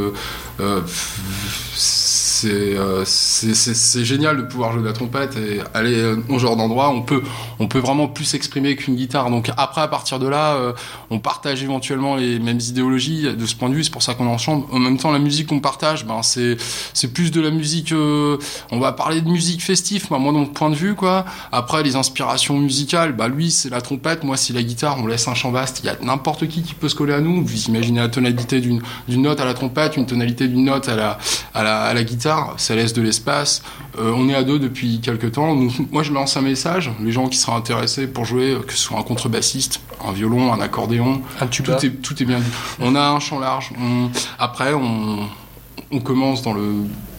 c'est génial de pouvoir jouer de la trompette et aller dans ce genre d'endroit. On peut vraiment plus s'exprimer qu'une guitare. Donc après, à partir de là, on partage éventuellement les mêmes idéologies de ce point de vue. C'est pour ça qu'on est ensemble. En même temps, la musique qu'on partage, c'est plus de la musique. On va parler de musique festive, moi, de mon point de vue, quoi. Après, les inspirations musicales, lui, c'est la trompette, moi, c'est la guitare. On laisse un champ vaste. Il y a n'importe qui peut se coller à nous. Vous imaginez la tonalité d'une note à la trompette, une tonalité d'une note à la guitare, ça laisse de l'espace. On est à deux depuis quelques temps. Donc, moi, je lance un message. Les gens qui seraient intéressés pour jouer, que ce soit un contrebassiste, un violon, un accordéon, un tuba, tout est bien dit. On a un champ large. Après, on commence dans le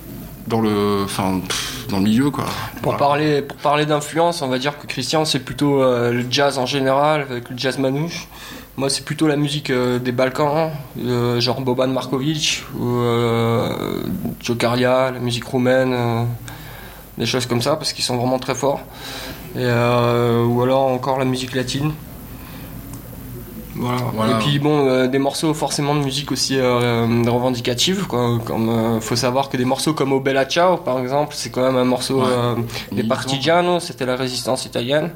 milieu, quoi. Pour parler d'influence, on va dire que Christian, c'est plutôt le jazz en général, avec le jazz manouche. Moi, c'est plutôt la musique des Balkans, genre Boban Markovic ou Jokaria, la musique roumaine, des choses comme ça, parce qu'ils sont vraiment très forts. Ou alors encore la musique latine. Voilà. Et puis bon, des morceaux forcément de musique aussi revendicative, quoi. Comme faut savoir que des morceaux comme O Bella Ciao, par exemple, c'est quand même un morceau des Partigiano, c'était la résistance italienne.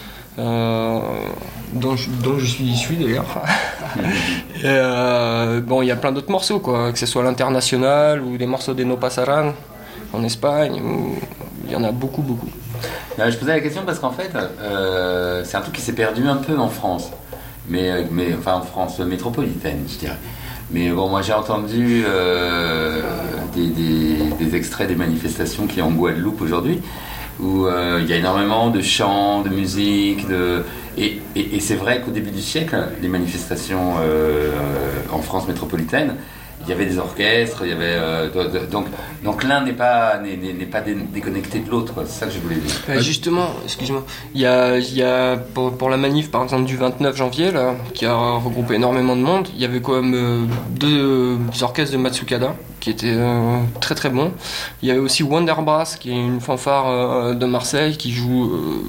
Dont je suis issu d'ailleurs. Bon, il y a plein d'autres morceaux, quoi, que ce soit l'International ou des morceaux des No Pasaran en Espagne, il y en a beaucoup. Je posais la question parce qu'en fait, c'est un truc qui s'est perdu un peu en France, mais enfin en France métropolitaine, je dirais. Mais bon, moi j'ai entendu des extraits des manifestations qu'il y a en Guadeloupe aujourd'hui, où il y a énormément de chants, de musique, et c'est vrai qu'au début du siècle, les manifestations en France métropolitaine, il y avait des orchestres, il y avait donc l'un n'est pas déconnecté de l'autre, quoi. C'est ça que je voulais dire. Justement, excuse-moi, il y a pour la manif par exemple du 29 janvier là, qui a regroupé énormément de monde, il y avait quand même deux orchestres de Matsukada qui étaient très très bons. Il y avait aussi Wonderbrass qui est une fanfare de Marseille qui joue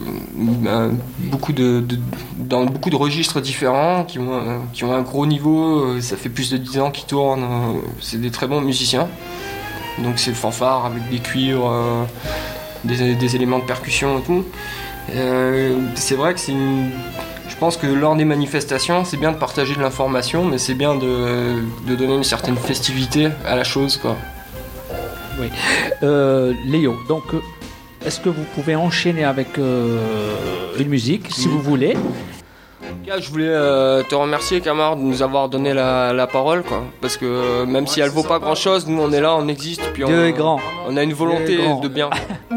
dans beaucoup de registres différents, qui ont un gros niveau. Ça fait plus de 10 ans qu'ils tournent. C'est des très bons musiciens. Donc c'est fanfare avec des cuivres, des éléments de percussion et tout. C'est vrai que je pense que lors des manifestations, c'est bien de partager de l'information, mais c'est bien de donner une certaine festivité à la chose, quoi. Oui. Léo, donc est-ce que vous pouvez enchaîner avec une musique, si vous voulez? En tout cas, je voulais te remercier, Camar, de nous avoir donné la parole, quoi. Parce que même si elle vaut pas grand-chose, nous on est là, on existe, puis Dieu est grand. On a une volonté de bien.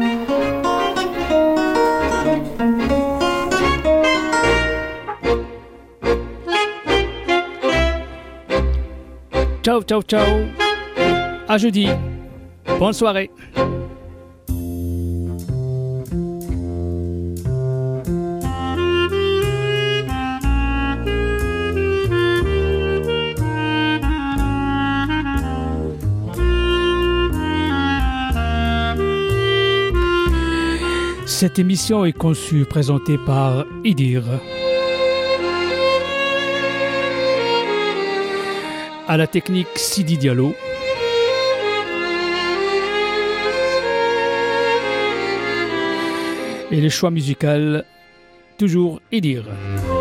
Ciao, ciao, ciao. À jeudi. Bonne soirée. Cette émission est conçue, présentée par Idir. À la technique Sidi Diallo. Et le choix musical, toujours Idir.